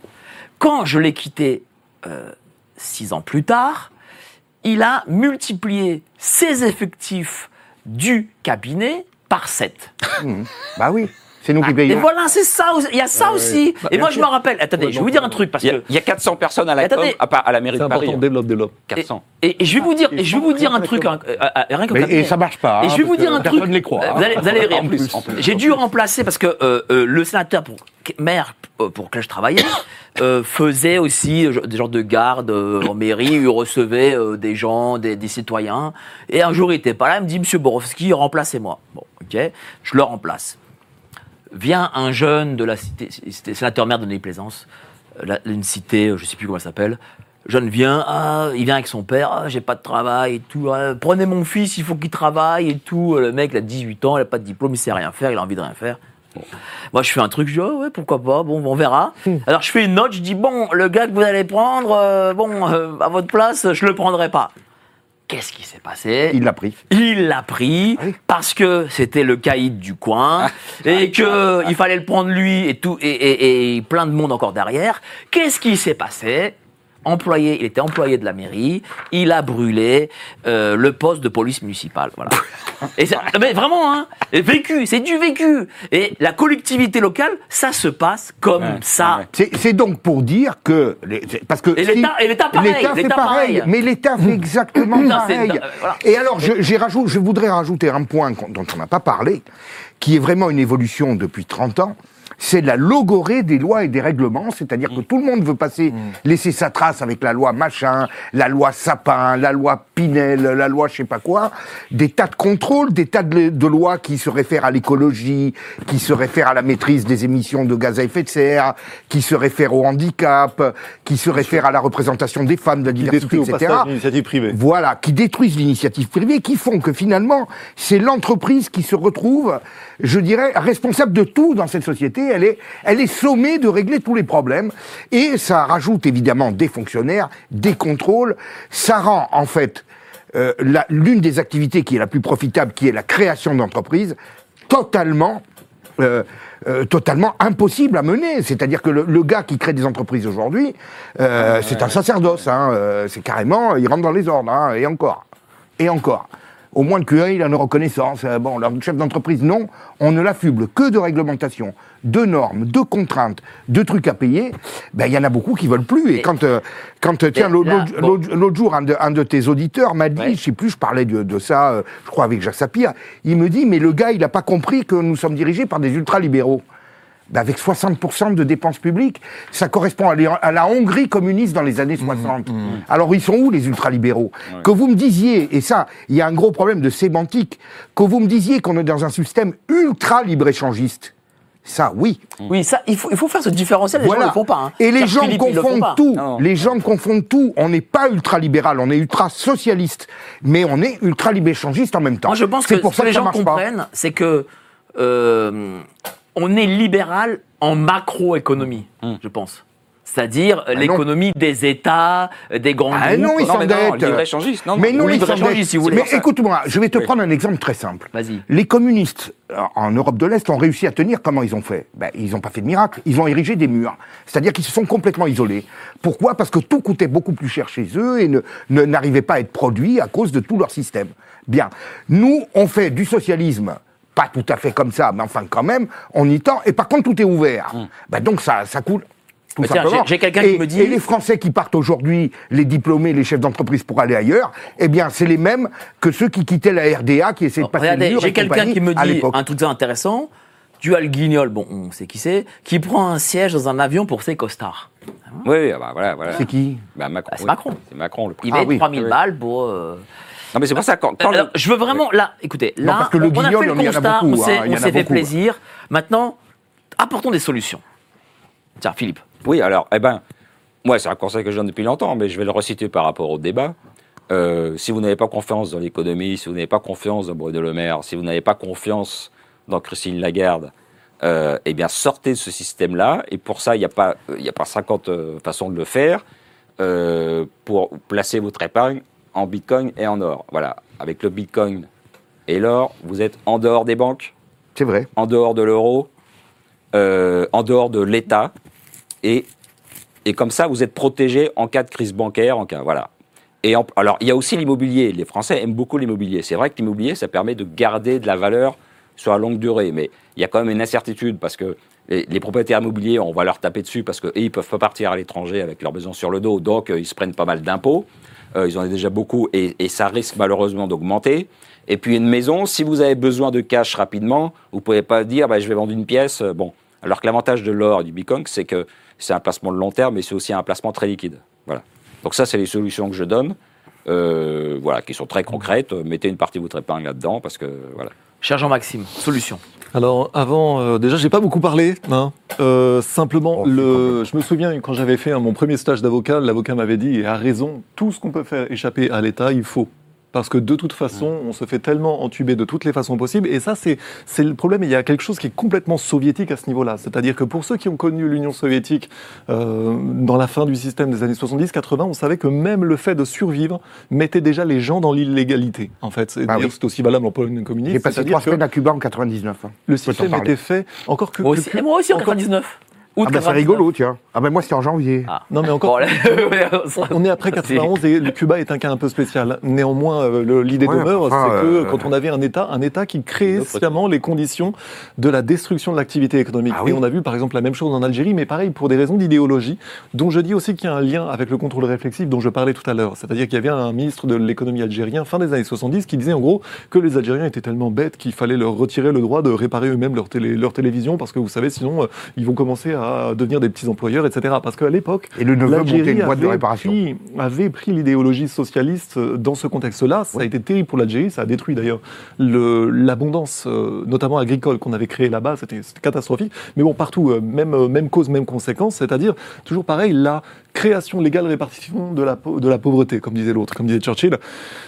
Quand je l'ai quitté euh, six ans plus tard, il a multiplié ses effectifs du cabinet par sept. Bah oui, c'est nous qui Et payons. voilà, c'est ça, aussi- il y a ça aussi. et moi, je me rappelle, attendez, Ouais, je vais vous donc, dire un truc, parce Il y, a, que... il y a quatre cents personnes à la, Attendez. com, à, part- à la mairie C'est de Paris. important, hein. développe, développe. quatre cents. Et, et je vais vous dire, et je vais vous dire un Ils truc, sont hein, euh, euh, rien que Mais- cabinet. et ça marche pas. Et hein, je vais vous parce dire que un truc. Personne les croit. euh, hein. Vous allez, vous allez rire. En plus, en plus. J'ai dû remplacer parce que euh, euh, le sénateur pour maire euh, pour lequel je travaillais euh, faisait aussi euh, des genres de garde euh, en mairie, il recevait euh, des gens, des, des citoyens. Et un jour, il était pas là, il me dit Monsieur Borowski, remplacez-moi. Bon, ok, je le remplace. Vient un jeune de la cité, c'était sénateur maire de Neuilly-Plaisance, euh, la- une cité, euh, je sais plus comment elle s'appelle. Jeune vient, ah, il vient avec son père, ah, j'ai pas de travail et tout. ah, prenez mon fils, il faut qu'il travaille et tout. Le mec, il a dix-huit ans, il a pas de diplôme, il sait rien faire, il a envie de rien faire. Bon. Moi, je fais un truc, je dis, ah ouais, pourquoi pas, bon, on verra. Alors, je fais une note, je dis, bon, le gars que vous allez prendre, euh, bon, euh, à votre place, je le prendrai pas. Qu'est-ce qui s'est passé? Il l'a pris. Il l'a pris Oui. parce que c'était le caïd du coin et que il fallait le prendre lui et tout et, et- et plein de monde encore derrière. Qu'est-ce qui s'est passé? employé, il était employé de la mairie, il a brûlé euh, le poste de police municipale. Voilà. Et ça, mais vraiment, hein, vécu, c'est du vécu. Et la collectivité locale, ça se passe comme Ouais, ça. ouais. C'est, c'est donc pour dire que... les- c'est- parce que Et si- l'État- et l'État pareil, L'État fait l'État pareil, pareil. mais l'État fait exactement Putain, c'est- pareil. euh, voilà. Et alors, je, j'ai rajout, je voudrais rajouter un point qu'on- dont on n'a pas parlé, qui est vraiment une évolution depuis trente ans, c'est la logorée des lois et des règlements, c'est-à-dire que tout le monde veut passer, laisser sa trace avec la loi machin, la loi Sapin, la loi Pinel, la loi je sais pas quoi, des tas de contrôles, des tas de, de lois qui se réfèrent à l'écologie, qui se réfèrent à la maîtrise des émissions de gaz à effet de serre, qui se réfèrent au handicap, qui se réfèrent à la représentation des femmes, de la Qui diversité, détruit au et cetera. passage l'initiative privée. Voilà, qui détruisent l'initiative privée, qui font que finalement, c'est l'entreprise qui se retrouve, je dirais, responsable de tout dans cette société. Elle est, elle est sommée de régler tous les problèmes. Et ça rajoute évidemment des fonctionnaires, des contrôles. Ça rend, en fait, euh, la- l'une des activités qui est la plus profitable, qui est la création d'entreprises, totalement... Euh, euh, totalement impossible à mener. C'est-à-dire que le, le gars qui crée des entreprises aujourd'hui, euh, c'est un sacerdoce. Hein, euh, c'est carrément, il rentre dans les ordres. Hein, et encore. Et encore. Au moins le Q A, il a une reconnaissance. Euh, bon, leur chef d'entreprise, non. On ne l'affuble que de réglementation, de normes, de contraintes, de trucs à payer. Ben, il y en a beaucoup qui veulent plus. Et, Et- quand, euh, quand euh, tiens, Et l'autre là, l'autre- bon. l'autre- l'autre jour, un de, un de tes auditeurs m'a dit, Ouais. je sais plus, je parlais de, de ça, euh, je crois avec Jacques Sapir, il me dit, mais le gars, il n'a pas compris que nous sommes dirigés par des ultralibéraux. Ben, avec soixante pour cent de dépenses publiques, ça correspond à, les- à la Hongrie communiste dans les années soixante. Alors ils sont où les ultralibéraux? Que vous me disiez, et ça, il y a un gros problème de sémantique, que vous me disiez qu'on est dans un système ultra-libre-échangiste. Ça, oui. Oui, ça, il faut, il faut faire ce différentiel, les gens ne le font pas. Hein. Et les Car gens Philippe, ils le font confondent pas. tout. Non. Les gens confondent tout. On n'est pas ultra-libéral, on est ultra-socialiste. Mais on est ultra-libre-échangiste en même temps. Moi, je pense C'est que pour ce ça que les ça gens marche pas. comprennent, c'est que euh, on est libéral en macroéconomie, je pense. C'est-à-dire euh, non. l'économie des États, euh, des grands Ah groupes. non, ils Non, mais non, s'endettent. libre-échangiste, non, Mais non, non, ou ils libre-échangiste, s'endettent. si vous voulez. Mais écoute-moi, je vais te Oui. prendre un exemple très simple. Vas-y. Les communistes euh, en Europe de l'Est ont réussi à tenir. Comment ils ont fait? Ben, ils n'ont pas fait de miracle. Ils ont érigé des murs. C'est-à-dire qu'ils se sont complètement isolés. Pourquoi? Parce que tout coûtait beaucoup plus cher chez eux et ne, ne- n'arrivait pas à être produit à cause de tout leur système. Bien. Nous, on fait du socialisme. Pas tout à fait comme ça, mais enfin quand même, on y tend. Et par contre, tout est ouvert. Ben, donc ça, ça coule. Tout Mais tiens, simplement. j'ai- j'ai quelqu'un Et- qui me dit- Et les Français qui partent aujourd'hui, les diplômés, les chefs d'entreprise pour aller ailleurs, eh bien, c'est les mêmes que ceux qui quittaient la R D A, qui essaient de passer Regardez, le mur j'ai et quelqu'un compagnie qui me à dit l'époque. un truc intéressant. Dual Guignol, bon, on sait qui c'est, qui prend un siège dans un avion pour ses costards. Oui, oui, bah, voilà, voilà. C'est qui? Bah, Macron. Bah, c'est oui. Macron. C'est Macron, le Il président. met Ah oui. trois mille Oui. balles pour. euh, Non, mais c'est pour ça, quand, quand Alors, le- je veux vraiment, là, écoutez, Non, là, parce que le on a guignol, fait le il y en a constat, beaucoup, on s'est, hein, il y on en a s'est fait beaucoup. plaisir. Maintenant, apportons des solutions. Tiens, Philippe. Oui, alors, eh ben, moi, c'est un conseil que je donne depuis longtemps, mais je vais le reciter par rapport au débat. Euh, si vous n'avez pas confiance dans l'économie, si vous n'avez pas confiance dans Bruno Le Maire, si vous n'avez pas confiance dans Christine Lagarde, euh, eh bien, sortez de ce système-là. Et pour ça, il n'y a pas, il n'y a pas cinquante euh, façons de le faire euh, pour placer votre épargne en Bitcoin et en or. Voilà. Avec le Bitcoin et l'or, vous êtes en dehors des banques, C'est vrai. en dehors de l'euro, euh, en dehors de l'État, et, et comme ça, vous êtes protégé en cas de crise bancaire, en cas, voilà. Et en- alors, il y a aussi l'immobilier. Les Français aiment beaucoup l'immobilier. C'est vrai que l'immobilier, ça permet de garder de la valeur sur la longue durée, mais il y a quand même une incertitude parce que les, les propriétaires immobiliers, on va leur taper dessus parce qu'ils ne peuvent pas partir à l'étranger avec leurs besoins sur le dos, donc euh, ils se prennent pas mal d'impôts. Euh, ils en ont déjà beaucoup et, et ça risque malheureusement d'augmenter. Et puis une maison, si vous avez besoin de cash rapidement, vous ne pouvez pas dire bah, je vais vendre une pièce. Euh, Bon, alors que l'avantage de l'or et du Bitcoin, c'est que c'est un placement de long terme, mais c'est aussi un placement très liquide. Voilà. Donc ça, c'est les solutions que je donne, euh, voilà, qui sont très concrètes. Mettez une partie de votre épargne là-dedans parce que voilà. Cher Jean-Maxime, solution. Alors avant, euh, déjà j'ai pas beaucoup parlé, hein. Euh, simplement, Oh, le, je me souviens quand j'avais fait hein, mon premier stage d'avocat, l'avocat m'avait dit, et a raison, tout ce qu'on peut faire échapper à l'État, il faut. Parce que de toute façon, on se fait tellement entuber de toutes les façons possibles. Et ça, c'est c'est le problème. Il y a quelque chose qui est complètement soviétique à ce niveau-là. C'est-à-dire que pour ceux qui ont connu l'Union soviétique euh, dans la fin du système des années soixante-dix quatre-vingts, on savait que même le fait de survivre mettait déjà les gens dans l'illégalité. En fait, c'est Ah oui. c'est aussi valable en Pologne communiste. J'ai passé C'est-à-dire trois que semaines à Cuba en quatre-vingt-dix-neuf. hein. le Je peux t'en système parler. était fait encore que... Moi que- aussi, que- et moi aussi en encore- quatre-vingt-dix-neuf. Ah bah c'est rigolo, tiens. Ah bah moi c'était en janvier. Ah. Non mais encore, Bon, là, on est après quatre-vingt-onze et le Cuba est un cas un peu spécial. Néanmoins, euh, le- l'idée Ouais, demeure, enfin, c'est que euh, quand on avait un État, un État qui créait sciemment les conditions de la destruction de l'activité économique. Ah oui. Et on a vu par exemple la même chose en Algérie, mais pareil pour des raisons d'idéologie, dont je dis aussi qu'il y a un lien avec le contrôle réflexif dont je parlais tout à l'heure. C'est-à-dire qu'il y avait un ministre de l'économie algérien fin des années soixante-dix qui disait en gros que les Algériens étaient tellement bêtes qu'il fallait leur retirer le droit de réparer eux-mêmes leur, télé, leur télévision parce que vous savez sinon euh, ils vont commencer à devenir des petits employeurs, et cetera. Parce qu'à l'époque, Et le neveu montait l'Algérie une boîte de avait réparation. pris, avait pris l'idéologie socialiste euh, dans ce contexte-là. Ça a été terrible pour l'Algérie, ça a détruit d'ailleurs le- l'abondance, euh, notamment agricole, qu'on avait créée là-bas. C'était c'était catastrophique. Mais bon, partout, euh, même, euh, même cause, même conséquence. C'est-à-dire, toujours pareil, la création légale, répartition de la, pau- de la pauvreté, comme disait l'autre, comme disait Churchill.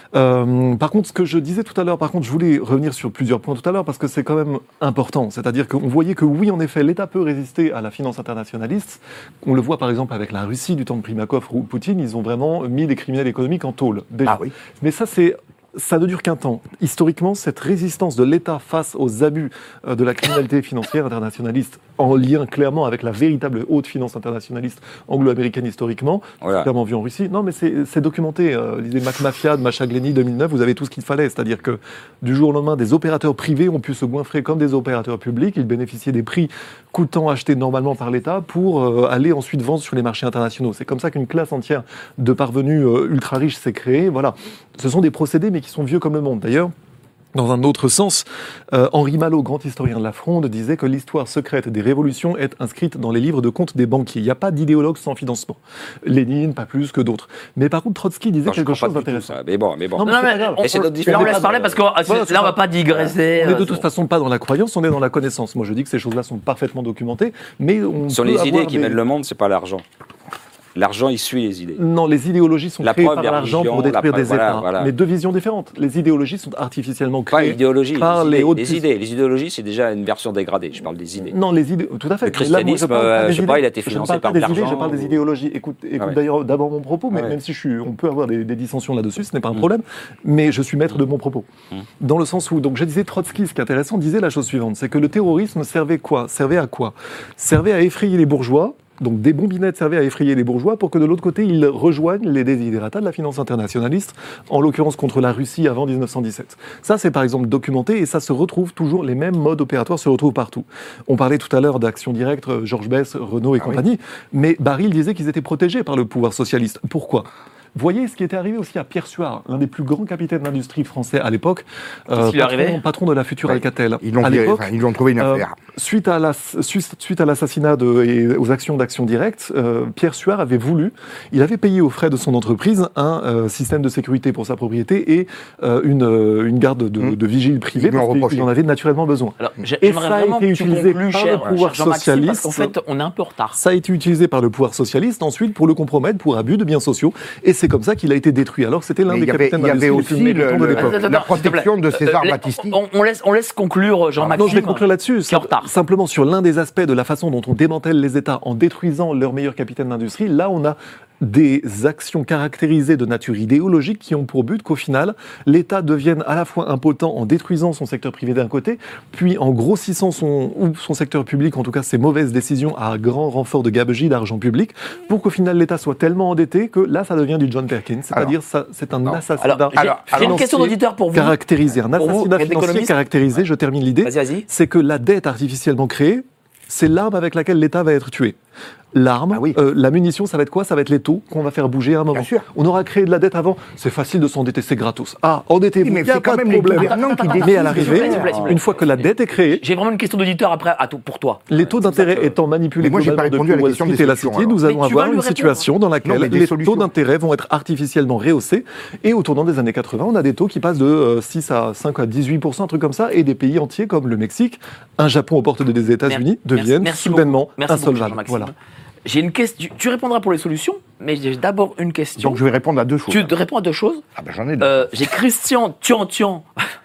Euh, par contre, ce que je disais tout à l'heure, par contre, je voulais revenir sur plusieurs points tout à l'heure parce que c'est quand même important. C'est-à-dire qu'on voyait que oui, en effet, l'État peut résister à la finance internationaliste. On le voit par exemple avec la Russie du temps de Primakov ou Poutine, ils ont vraiment mis des criminels économiques en tôle. Déjà. Ah oui. Mais ça, c'est ça ne dure qu'un temps. Historiquement, cette résistance de l'État face aux abus euh, de la criminalité financière internationaliste, en lien clairement avec la véritable haute finance internationaliste anglo-américaine historiquement, Voilà. clairement vu en Russie. Non, mais c'est c'est documenté. Euh, L'idée McMafia de Machagleni deux mille neuf, vous avez tout ce qu'il fallait. C'est-à-dire que du jour au lendemain, des opérateurs privés ont pu se goinfrer comme des opérateurs publics. Ils bénéficiaient des prix coûtant achetés normalement par l'État pour euh, aller ensuite vendre sur les marchés internationaux. C'est comme ça qu'une classe entière de parvenus euh, ultra riches s'est créée. Voilà. Ce sont des procédés, mais qui sont vieux comme le monde. D'ailleurs, dans un autre sens, euh, Henri Malot, grand historien de la Fronde, disait que l'histoire secrète des révolutions est inscrite dans les livres de comptes des banquiers. Il n'y a pas d'idéologue sans financement. Lénine, pas plus que d'autres. Mais par contre, Trotsky disait Non, je quelque crois chose pas du tout d'intéressant. ça. Mais bon, mais bon. Non, mais Non, c'est mais pas grave. on, Et c'est notre là, on différence. laisse parler parce que ah, Voilà, c'est là, on ça. va pas digresser. On est euh, de toute façon pas dans la croyance, on est dans la connaissance. Moi, je dis que ces choses-là sont parfaitement documentées, mais on Ce sont peut les avoir idées qui des- mènent le monde, c'est pas l'argent. L'argent, il suit les idées. Non, les idéologies sont La créées preuve, par la l'argent pour religion, détruire la des preuve, voilà, États. voilà. Mais deux visions différentes. Les idéologies sont artificiellement Pas créées l'idéologie, par les, les idées, hautes les puissances. idées. Les idéologies, c'est déjà une version dégradée. Je parle des idées. Non, les idées, tout à fait. Le Mais là, moi, christianisme, parle pas euh, des je sais idées. pas, il a été Je ne financé parle pas par des de idées, je l'argent parle des ou- idéologies. Écoute, écoute Ah ouais. d'ailleurs d'abord mon propos, mais Ah ouais. même si je suis, on peut avoir des, des dissensions là-dessus, ce n'est pas un problème, mais je suis maître de mon propos. Mm. Dans le sens où, donc je disais Trotsky, ce qui est intéressant, disait la chose suivante, c'est que le terrorisme servait quoi Servait à quoi Servait à effrayer les bourgeois. Donc des bombinettes servaient à effrayer les bourgeois pour que de l'autre côté, ils rejoignent les desiderata de la finance internationaliste, en l'occurrence contre la Russie avant dix-neuf cent dix-sept. Ça, c'est par exemple documenté et ça se retrouve toujours, les mêmes modes opératoires se retrouvent partout. On parlait tout à l'heure d'Action Directe, euh, Georges Bess, Renault et compagnie, mais Baril disait qu'ils étaient protégés par le pouvoir socialiste. Pourquoi ? Voyez ce qui était arrivé aussi à Pierre Suard, l'un des plus grands capitaines d'industrie français à l'époque, Qu'est-ce qui lui est patron, arrivé patron de la future Ouais. Alcatel. Ils l'ont à viré, l'époque, enfin, ils lui ont trouvé une euh, affaire. suite à la, suite, suite à l'assassinat de- et aux actions d'Action Directe, euh, Pierre Suard avait voulu, il avait payé aux frais de son entreprise un euh, système de sécurité pour sa propriété et euh, une, euh, une garde de, Mmh. de vigile privée Ils lui ont parce reproché. qu'il en avait naturellement besoin. Alors, j'ai- Et j'aimerais ça a vraiment été que tu utilisé conclues, par cher, le pouvoir cher Jean-Maxime, parce qu'en socialiste. fait, on est un peu en retard. Ça a été utilisé par le pouvoir socialiste ensuite pour le compromettre pour abus de biens sociaux et c'est comme ça qu'il a été détruit. Alors que c'était l'un Mais des il y avait, capitaines il y avait d'industrie les aussi plus le- mécontents de le- l'époque. Attends, la attends, s'il te plaît. protection de César Euh, Battisti. On, on laisse, on laisse conclure Jean-Maxime. Non, je vais conclure là-dessus. Qui est en retard. Simplement sur l'un des aspects de la façon dont on démantèle les États en détruisant leurs meilleurs capitaines d'industrie, là on a des actions caractérisées de nature idéologique qui ont pour but qu'au final, l'État devienne à la fois impotent en détruisant son secteur privé d'un côté, puis en grossissant son, ou son secteur public, en tout cas ses mauvaises décisions à grand renfort de gabegie d'argent public, pour qu'au final l'État soit tellement endetté que là ça devient du John Perkins, c'est-à-dire ça, c'est un assassinat Alors, j'ai- Alors, j'ai une question d'auditeur pour vous. caractérisé, un Pour vous, assassinat qui êtes financier économiste. caractérisé, je termine l'idée, Vas-y, vas-y. c'est que la dette artificiellement créée, c'est l'arme avec laquelle l'État va être tué. L'arme, Ah oui. euh, la munition, ça va être quoi? Ça va être les taux qu'on va faire bouger à un moment. Bien sûr. On aura créé de la dette avant, c'est facile de s'endetter, c'est gratos. Ah, endettez-vous, Oui, mais il n'y a c'est pas quand de même les problème. gouvernants qui Attends, décident. Mais à de l'arrivée, faire. s'il vous plaît, s'il vous plaît. une fois que la dette est créée, J'ai vraiment une question d'auditeur après à tout, pour toi. les taux d'intérêt étant manipulés Mais moi, j'ai pas globalement répondu à la depuis Wall question Street des et la solutions, City, nous alors. allons Mais tu vas avoir lui une répondre. situation dans laquelle Non, mais des les solutions. taux d'intérêt vont être artificiellement rehaussés et au tournant des années quatre-vingts, on a des taux qui passent de euh, six à cinq à dix-huit pour cent, un truc comme ça, et des pays entiers comme le Mexique, un Japon aux portes des États-Unis, Merci- deviennent merci soudainement beaucoup. Merci beaucoup, insolvables. Jean-Maxime. Voilà. J'ai une question. Tu répondras pour les solutions, mais j'ai d'abord une question. Donc je vais répondre à deux choses. Tu réponds à deux choses. Ah ben j'en ai deux. Euh, j'ai Christian Tian-Tian.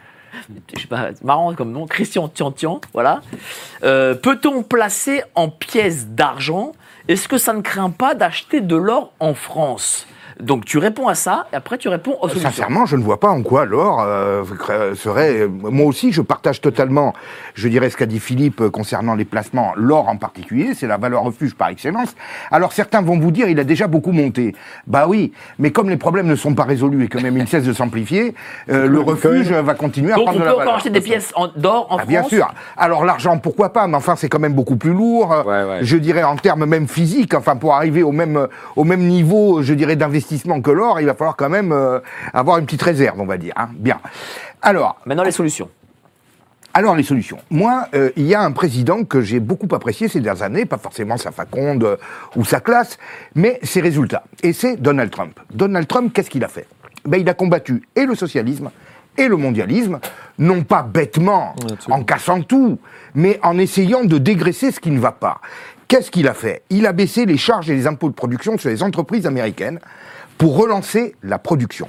Je sais pas, c'est marrant comme nom. Christian Tian-Tian, voilà. Euh, peut-on placer en pièces d'argent? Est-ce que ça ne craint pas d'acheter de l'or en France? Donc tu réponds à ça, et après tu réponds aux solutions. Sincèrement, je ne vois pas en quoi l'or euh, serait... Moi aussi, je partage totalement, je dirais, ce qu'a dit Philippe euh, concernant les placements. L'or en particulier, c'est la valeur refuge par excellence. Alors certains vont vous dire, il a déjà beaucoup monté. Bah oui, mais comme les problèmes ne sont pas résolus et que même ils cessent de s'amplifier, euh, le refuge va continuer à Donc prendre de la on peut valeur. encore acheter des pièces en- d'or en Ah, France. bien sûr. Alors l'argent, pourquoi pas, mais enfin c'est quand même beaucoup plus lourd. Ouais, ouais. Je dirais en termes même physiques. Enfin pour arriver au même au même niveau, je dirais d'investissement que l'or, il va falloir quand même euh, avoir une petite réserve, on va dire. Hein. Bien. Alors. Maintenant les solutions. Alors les solutions. Moi, euh, il y a un président que j'ai beaucoup apprécié ces dernières années, pas forcément sa faconde euh, ou sa classe, mais ses résultats. Et c'est Donald Trump. Donald Trump, qu'est-ce qu'il a fait ? Ben, il a combattu et le socialisme et le mondialisme, non pas bêtement, Absolument. en cassant tout, mais en essayant de dégraisser ce qui ne va pas. Qu'est-ce qu'il a fait ? Il a baissé les charges et les impôts de production sur les entreprises américaines pour relancer la production.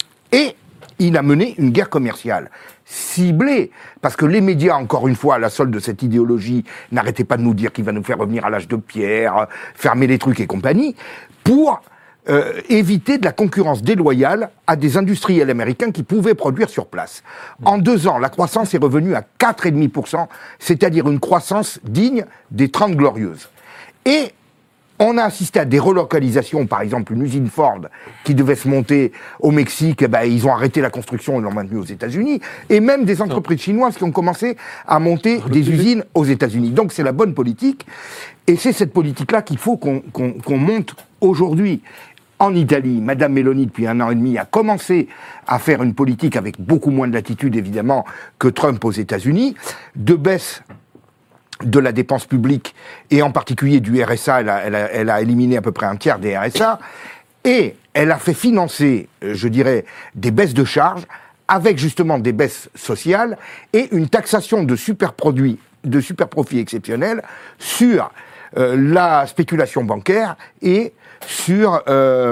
Et il a mené une guerre commerciale ciblée, parce que les médias, encore une fois, à la solde de cette idéologie, n'arrêtaient pas de nous dire qu'il va nous faire revenir à l'âge de pierre, fermer les trucs et compagnie, pour euh, éviter de la concurrence déloyale à des industriels américains qui pouvaient produire sur place. En deux ans, la croissance est revenue à quatre virgule cinq pour cent, c'est-à-dire une croissance digne des Trente Glorieuses. Et on a assisté à des relocalisations, par exemple une usine Ford qui devait se monter au Mexique, eh ben, ils ont arrêté la construction et l'ont maintenue aux États-Unis, et même des entreprises chinoises qui ont commencé à monter des usines aux États-Unis. Donc c'est la bonne politique, et c'est cette politique-là qu'il faut qu'on qu'on, qu'on monte aujourd'hui. En Italie, Madame Meloni, depuis un an et demi, a commencé à faire une politique avec beaucoup moins de latitude, évidemment, que Trump aux États-Unis, de baisse de la dépense publique, et en particulier du R S A, elle a, elle a, elle a éliminé à peu près un tiers des R S A, et elle a fait financer, je dirais, des baisses de charges, avec justement des baisses sociales, et une taxation de superproduits, de superprofits exceptionnels, sur euh, la spéculation bancaire, et sur euh,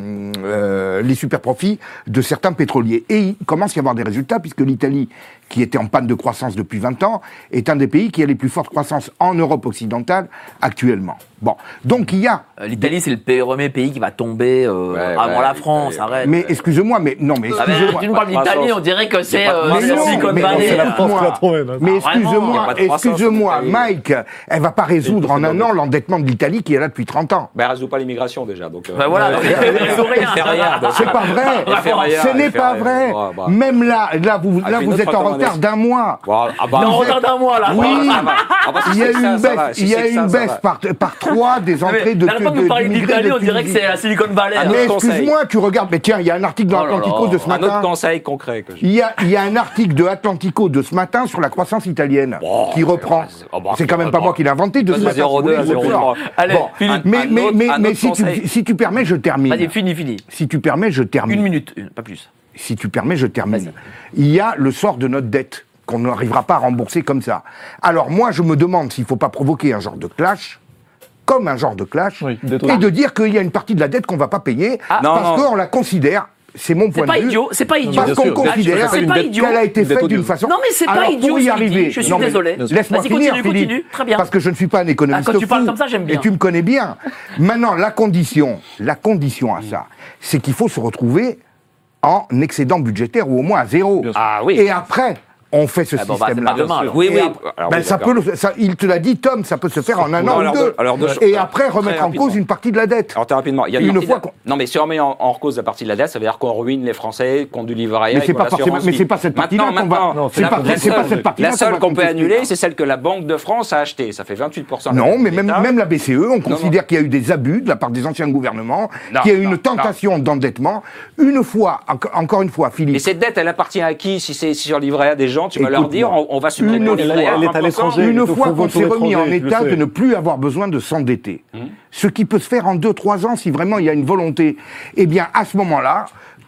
euh, les superprofits de certains pétroliers. Et il commence à y avoir des résultats, puisque l'Italie, qui était en panne de croissance depuis vingt ans, est un des pays qui a les plus fortes croissances en Europe occidentale actuellement. Bon, donc il y a... Euh, L'Italie, c'est le premier pays qui va tomber euh, Ouais, avant ouais, la France, l'Italie. arrête. Mais excusez-moi, mais non, mais Ah ben, excusez-moi. tu nous parles d'Italie, on dirait que c'est euh, Mais c'est non, Silicon mais Valley. c'est la là. France qui l'a trouvé, là. Mais Ah, vraiment, excusez-moi, il y a pas de croissance excusez-moi, en Italie. Mike, elle va pas résoudre en un an l'endettement de l'Italie qui est là depuis trente ans. Ben, elle résout pas l'immigration déjà. Donc, euh, Ben voilà, donc, elle résout rien. Elle fait rien, donc, C'est pas vrai. Elle fait rien, Ce elle n'est fait pas rien. vrai. Bah, bah. Même là, là vous, Ah, là puis vous notre êtes en retard recommandation. d'un mois. Bon, ah bah, Mais on Vous êtes- retarde un mois là. Oui. Ah bah, ah bah, si Il y a c'est eu que ça, une ça baisse, va. Si il y c'est a que eu ça, une ça baisse va. par, par trois des Mais entrées de n'arrête pas de nous parler d'immigrés d'Italie, de on dirait que Tunisie. c'est la Silicon Valley. Ah, là. Mais notre conseil. excuse-moi, tu regardes, mais tiens, il y a un article dans Oh là Atlantico là. de ce Un autre matin. conseil concret que je... Il y, a, il y a un article de Atlantico de ce matin sur la croissance italienne Bon, qui reprend. c'est- oh, bah, C'est quand même pas bon. moi qui l'ai inventé de ce De matin. zéro deux à si vous voulez, zéro trois. je le Allez, Bon. Philippe. Mais, Un mais, autre- mais, un mais autre si, tu, conseil. si tu permets, je termine. Vas-y, fini, fini. Si tu permets, je termine. Une minute, une, pas plus. Si tu permets, je termine. Il y a le sort de notre dette qu'on n'arrivera pas à rembourser comme ça. Alors moi, je me demande s'il ne faut pas provoquer un genre de clash, comme un genre de clash, Oui, dette et aussi. de dire qu'il y a une partie de la dette qu'on ne va pas payer, Ah. Non, parce non. qu'on la considère, c'est mon C'est point pas de vue, idiot, c'est pas idiot. parce bien qu'on sûr, bien sûr. considère C'est pas idiot. qu'elle a été Une dette faite d'une odieuse. façon... Non, mais c'est pas Alors, idiot, pour y ce qu'il arriver, dit. Je suis non, mais désolé. Laisse-moi Vas-y, finir, continue, Philippe, continue. Très bien. parce que je ne suis pas un économiste Ah, quand tu fou, parles comme ça, j'aime bien. et tu me connais bien. Maintenant, la condition, la condition à ça, c'est qu'il faut se retrouver en excédent budgétaire ou au moins à zéro. Bien sûr. Ah oui. Et après, on fait ce Ah bon, bah, c'est système-là. pas demain, alors. Oui, Et oui. après- Alors, ben, oui, ça d'accord. peut le- ça- il te l'a dit, Tom, ça peut se faire en un Non, an alors ou de- deux. alors de- Et très- après, remettre très en cause rapidement. une partie de la dette. Alors très rapidement, il y a Une partie fois de la- qu'on- Non mais si on remet en, en cause la partie de la dette, ça veut dire qu'on ruine les Français, qu'on du livret A Mais et c'est qu'on pas l'assurance forcément- mais vie. c'est pas cette partie-là Maintenant, qu'on va- maintenant, non, c'est la- pas- la c'est pas seule- cette partie-là La qu'on seule va qu'on peut contester. annuler, c'est celle que la Banque de France a achetée. Ça fait vingt-huit pour cent. de la Non, dette mais de même, l'État. même la B C E, on Non, considère non. qu'il y a eu des abus de la part des anciens gouvernements, Non, qu'il y a eu non, une tentation d'endettement. Une fois, enco- encore une fois, Et Philippe, cette dette, elle appartient à qui? Si c'est sur le livret A des gens, tu vas leur Écoute-moi. dire, on, on va supprimer Une le fois- livret A à Elle est à vingt pour cent. l'étranger. une il fois faut qu'on voter s'est remis en étranger, tu le état sais. de ne plus avoir besoin de s'endetter, ce qui peut se faire en deux, trois ans si vraiment il y a une volonté, eh bien, à ce moment-là,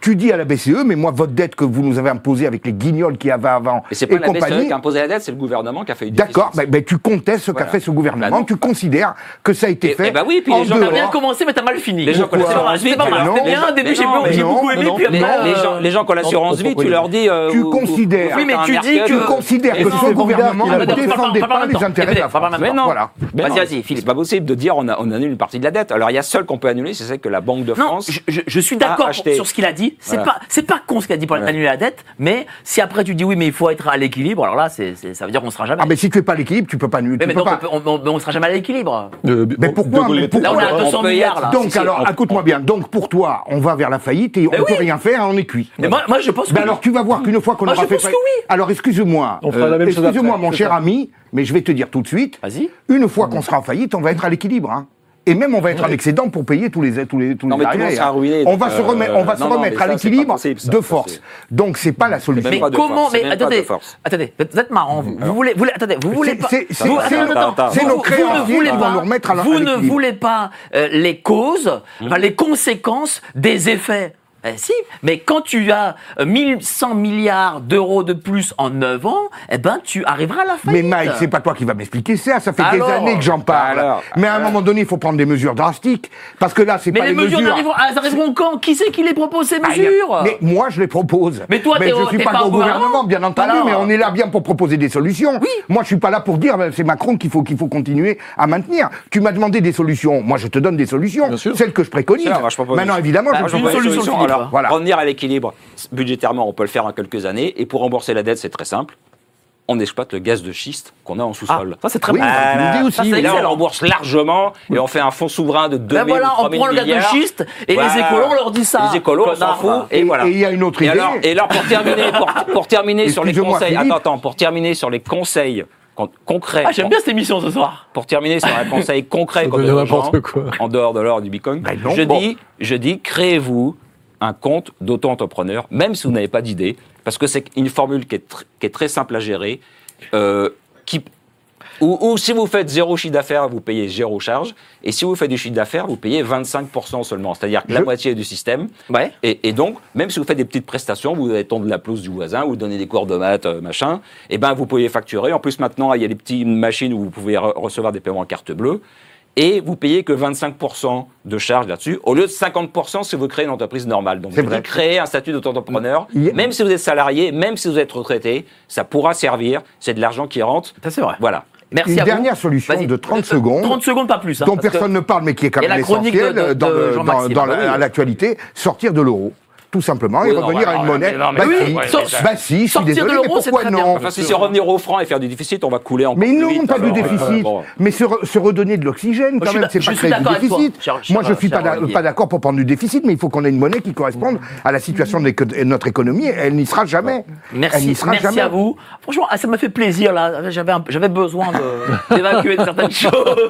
tu dis à la B C E, mais moi, votre dette que vous nous avez imposée avec les guignols qu'il y avait avant Et c'est pas et la B C E compagnie. qui a imposé la dette, c'est le gouvernement qui a fait du déficit. D'accord, mais ben, tu contestes ce Voilà. qu'a fait ce gouvernement, Bah non. tu considères que ça a été Et- fait et bah oui, puis en les gens- T'as dehors. bien commencé, mais t'as mal fini. Les gens qui ont Pourquoi l'assurance vie, C'était pas tu mal. leur- C'était bien, au Mais début, j'ai non, j'ai mais beaucoup non, aimé, non, puis Les, après... les euh, gens, les gens qui ont l'assurance vie, tu leur dis. euh, Tu vous- vous- considères- vous Oui, mais faites tu un dis haircut, que- Tu considères Et que non, ce mais gouvernement il a- ne Attends, défendait parle- parle pas en les même temps. intérêts de la Parle en France. même temps. Mais non, Voilà. mais Vas-y, non, vas-y, Philippe. C'est pas possible de dire on, a, on annule une partie de la dette. Alors il y a seul qu'on peut annuler, c'est celle que la Banque de Non, France. je, je- je suis d'accord a acheté. sur ce qu'il a dit. C'est Voilà. pas, c'est pas con ce qu'il a dit pour Voilà. annuler la dette, mais si après tu dis oui, mais il faut être à l'équilibre, alors là, c'est, c'est- ça veut dire qu'on sera jamais. Ah, mais si tu fais pas l'équilibre, tu peux pas annuler. mais, tu mais peux donc pas. on, peut- on, on- on sera jamais à l'équilibre. Euh, Mais bon, pourquoi De Gaulle Mais l'était. Là, on est à on deux cents peut y milliards être. là. Donc Si, si, alors, on- écoute-moi bien. Donc pour toi, on va vers la faillite et on Mais peut oui. rien faire, on est cuit. Mais moi, moi, je pense que. Ben alors tu vas voir qu'une fois qu'on Moi, aura je fait pense faillite- que oui. Alors excuse-moi, On fera la même chose excuse-moi après, mon c'est cher ça. ami, mais je vais te dire tout de suite. Vas-y. Une fois qu'on sera en faillite, on va être à l'équilibre. Hein. Et même on va être en excédent pour payer tous les tous les tous Non, les mais tout le monde arriérés, sera hein. ruiné, On donc, va se remettre on va euh, se non, non, remettre mais à ça, c'est l'équilibre pas possible, ça, de ça, force. c'est- Donc c'est pas la solution. Même Mais pas de comment force, c'est Mais même pas attendez, de force. attendez, vous êtes marrant. Vous, vous voulez, vous voulez, attendez, vous voulez C'est- pas. c'est- c'est- vous- c'est attends, nos- attends, c'est vous- nos vous créanciers ne voulez qui vont pas- nous remettre à la- Vous à ne l'équilibre. voulez pas euh, les causes, enfin, les conséquences des effets. Eh si, mais quand tu as euh, mille cent milliards d'euros de plus en neuf ans, eh ben tu arriveras à la Mais faillite. Mike, c'est pas toi qui vas m'expliquer ça, ça fait Alors des années que j'en parle. Alors mais à un moment donné, il faut prendre des mesures drastiques, parce que là, c'est Mais pas les les mesures, mesures... n'arriveront- elles arriveront quand? Qui c'est qui les propose ces Ah, il y a- mesures? Mais moi, je les propose. Mais toi, t'es je au- suis t'es pas pas au au gouvernement, gouvernement. bien entendu, Alors mais on est là bien pour proposer des solutions. Oui. Moi, je suis pas là pour dire, ben, c'est Macron qu'il faut qu'il faut continuer à maintenir. Tu m'as demandé des solutions. Moi, je te donne des solutions, Bien sûr. celles que je préconise. Tiens, moi, je propose- Maintenant, évidemment, Bah, je une propose Propose solution, solution. Philippe. Alors, Voilà. revenir à l'équilibre budgétairement, on peut le faire en quelques années. Et pour rembourser la dette, c'est très simple. On exploite le gaz de schiste qu'on a en Ah, sous-sol. ça c'est très Oui, bien. c'est une idée aussi. Ça, c'est Et là, on excellent. rembourse largement et on fait un fonds souverain de deux Ben mille voilà, ou trois on mille prend le gaz de milliards. schiste et Voilà. les écolos, on leur dit ça. Les écolos, on s'en Connard, fout. va. Et, Et- voilà. et il y a une autre Et idée. alors, et alors, pour terminer, pour, pour terminer sur les Excuse-moi, conseils, Philippe. attends, attends, pour terminer sur les conseils con- concrets. Ah, j'aime bien cette émission ce soir. Pour terminer sur un conseil concret Ça qu'on devient donne aux n'importe gens, quoi. en dehors de l'or du Bitcoin, Ben non. je, Bon. dis, je dis, créez-vous un compte d'auto-entrepreneur, même si vous n'avez pas d'idée, parce que c'est une formule qui est, tr- qui est très simple à gérer, euh, qui, ou, ou si vous faites zéro chiffre d'affaires, vous payez zéro charge, et si vous faites du chiffre d'affaires, vous payez vingt-cinq pour cent seulement, c'est-à-dire que la Je- moitié du système. Ouais. Et, et donc, même si vous faites des petites prestations, vous allez tondre la pelouse du voisin, vous donnez des cours de maths, euh, machin, et ben vous pouvez facturer. En plus, maintenant, il y a des petites machines où vous pouvez re- recevoir des paiements en carte bleue. Et vous payez que vingt-cinq pour cent de charges là-dessus, au lieu de cinquante pour cent si vous créez une entreprise normale. Donc, C'est je vrai. dis créer un statut d'auto-entrepreneur, Il y a- même si vous êtes salarié, même si vous êtes retraité, ça pourra servir. C'est de l'argent qui rentre. Ça c'est vrai. Voilà. Merci Une à vous. dernière solution Vas-y. de trente Euh, secondes. trente secondes, pas plus. hein, dont parce que- personne ne parle, mais qui est quand Et même la chronique essentiel de- de- dans, de le- dans, Jean-Maxime. dans Bah la- oui. à l'actualité, sortir de l'euro. Tout simplement, et Oui, non, revenir ouais, à une non, monnaie. mais non, mais bah, oui, si, oui, Sor- mais bah si, je suis sortir de désolé, mais l'euro, c'est pourquoi très bien. non Enfin, si c'est revenir au franc et faire du déficit, on va couler encore Mais plus non, vite, pas du alors, déficit, euh, bon. mais se, re- se redonner de l'oxygène je quand suis même, d'ac- c'est je pas suis créer du d'accord avec toi, déficit. cher- cher- Moi, je suis cher pas d'a- Olivier. pas d'accord pour prendre du déficit, mais il faut qu'on ait une monnaie qui corresponde à la situation de l'éco- de notre économie. Elle n'y sera jamais. Elle Merci, n'y sera merci jamais. à vous. Franchement, ah, ça m'a fait plaisir là. J'avais, un- j'avais besoin de- d'évacuer certaines choses.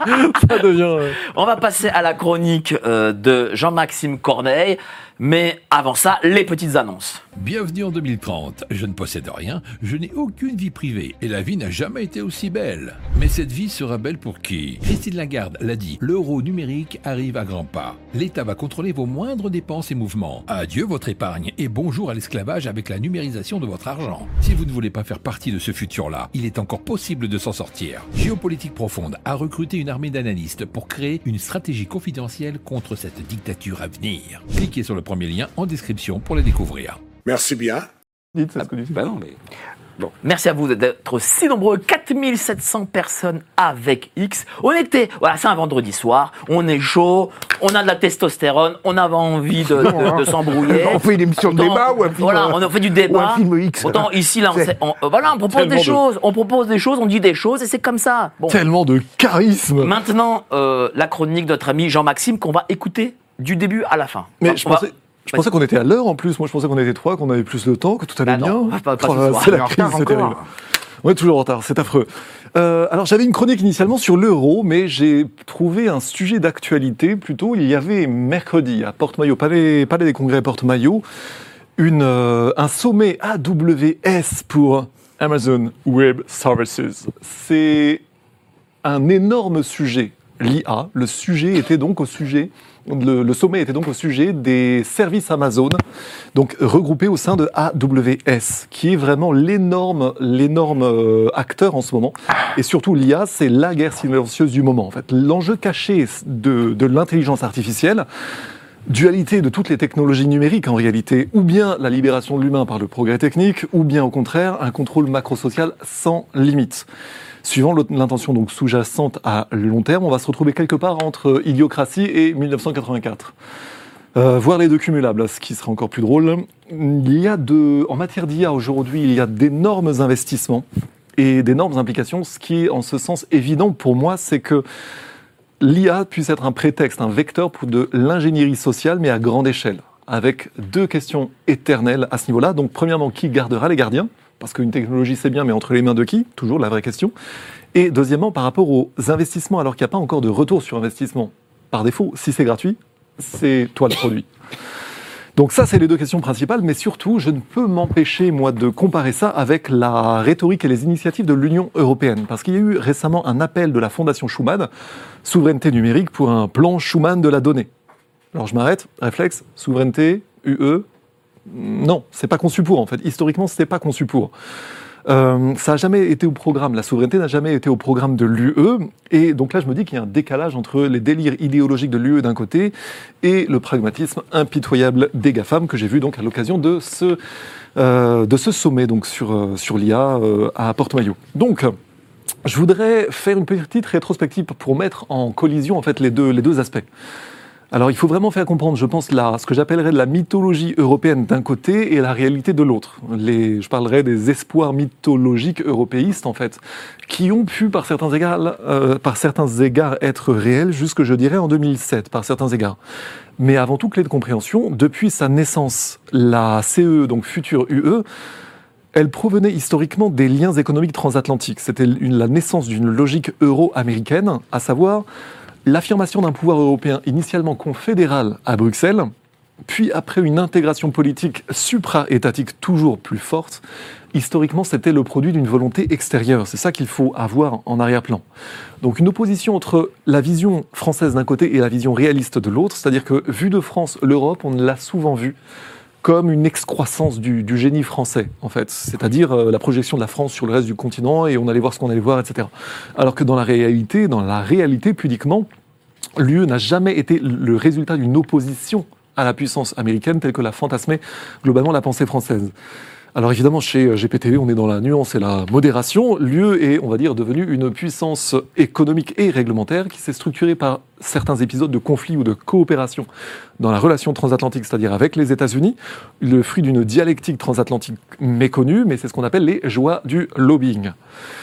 Ça devient. euh, On va passer à la chronique euh, de Jean-Maxime Corneille. Mais avant ça, les petites annonces. Bienvenue en deux mille trente. Je ne possède rien, je n'ai aucune vie privée et la vie n'a jamais été aussi belle. Mais cette vie sera belle pour qui? Christine Lagarde l'a dit, l'euro numérique arrive à grands pas. L'État va contrôler vos moindres dépenses et mouvements. Adieu votre épargne et bonjour à l'esclavage avec la numérisation de votre argent. Si vous ne voulez pas faire partie de ce futur-là, il est encore possible de s'en sortir. Géopolitique Profonde a recruté une armée d'analystes pour créer une stratégie confidentielle contre cette dictature à venir. Cliquez sur le premier lien en description pour les découvrir. Merci bien. Dites, c'est ce que tu dis. Bah non, mais Merci à vous d'être si nombreux, quatre mille sept cents personnes avec X. On était, voilà, c'est un vendredi soir, on est chaud, on a de la testostérone, on avait envie de, de- de s'embrouiller. On fait une émission de Autant- débat ou un film, Voilà, euh, on a fait du ou débat. un film X. Autant ici, là, on, C'est- sait- on- euh, voilà, on propose Tellement des de- choses, on propose des choses, on dit des choses et c'est comme ça. Bon. Tellement de charisme. Maintenant, euh, la chronique de notre ami Jean-Maxime qu'on va écouter du début à la fin. Mais On je va- pensais, je pensais qu'on était à l'heure en plus. Moi, je pensais qu'on était trois, qu'on avait plus de temps, que tout allait Bah non, bien. pas- pas Oh ce là là, soir. c'est On est la en crise, retard c'est encore. terrible. On est toujours en retard, c'est affreux. Euh, alors, j'avais une chronique initialement sur l'euro, mais j'ai trouvé un sujet d'actualité plutôt. Il y avait mercredi à Porte-Maillot, Palais, Palais des Congrès Porte-Maillot, une, euh, un sommet A W S pour Amazon Web Services. C'est un énorme sujet l'I A. Le sujet était donc au sujet, le, le sommet était donc au sujet des services Amazon, donc regroupés au sein de A W S, qui est vraiment l'énorme, l'énorme euh, acteur en ce moment. Et surtout, l'I A, c'est la guerre silencieuse du moment. En fait, l'enjeu caché de, de l'intelligence artificielle, dualité de toutes les technologies numériques en réalité, ou bien la libération de l'humain par le progrès technique, ou bien au contraire un contrôle macro-social sans limite. Suivant l'intention donc sous-jacente à long terme, on va se retrouver quelque part entre Idiocratie et mille neuf cent quatre-vingt-quatre. Euh, voir les deux cumulables, ce qui serait encore plus drôle. Il y a de, en matière d'I A aujourd'hui, il y a d'énormes investissements et d'énormes implications. Ce qui est en ce sens évident pour moi, c'est que l'I A puisse être un prétexte, un vecteur pour de l'ingénierie sociale, mais à grande échelle, avec deux questions éternelles à ce niveau-là. Donc, premièrement, qui gardera les gardiens ? Parce qu'une technologie, c'est bien, mais entre les mains de qui ? Toujours la vraie question. Et deuxièmement, par rapport aux investissements, alors qu'il n'y a pas encore de retour sur investissement, par défaut, si c'est gratuit, c'est toi le produit. Donc ça, c'est les deux questions principales, mais surtout, je ne peux m'empêcher, moi, de comparer ça avec la rhétorique et les initiatives de l'Union européenne. Parce qu'il y a eu récemment un appel de la Fondation Schuman, souveraineté numérique pour un plan Schuman de la donnée. Alors je m'arrête, réflexe, souveraineté, U E, non, c'est pas conçu pour en fait. Historiquement, c'était pas conçu pour. Euh, ça n'a jamais été au programme. La souveraineté n'a jamais été au programme de l'U E. Et donc là, je me dis qu'il y a un décalage entre les délires idéologiques de l'U E d'un côté et le pragmatisme impitoyable des GAFAM que j'ai vu donc à l'occasion de ce, euh, de ce sommet donc sur, euh, sur l'I A euh, à Porto-Mayo. Donc, je voudrais faire une petite rétrospective pour mettre en collision en fait les deux, les deux aspects. Alors, il faut vraiment faire comprendre, je pense, la, ce que j'appellerais de la mythologie européenne d'un côté et la réalité de l'autre. Les, je parlerai des espoirs mythologiques européistes, en fait, qui ont pu, par certains égards, euh, par certains égards être réels jusque, je dirais, en deux mille sept, par certains égards. Mais avant tout, clé de compréhension, depuis sa naissance, la C E E, donc future U E, elle provenait historiquement des liens économiques transatlantiques. C'était une, la naissance d'une logique euro-américaine, à savoir l'affirmation d'un pouvoir européen initialement confédéral à Bruxelles, puis après une intégration politique supra-étatique toujours plus forte, historiquement c'était le produit d'une volonté extérieure. C'est ça qu'il faut avoir en arrière-plan. Donc une opposition entre la vision française d'un côté et la vision réaliste de l'autre, c'est-à-dire que vu de France, l'Europe, on l'a souvent vu comme une excroissance du, du génie français, en fait. C'est-à-dire euh, la projection de la France sur le reste du continent et on allait voir ce qu'on allait voir, et cetera. Alors que dans la réalité, dans la réalité pudiquement, l'U E n'a jamais été le résultat d'une opposition à la puissance américaine telle que l'a fantasmée globalement la pensée française. Alors évidemment, chez G P T V, on est dans la nuance et la modération. L'U E est, on va dire, devenue une puissance économique et réglementaire qui s'est structurée par certains épisodes de conflit ou de coopération dans la relation transatlantique, c'est-à-dire avec les États-Unis, le fruit d'une dialectique transatlantique méconnue, mais c'est ce qu'on appelle les joies du lobbying.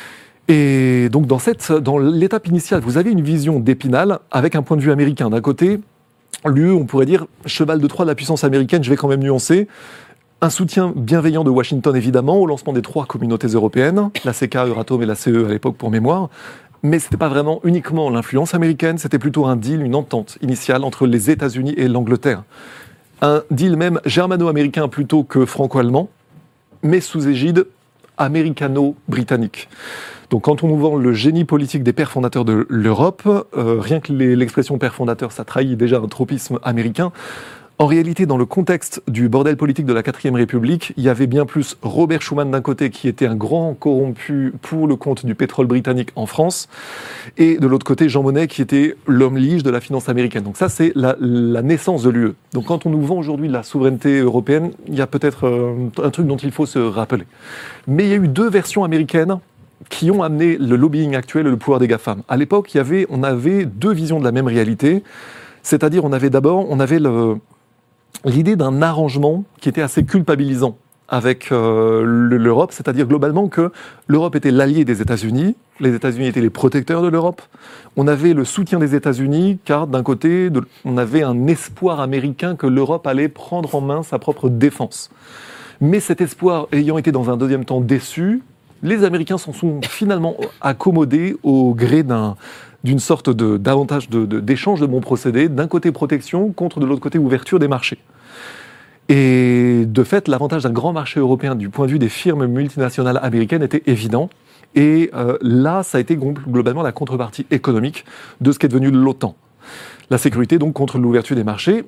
Et donc dans, cette, dans l'étape initiale, vous avez une vision d'Épinal avec un point de vue américain. D'un côté, l'U E, on pourrait dire, cheval de Troie de la puissance américaine, je vais quand même nuancer. Un soutien bienveillant de Washington, évidemment, au lancement des trois communautés européennes, la C K, Euratom et la C E à l'époque pour mémoire. Mais ce n'était pas vraiment uniquement l'influence américaine, c'était plutôt un deal, une entente initiale entre les États-Unis et l'Angleterre. Un deal même germano-américain plutôt que franco-allemand, mais sous égide américano-britannique. Donc quand on nous vend le génie politique des pères fondateurs de l'Europe, euh, rien que les, l'expression père fondateur, ça trahit déjà un tropisme américain. En réalité, dans le contexte du bordel politique de la quatrième République, il y avait bien plus Robert Schuman d'un côté, qui était un grand corrompu pour le compte du pétrole britannique en France, et de l'autre côté, Jean Monnet, qui était l'homme lige de la finance américaine. Donc ça, c'est la, la naissance de l'U E. Donc quand on nous vend aujourd'hui la souveraineté européenne, il y a peut-être euh, un truc dont il faut se rappeler. Mais il y a eu deux versions américaines qui ont amené le lobbying actuel et le pouvoir des GAFAM. À l'époque, il y avait, on avait deux visions de la même réalité, c'est-à-dire on avait d'abord, on avait le... l'idée d'un arrangement qui était assez culpabilisant avec euh, l'Europe, c'est-à-dire globalement que l'Europe était l'allié des États-Unis, les États-Unis étaient les protecteurs de l'Europe, on avait le soutien des États-Unis, car d'un côté, de, on avait un espoir américain que l'Europe allait prendre en main sa propre défense. Mais cet espoir ayant été dans un deuxième temps déçu, les Américains s'en sont finalement accommodés au gré d'un... d'une sorte de, d'avantage de, de, d'échange de bons procédés, d'un côté protection, contre de l'autre côté ouverture des marchés. Et de fait, l'avantage d'un grand marché européen du point de vue des firmes multinationales américaines était évident. Et euh, là, ça a été globalement la contrepartie économique de ce qui est devenu l'OTAN. La sécurité, donc, contre l'ouverture des marchés.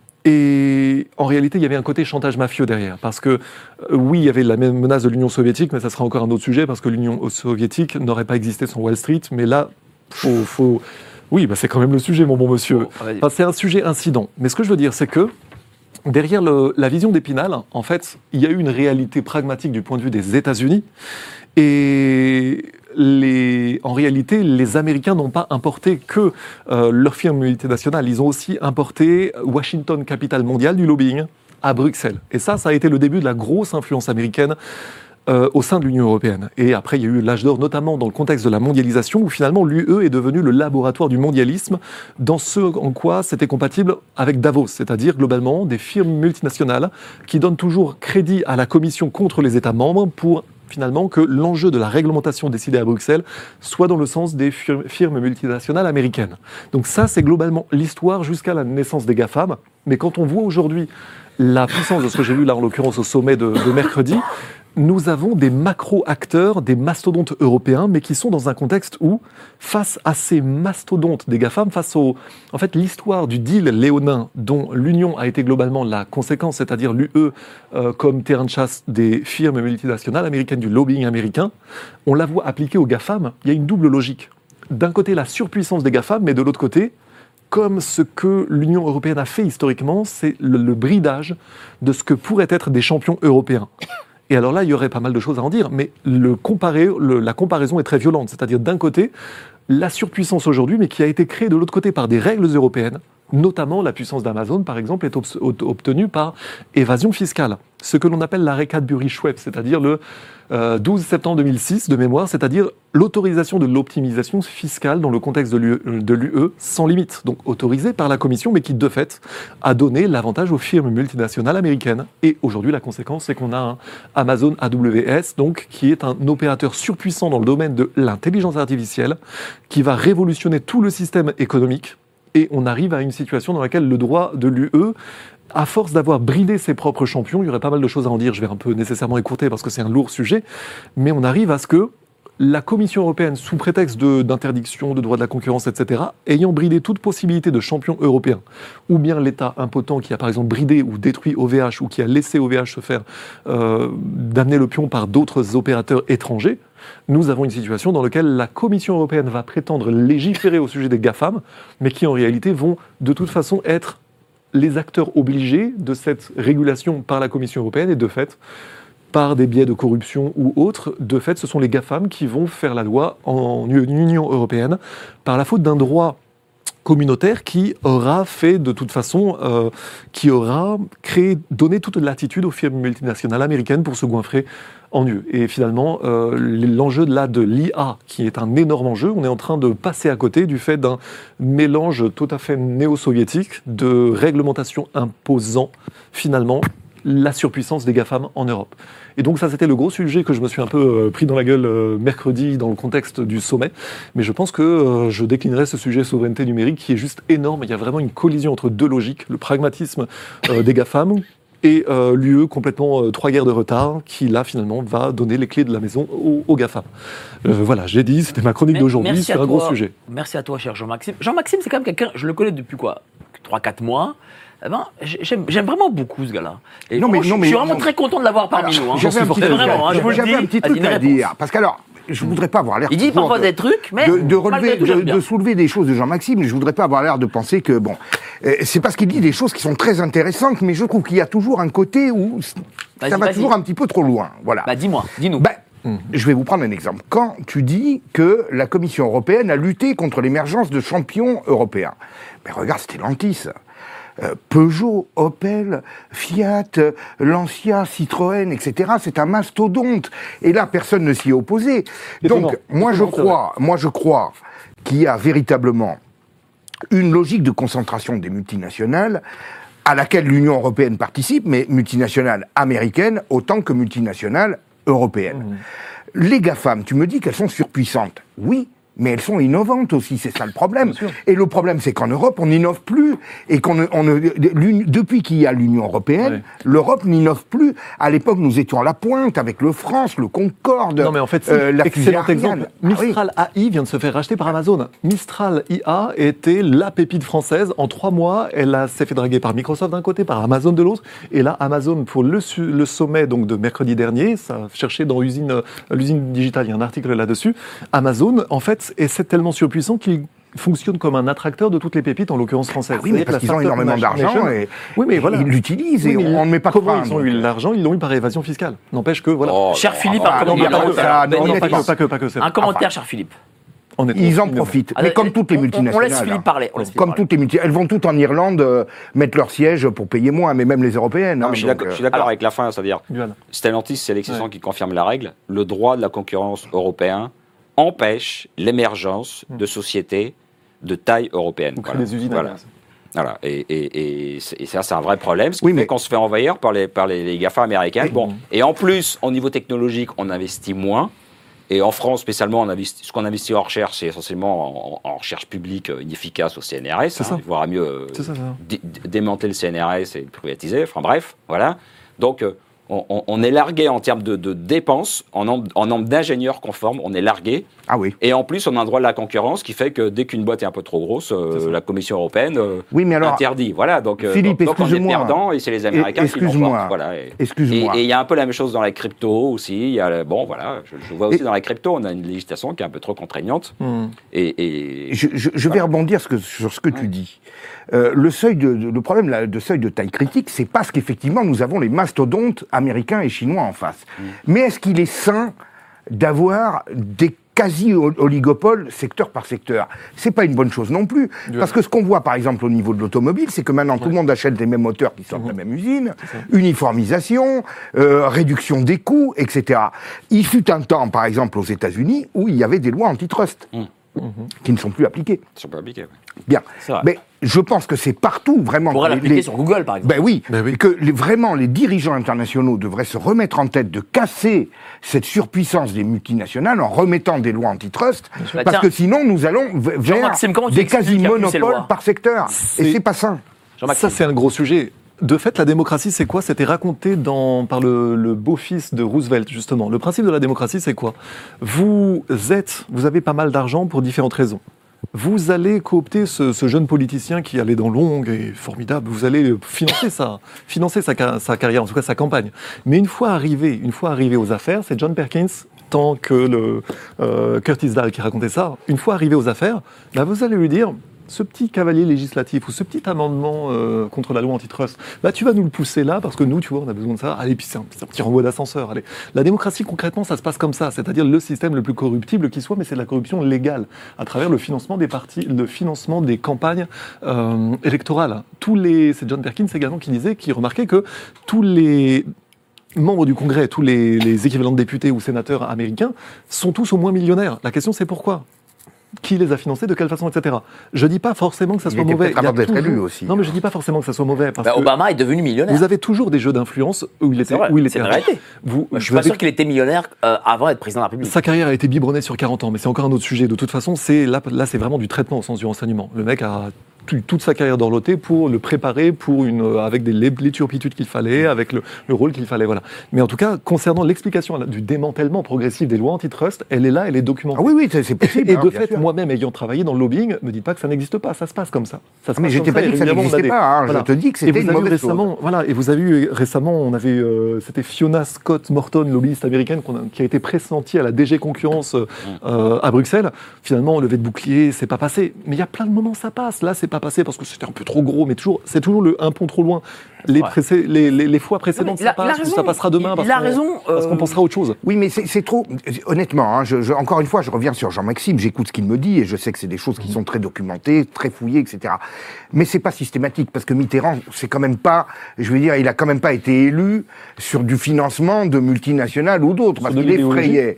Et en réalité, il y avait un côté chantage mafieux derrière. Parce que, euh, oui, il y avait la même menace de l'Union soviétique, mais ça sera encore un autre sujet, parce que l'Union soviétique n'aurait pas existé sans Wall Street. Mais là, faut... faut... Oui, bah c'est quand même le sujet, mon bon monsieur. Enfin, c'est un sujet incident. Mais ce que je veux dire, c'est que derrière le, la vision d'Épinal, en fait, il y a eu une réalité pragmatique du point de vue des États-Unis. Et les, en réalité, les Américains n'ont pas importé que euh, leur firme multinationale. Ils ont aussi importé Washington, capitale mondiale du lobbying, à Bruxelles. Et ça, ça a été le début de la grosse influence américaine euh, au sein de l'Union européenne. Et après, il y a eu l'âge d'or, notamment dans le contexte de la mondialisation, où finalement l'U E est devenu le laboratoire du mondialisme dans ce en quoi c'était compatible avec Davos, c'est-à-dire globalement des firmes multinationales qui donnent toujours crédit à la Commission contre les États membres pour finalement que l'enjeu de la réglementation décidée à Bruxelles soit dans le sens des firmes multinationales américaines. Donc ça, c'est globalement l'histoire jusqu'à la naissance des GAFAM. Mais quand on voit aujourd'hui la puissance de ce que j'ai vu là, en l'occurrence au sommet de, de mercredi, nous avons des macro-acteurs, des mastodontes européens, mais qui sont dans un contexte où, face à ces mastodontes des GAFAM, face au... En fait, l'histoire du deal léonin dont l'Union a été globalement la conséquence, c'est-à-dire l'U E euh, comme terrain de chasse des firmes multinationales américaines, du lobbying américain, on la voit appliquée aux GAFAM. Il y a une double logique. D'un côté, la surpuissance des GAFAM, mais de l'autre côté, comme ce que l'Union européenne a fait historiquement, c'est le, le bridage de ce que pourraient être des champions européens. Et alors là, il y aurait pas mal de choses à en dire, mais le comparer, le, la comparaison est très violente. C'est-à-dire, d'un côté, la surpuissance aujourd'hui, mais qui a été créée de l'autre côté par des règles européennes, notamment la puissance d'Amazon, par exemple, est ob- obtenue par évasion fiscale. Ce que l'on appelle l'arrêt Cadbury-Schweppes, c'est-à-dire le euh, douze septembre deux mille six, de mémoire, c'est-à-dire l'autorisation de l'optimisation fiscale dans le contexte de l'U E, de l'U E sans limite, donc autorisée par la Commission, mais qui, de fait, a donné l'avantage aux firmes multinationales américaines. Et aujourd'hui, la conséquence, c'est qu'on a un Amazon A W S, donc, qui est un opérateur surpuissant dans le domaine de l'intelligence artificielle, qui va révolutionner tout le système économique. Et on arrive à une situation dans laquelle le droit de l'U E, à force d'avoir bridé ses propres champions, il y aurait pas mal de choses à en dire, je vais un peu nécessairement écourter parce que c'est un lourd sujet, mais on arrive à ce que la Commission européenne, sous prétexte de, d'interdiction, de droit de la concurrence, et cetera, ayant bridé toute possibilité de champion européen, ou bien l'État impotent qui a par exemple bridé ou détruit O V H, ou qui a laissé O V H se faire euh, d'amener le pion par d'autres opérateurs étrangers, nous avons une situation dans laquelle la Commission européenne va prétendre légiférer au sujet des GAFAM, mais qui en réalité vont de toute façon être les acteurs obligés de cette régulation par la Commission européenne, et de fait, par des biais de corruption ou autres, de fait, ce sont les GAFAM qui vont faire la loi en Union européenne par la faute d'un droit communautaire qui aura fait de toute façon, euh, qui aura créé, donné toute latitude aux firmes multinationales américaines pour se goinfrer en eux. Et finalement, euh, l'enjeu de là de l'I A, qui est un énorme enjeu, on est en train de passer à côté du fait d'un mélange tout à fait néo-soviétique de réglementation imposant finalement la surpuissance des GAFAM en Europe. Et donc ça, c'était le gros sujet que je me suis un peu euh, pris dans la gueule euh, mercredi dans le contexte du sommet. Mais je pense que euh, je déclinerai ce sujet souveraineté numérique qui est juste énorme. Il y a vraiment une collision entre deux logiques, le pragmatisme euh, des GAFAM et euh, l'U E complètement euh, trois guerres de retard qui, là, finalement, va donner les clés de la maison aux, aux GAFAM. Euh, voilà, j'ai dit, c'était ma chronique d'aujourd'hui sur un gros sujet. Merci à toi, cher Jean-Maxime. Jean-Maxime, c'est quand même quelqu'un, je le connais depuis quoi, trois quatre mois. Eh ben, j'aime, j'aime vraiment beaucoup ce gars-là. Et non, mais, non, je, mais, je suis vraiment non, très content de l'avoir parmi alors, nous. Hein. J'avais un petit truc, vraiment, hein, je j'avais un petit truc à dire. Parce qu'alors, je voudrais pas avoir l'air... Il dit parfois des trucs, mais... De, de, relever, de, de soulever des choses de Jean-Maxime, mais je voudrais pas avoir l'air de penser que, bon... Euh, c'est parce qu'il dit des choses qui sont très intéressantes, mais je trouve qu'il y a toujours un côté où vas-y, ça va vas-y. toujours un petit peu trop loin. Voilà. Bah dis-moi, dis-nous. Bah, Mmh. Je vais vous prendre un exemple. Quand tu dis que la Commission européenne a lutté contre l'émergence de champions européens, ben regarde Stellantis, euh, Peugeot, Opel, Fiat, Lancia, Citroën, et cetera. C'est un mastodonte. Et là, personne ne s'y est opposé. Et Donc, moi je, crois, moi je crois qu'il y a véritablement une logique de concentration des multinationales à laquelle l'Union européenne participe, mais multinationales américaines autant que multinationales européennes. Mmh. Les GAFAM, tu me dis qu'elles sont surpuissantes. Oui, mais elles sont innovantes aussi, c'est ça le problème. Et le problème, c'est qu'en Europe, on n'innove plus, et qu'on ne, on ne, depuis qu'il y a l'Union européenne, ouais. l'Europe n'innove plus. À l'époque, nous étions à la pointe avec le France, le Concorde, non mais en fait, c'est euh, la excellent exemple. Mistral ah, oui. A I vient de se faire racheter par Amazon. Mistral I A était la pépite française. En trois mois, elle a, s'est fait draguer par Microsoft d'un côté, par Amazon de l'autre. Et là, Amazon, pour le, le sommet donc, de mercredi dernier, ça cherchait dans l'usine, l'usine digitale, il y a un article là-dessus, Amazon, en fait, et c'est tellement surpuissant qu'il fonctionne comme un attracteur de toutes les pépites, en l'occurrence françaises. Ah oui, mais parce qu'ils ont énormément d'argent et, oui, mais voilà. ils l'utilisent et oui, on ne met pas de frein. Ils ont eu l'argent, ils l'ont eu par évasion fiscale. N'empêche que, voilà. Oh, cher Philippe, un commentaire, cher Philippe. Ils en profitent, mais Allez, comme toutes les multinationales. On laisse Philippe parler. On laisse Philippe comme parler. toutes les multinationales. Elles vont toutes en Irlande euh, mettre leur siège pour payer moins, mais même les européennes. Non, hein, mais je suis d'accord, euh, je suis d'accord alors, avec la fin, c'est-à-dire, Stellantis, c'est l'exception ouais. qui confirme la règle. Le droit de la concurrence européen empêche l'émergence mmh. de sociétés de taille européenne. Donc, voilà. Les usines voilà. Voilà, et, et, et, et ça, c'est un vrai problème, ce qui oui, fait mais... qu'on se fait envahir par les, par les, les GAFA américains. Et, bon, et en plus, au niveau technologique, on investit moins. Et en France, spécialement, on investit, ce qu'on investit en recherche, c'est essentiellement en, en recherche publique inefficace au C N R S. Hein, il faudra mieux euh, ça, ça. D- démanteler le C N R S et le privatiser. Enfin bref, voilà. Donc, euh, on, on est largué en termes de, de dépenses, en nombre, en nombre d'ingénieurs conformes, on est largué. Ah oui. Et en plus, on a un droit de la concurrence qui fait que dès qu'une boîte est un peu trop grosse, euh, la Commission européenne euh, oui, mais alors, interdit. Voilà, donc, Philippe, donc, donc on est perdant et c'est les Américains qui l'emportent. Voilà, et, excuse-moi. Et il y a un peu la même chose dans la crypto aussi. Il y a, bon, voilà, je, je vois aussi et, dans la crypto, on a une législation qui est un peu trop contraignante. Hmm. Et, et je, je, je vais rebondir ce que, sur ce que ouais. tu dis. Euh, le seuil de, de, le problème là, de seuil de taille critique, c'est parce qu'effectivement nous avons les mastodontes américains et chinois en face. Mmh. Mais est-ce qu'il est sain d'avoir des quasi-oligopoles secteur par secteur? C'est pas une bonne chose non plus. Ouais. Parce que ce qu'on voit par exemple au niveau de l'automobile, c'est que maintenant ouais. tout le monde achète les mêmes moteurs qui sortent mmh. de la même usine, uniformisation, euh, réduction des coûts, et cetera. Il fut un temps par exemple aux États-Unis où il y avait des lois antitrust. Mmh. Mmh. qui ne sont plus appliquées. Ils ne sont pas appliquées, oui. Bien. Mais je pense que c'est partout, vraiment. On pourrait l'appliquer les... sur Google, par exemple. Ben oui, ben oui. que les, vraiment, les dirigeants internationaux devraient se remettre en tête de casser cette surpuissance des multinationales en remettant des lois antitrust, bah, parce tiens, que sinon, nous allons v- vers des quasi-monopoles par secteur. C'est... Et c'est pas sain. Ça, c'est un gros sujet. De fait, la démocratie, c'est quoi? C'était raconté dans, par le, le beau-fils de Roosevelt, justement. Le principe de la démocratie, c'est quoi? Vous êtes, vous avez pas mal d'argent pour différentes raisons. Vous allez coopter ce, ce jeune politicien qui a les dents longues et formidable. Vous allez financer sa, financer sa, sa carrière, en tout cas sa campagne. Mais une fois arrivé, une fois arrivé aux affaires, c'est John Perkins, tant que le euh, Curtis Dahl qui racontait ça. Une fois arrivé aux affaires, bah vous allez lui dire. Ce petit cavalier législatif ou ce petit amendement euh, contre la loi antitrust, bah, tu vas nous le pousser là parce que nous, tu vois, on a besoin de ça. Allez, puis c'est un, c'est un petit renvoi d'ascenseur. Allez. La démocratie, concrètement, ça se passe comme ça, c'est-à-dire le système le plus corruptible qui soit, mais c'est de la corruption légale à travers le financement des partis, le financement des campagnes euh, électorales. Tous les, c'est John Perkins également qui disait, qui remarquait que tous les membres du Congrès, tous les, les équivalents de députés ou sénateurs américains sont tous au moins millionnaires. La question, c'est pourquoi ? Qui les a financés, de quelle façon, et cetera. Je dis pas forcément que ça soit il mauvais. Il y a d'être toujours... élu aussi. Non, mais je dis pas forcément que ça soit mauvais. Parce bah, que Obama est devenu millionnaire. Vous avez toujours des jeux d'influence où il était. C'est, où il était c'est une réalité. Vous, je suis pas avez... sûr qu'il était millionnaire euh, avant d'être président de la République. Sa carrière a été biberonnée sur quarante ans, mais c'est encore un autre sujet. De toute façon, c'est là, là, c'est vraiment du traitement au sens du renseignement. Le mec a toute sa carrière dorlotée pour le préparer pour une, avec des, les turpitudes qu'il fallait, avec le, le rôle qu'il fallait, voilà. Mais en tout cas, concernant l'explication du démantèlement progressif des lois antitrust, elle est là, elle est documentée. Ah oui, oui, c'est, c'est possible. Et hein, de fait, sûr. moi-même ayant travaillé dans le lobbying, me dites pas que ça n'existe pas, ça se passe comme ça. ça se mais passe je t'ai pas dit que ça n'existait des... pas, hein, voilà. je te dis que c'était une mauvaise récemment, chose. Voilà, et vous avez eu récemment, on avait, euh, c'était Fiona Scott Morton, lobbyiste américaine, qu'on a, qui a été pressentie à la D G Concurrence euh, à Bruxelles. Finalement, levé de bouclier, c'est pas passé. Mais il y a plein de moments ça passe. Là, c'est pas passé parce que c'était un peu trop gros, mais toujours, c'est toujours le un pont trop loin. Les, ouais. précé- les, les, les fois précédentes, la, ça passe, raison, ça passera demain parce, il a qu'on, raison, euh... parce qu'on pensera à autre chose. Oui, mais c'est, c'est trop... Honnêtement, hein, je, je, encore une fois, je reviens sur Jean-Maxime, j'écoute ce qu'il me dit, et je sais que c'est des choses qui sont très documentées, très fouillées, et cetera. Mais c'est pas systématique, parce que Mitterrand, c'est quand même pas... Je veux dire, il a quand même pas été élu sur du financement de multinationales ou d'autres, parce qu'il effrayait...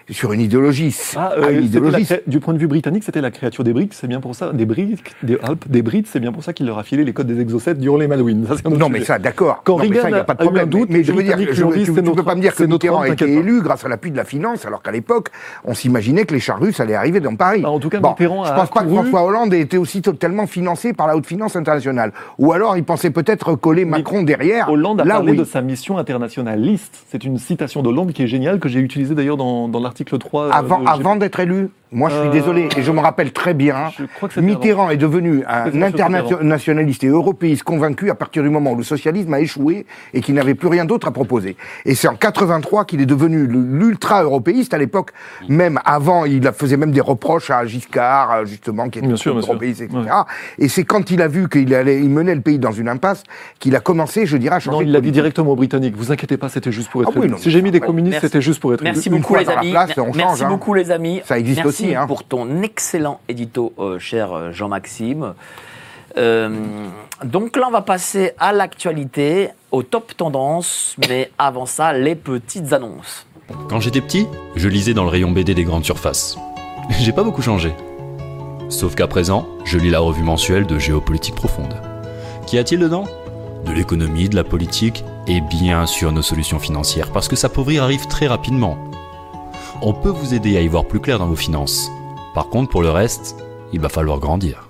sur une idéologie. Ah, à une euh, idéologie. la cré- du point de vue britannique, c'était la créature des briques, c'est bien pour ça, des briques, des Alpes, des Brits, c'est bien pour ça qu'il leur a filé les codes des exocètes durant les Malouines. Ça, c'est un autre Non, sujet. mais ça, d'accord. Quand Non, mais ça, Reagan il n'y a pas de a eu un problème. doute, mais je les veux dire, Britanniques je, lui ont veux- dit, tu c'est ne peux notre pas me dire que c'est notre Mitterrand a homme, été t'inquiète pas. élu grâce à l'appui de la finance, alors qu'à l'époque, on s'imaginait que les chars russes allaient arriver dans Paris. Bah, en tout cas, Bon, Mitterrand je a ne pense pas que accouru- François Hollande ait été aussi totalement financé par la haute finance internationale. Ou alors, il pensait peut-être coller Macron derrière. Hollande a Là, parlé oui. de sa mission internationaliste. C'est une citation d'Hollande qui est géniale, que j'ai utilisée d'ailleurs dans, dans l'article trois. Avant, euh, de- avant d'être élu, moi je suis Euh, désolé, et je me rappelle très bien, Je crois que c'était Mitterrand est devenu un C'était avant. internationaliste et européiste convaincu à partir du moment où le socialisme a échoué et qu'il n'avait plus rien d'autre à proposer. Et c'est en quatre-vingt-trois qu'il est devenu l'ultra-européiste. À l'époque, même avant, il faisait même des reproches à Giscard, justement, qui était Bien sûr, bien sûr. européiste, et cetera. Et c'est quand il a vu qu'il allait, il menait le pays dans une impasse, qu'il a commencé, je dirais, à changer Non, de il l'a dit politique. directement aux Britanniques. Vous inquiétez pas, c'était juste pour être Ah oui, élu. non, Si j'ai mis des ouais, communistes, merci. c'était juste pour être élu. Merci Une beaucoup fois les dans la amis. place, on Merci change, hein. beaucoup les amis. Ça existe Merci aussi, hein. pour ton excellent édito, euh, cher euh, Jean-Maxime. Euh, donc là, on va passer à l'actualité, au top tendance, mais avant ça, les petites annonces. Quand j'étais petit, je lisais dans le rayon B D des grandes surfaces. J'ai pas beaucoup changé. Sauf qu'à présent, je lis la revue mensuelle de Géopolitique Profonde. Qu'y a-t-il dedans ? De l'économie, de la politique, et bien sûr nos solutions financières, parce que s'appauvrir arrive très rapidement. On peut vous aider à y voir plus clair dans vos finances. Par contre, pour le reste, il va falloir grandir.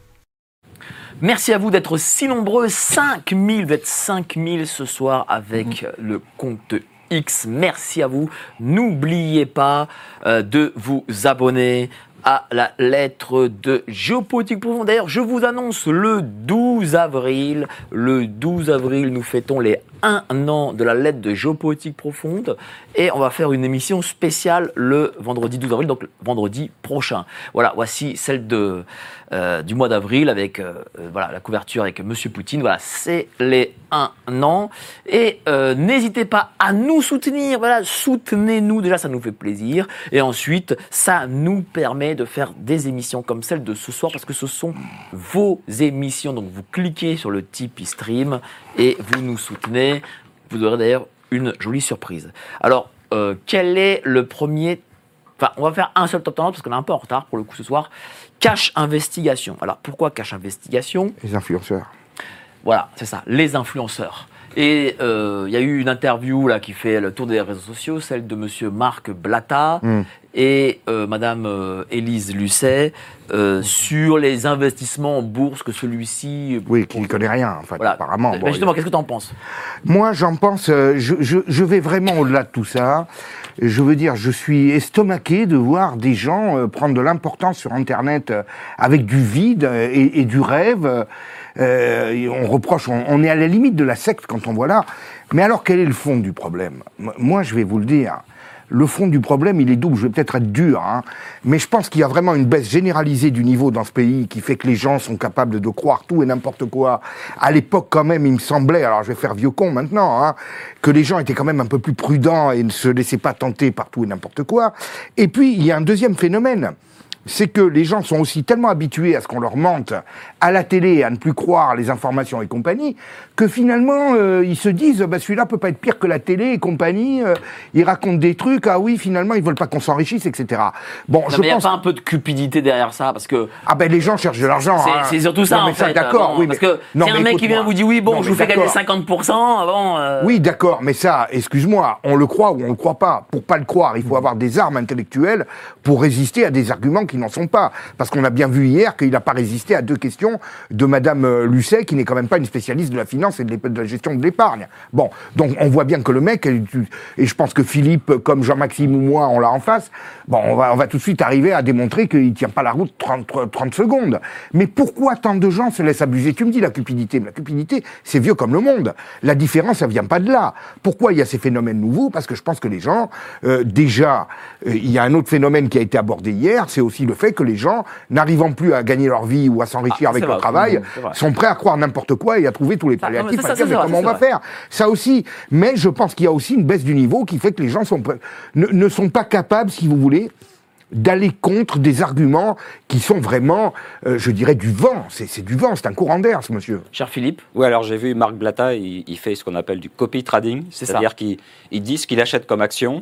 Merci à vous d'être si nombreux, cinq mille, vous êtes cinq mille ce soir avec le compte X. Merci à vous. N'oubliez pas euh, de vous abonner à la lettre de Géopolitique Profonde. D'ailleurs, je vous annonce le douze avril. Le douze avril, nous fêtons les un an de la lettre de Géopolitique Profonde et on va faire une émission spéciale le vendredi douze avril, donc vendredi prochain. Voilà, voici celle de, euh, du mois d'avril avec euh, voilà, la couverture avec Monsieur Poutine. Voilà, c'est les un an. Et euh, n'hésitez pas à nous soutenir. Voilà, soutenez-nous. Déjà, ça nous fait plaisir. Et ensuite, ça nous permet de faire des émissions comme celle de ce soir parce que ce sont vos émissions. Donc, vous cliquez sur le Tipeee Stream et vous nous soutenez. Vous aurez d'ailleurs une jolie surprise. Alors, euh, quel est le premier... Enfin, on va faire un seul top tendance parce qu'on est un peu en retard pour le coup ce soir. Cash Investigation. Alors, pourquoi Cash Investigation ? Les influenceurs. Voilà, c'est ça, les influenceurs. Et il euh, y a eu une interview là qui fait le tour des réseaux sociaux, celle de Monsieur Marc Blatta Mm. et euh, Madame euh, Élise Lucet euh, sur les investissements en bourse que celui-ci. Oui, qui ne connaît rien, en fait, Voilà. apparemment. Ben Bon, justement, qu'est-ce que tu en penses ? Moi, j'en pense, euh, je, je, je vais vraiment au-delà de tout ça. Je veux dire, je suis estomaqué de voir des gens euh, prendre de l'importance sur Internet euh, avec du vide euh, et, et du rêve. Euh, et on reproche, on, on est à la limite de la secte quand on voit là. Mais alors, quel est le fond du problème ? Moi, je vais vous le dire. Le fond du problème, il est double. Je vais peut-être être dur, hein, mais je pense qu'il y a vraiment une baisse généralisée du niveau dans ce pays qui fait que les gens sont capables de croire tout et n'importe quoi. À l'époque, quand même, il me semblait, alors je vais faire vieux con maintenant, hein, que les gens étaient quand même un peu plus prudents et ne se laissaient pas tenter par tout et n'importe quoi. Et puis, il y a un deuxième phénomène. C'est que les gens sont aussi tellement habitués à ce qu'on leur mente à la télé, à ne plus croire les informations et compagnie, que finalement, euh, ils se disent, bah, celui-là peut pas être pire que la télé et compagnie, euh, il raconte des trucs, ah oui, finalement, ils veulent pas qu'on s'enrichisse, et cetera. Bon, Non, je mais il n'y a pense... pas un peu de cupidité derrière ça parce que Ah ben, les gens cherchent de l'argent. c'est hein. c'est surtout ça Non, mais en fait. D'accord, Bon, oui, parce mais... que non, si mais un mec qui vient écoute-moi. vous dit oui, bon, Non, je mais vous fais gagner d'accord. cinquante pour cent, bon. euh, Oui, d'accord, mais ça, excuse-moi, on le croit ou on le croit pas. Pour pas le croire, il faut avoir des armes intellectuelles pour résister à des arguments qui n'en sont pas. Parce qu'on a bien vu hier qu'il n'a pas résisté à deux questions de Madame euh, Lucet, qui n'est quand même pas une spécialiste de la finance et de, l'ép- de la gestion de l'épargne. Bon, donc on voit bien que le mec, et je pense que Philippe, comme Jean-Maxime ou moi, on l'a en face, bon, on va, on va tout de suite arriver à démontrer qu'il tient pas la route trente, trente secondes. Mais pourquoi tant de gens se laissent abuser ? Tu me dis la cupidité, mais la cupidité, c'est vieux comme le monde. La différence, ça vient pas de là. Pourquoi il y a ces phénomènes nouveaux ? Parce que je pense que les gens, euh, déjà, euh, il y a un autre phénomène qui a été abordé hier, c'est aussi le fait que les gens, n'arrivant plus à gagner leur vie ou à s'enrichir Ah, avec c'est leur vrai, travail, c'est vrai. sont prêts à croire n'importe quoi et à trouver tous les Ça, non, mais palliatifs ça, ça, à dire c'est mais vrai, comment on c'est va vrai. faire. Ça aussi, mais je pense qu'il y a aussi une baisse du niveau qui fait que les gens sont prêts- ne, ne sont pas capables, si vous voulez, d'aller contre des arguments qui sont vraiment, euh, je dirais, du vent. C'est, c'est du vent, c'est un courant d'air, ce monsieur. Cher Philippe. Oui, alors j'ai vu Marc Blatta, il, il fait ce qu'on appelle du copy trading, C'est c'est-à-dire qu'il il dit ce qu'il achète comme action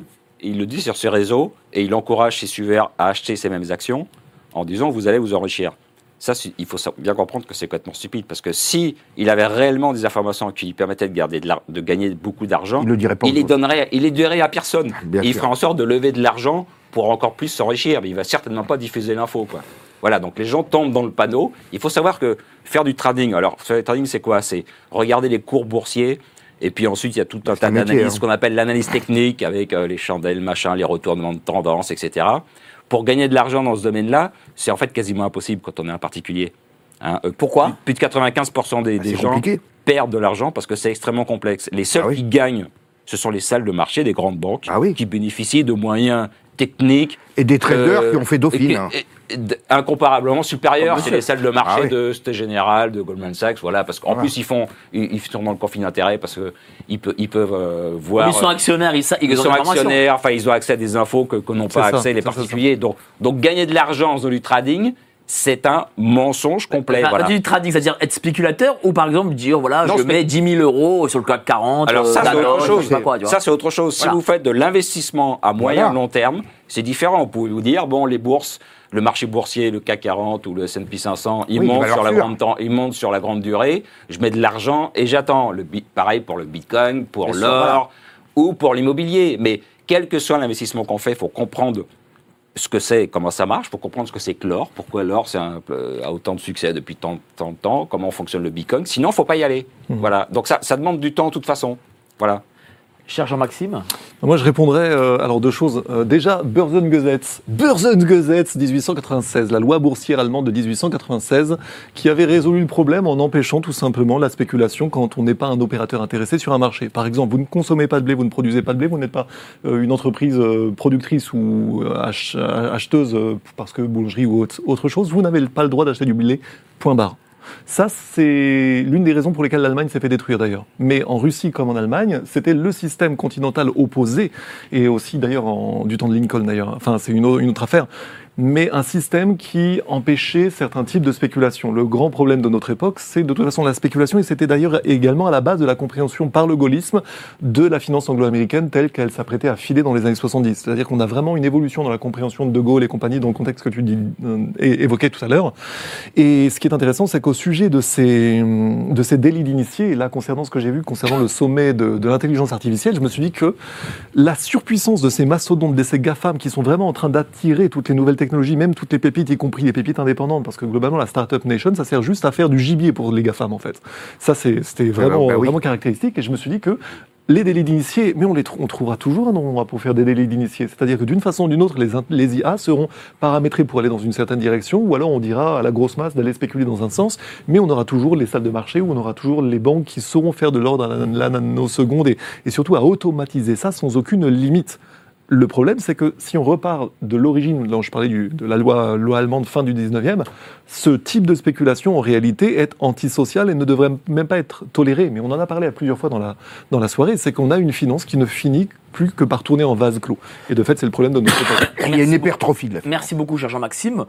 il le dit sur ses réseaux et il encourage ses suiveurs à acheter ces mêmes actions en disant vous allez vous enrichir. Ça, il faut bien comprendre que c'est complètement stupide parce que si il avait réellement des informations qui lui permettaient de, garder de, de gagner beaucoup d'argent, il, le dirait pas il les donnerait, il les donnerait à personne. Bien et il sûr. ferait en sorte de lever de l'argent pour encore plus s'enrichir, mais il va certainement pas diffuser l'info, quoi. Voilà, donc les gens tombent dans le panneau. Il faut savoir que faire du trading, alors faire du trading, c'est quoi? C'est regarder les cours boursiers. Et puis ensuite, il y a tout un tas d'analyses, hein. Ce qu'on appelle l'analyse technique, avec euh, les chandelles, machin, les retournements de tendance, et cetera. Pour gagner de l'argent dans ce domaine-là, c'est en fait quasiment impossible quand on est un particulier. Hein, euh, Pourquoi? plus, plus de quatre-vingt-quinze pour cent des, Ah, des c'est gens compliqué. perdent de l'argent parce que c'est extrêmement complexe. Les seuls Ah oui. qui gagnent, ce sont les salles de marché des grandes banques, Ah oui. qui bénéficient de moyens techniques. Et des traders euh, qui ont fait Dauphine. et- hein. et- et- d- incomparablement supérieurs. Ah, C'est bien les sûr. salles de marché Ah oui. de Société Générale, de Goldman Sachs, voilà, parce qu'en Voilà. plus ils font, ils, ils sont dans le conflit d'intérêts parce que ils, pe- ils peuvent euh, voir. Ils sont actionnaires, ils, sa- ils Ils ont sont l'information. actionnaires, enfin ils ont accès à des infos que, que n'ont C'est pas ça, accès les c'est ça, particuliers. Donc, donc gagner de l'argent dans du trading, c'est un mensonge complet. Enfin, voilà. quand tu dis trading, c'est-à-dire être spéculateur ou par exemple dire voilà, Non, je c'est- mets dix mille euros sur le C A C quarante. Alors ça, euh, c'est Danone, autre je chose. sais pas quoi, tu vois. Ça, c'est autre chose. Voilà. Si vous faites de l'investissement à moyen Voilà. long terme, c'est différent. Vous pouvez vous dire, bon, les bourses, le marché boursier, le C A C quarante ou le S and P cinq cents, ils Oui, montent valeur sur la sûre. grande temps, ils montent sur la grande durée. Je mets de l'argent et j'attends. Le bit, pareil pour le Bitcoin, pour Bien sûr, l'or voilà. ou pour l'immobilier. Mais quel que soit l'investissement qu'on fait, il faut comprendre ce que c'est, comment ça marche, pour comprendre ce que c'est que l'or, pourquoi l'or c'est un, euh, a autant de succès depuis tant, tant de temps, comment fonctionne le Bitcoin. Sinon, il ne faut pas y aller. Voilà. Donc ça, ça demande du temps de toute façon. Voilà. Cher Jean-Maxime. Moi, je répondrais euh, alors deux choses. Euh, déjà, Börsengesetz, Börsengesetz dix-huit cent quatre-vingt-seize, la loi boursière allemande de dix-huit cent quatre-vingt-seize, qui avait résolu le problème en empêchant tout simplement la spéculation quand on n'est pas un opérateur intéressé sur un marché. Par exemple, vous ne consommez pas de blé, vous ne produisez pas de blé, vous n'êtes pas euh, une entreprise euh, productrice ou euh, ach- acheteuse euh, parce que boulangerie ou autre, autre chose, vous n'avez pas le droit d'acheter du blé, point barre. Ça, c'est l'une des raisons pour lesquelles l'Allemagne s'est fait détruire d'ailleurs. Mais en Russie comme en Allemagne, c'était le système continental opposé, et aussi d'ailleurs en- du temps de Lincoln d'ailleurs, enfin c'est une, au- une autre affaire, mais un système qui empêchait certains types de spéculation. Le grand problème de notre époque, c'est de toute façon la spéculation, et c'était d'ailleurs également à la base de la compréhension par le gaullisme de la finance anglo-américaine telle qu'elle s'apprêtait à filer dans les années soixante-dix. C'est-à-dire qu'on a vraiment une évolution dans la compréhension de De Gaulle et compagnie dans le contexte que tu dis, euh, é- évoquais tout à l'heure. Et ce qui est intéressant, c'est qu'au sujet de ces, de ces délits d'initiés, et là concernant ce que j'ai vu concernant le sommet de, de l'intelligence artificielle, je me suis dit que la surpuissance de ces mastodontes, de ces GAFAM qui sont vraiment en train d'attirer toutes les nouvelles technologies, même toutes les pépites, y compris les pépites indépendantes, parce que globalement la Startup Nation, ça sert juste à faire du gibier pour les GAFAM en fait. Ça c'est, c'était vraiment, bah oui. vraiment caractéristique, et je me suis dit que les délits d'initiés, mais on, les, trou- on trouvera toujours un endroit pour faire des délits d'initiés. C'est-à-dire que d'une façon ou d'une autre, les, in- les I A seront paramétrés pour aller dans une certaine direction, ou alors on dira à la grosse masse d'aller spéculer dans un sens, mais on aura toujours les salles de marché, ou on aura toujours les banques qui sauront faire de l'ordre à la, la nanoseconde, et, et surtout à automatiser ça sans aucune limite. Le problème, c'est que si on repart de l'origine, là je parlais du, de la loi, loi allemande fin du dix-neuvième, ce type de spéculation en réalité est antisocial et ne devrait même pas être toléré. Mais on en a parlé à plusieurs fois dans la, dans la soirée, c'est qu'on a une finance qui ne finit plus que par tourner en vase clos. Et de fait, c'est le problème de notre époque. Il y a une Merci hypertrophie de la Merci beaucoup, cher Jean-Maxime.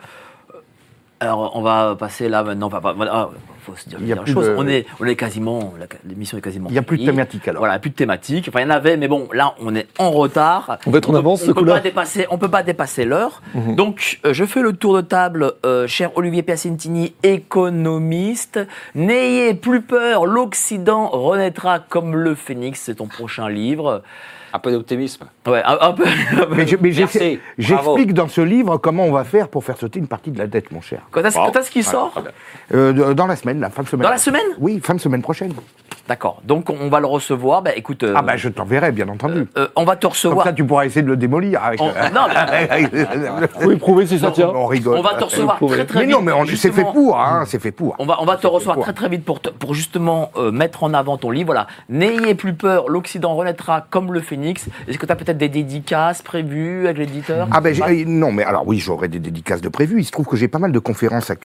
Alors, on va passer là maintenant. Enfin, voilà, faut se dire Il y a une plus chose. de- On est, on est quasiment, la- l'émission est quasiment. Il n'y a plus de finie. thématique alors. Voilà, plus de thématique. Enfin, il y en avait, mais bon, là, on est en retard. On va être en peut- avance, on ce peut coup-là. pas dépasser, on peut pas dépasser l'heure. Mhm. Donc, euh, je fais le tour de table, euh, cher Olivier Piacentini, économiste. N'ayez plus peur, l'Occident renaîtra comme le phénix. C'est ton prochain livre. Un peu d'optimisme. Ouais, un, un peu. Mais je- mais Merci, j'explique bravo. j'explique dans ce livre comment on va faire pour faire sauter une partie de la dette, mon cher. Quand est-ce Bravo. quand est-ce qu'il Voilà, sort très bien. Euh, de- dans la semaine, la fin de semaine. Dans la semaine Oui, fin de semaine prochaine. D'accord. Donc, on va le recevoir. Ben, écoute. euh, Ah bah je t'enverrai, bien entendu. euh, on va te Comme recevoir. ça, tu pourras essayer de le démolir. Avec... On- non, mais- Oui, prouver si ça tient. On rigole. On va te recevoir Prouver. très très Mais vite. non, mais on- c'est fait justement. pour, hein, c'est fait pour. On va, on va te C'est fait recevoir pour. très très vite pour, te- pour justement euh, mettre en avant ton livre. Voilà. N'ayez plus peur, l'Occident renaîtra comme le phénix. Est-ce que tu as peut-être des dédicaces prévues avec l'éditeur? Ah ben j'ai- non, mais alors oui, j'aurai des dédicaces de prévues. Il se trouve que j'ai pas mal de conférences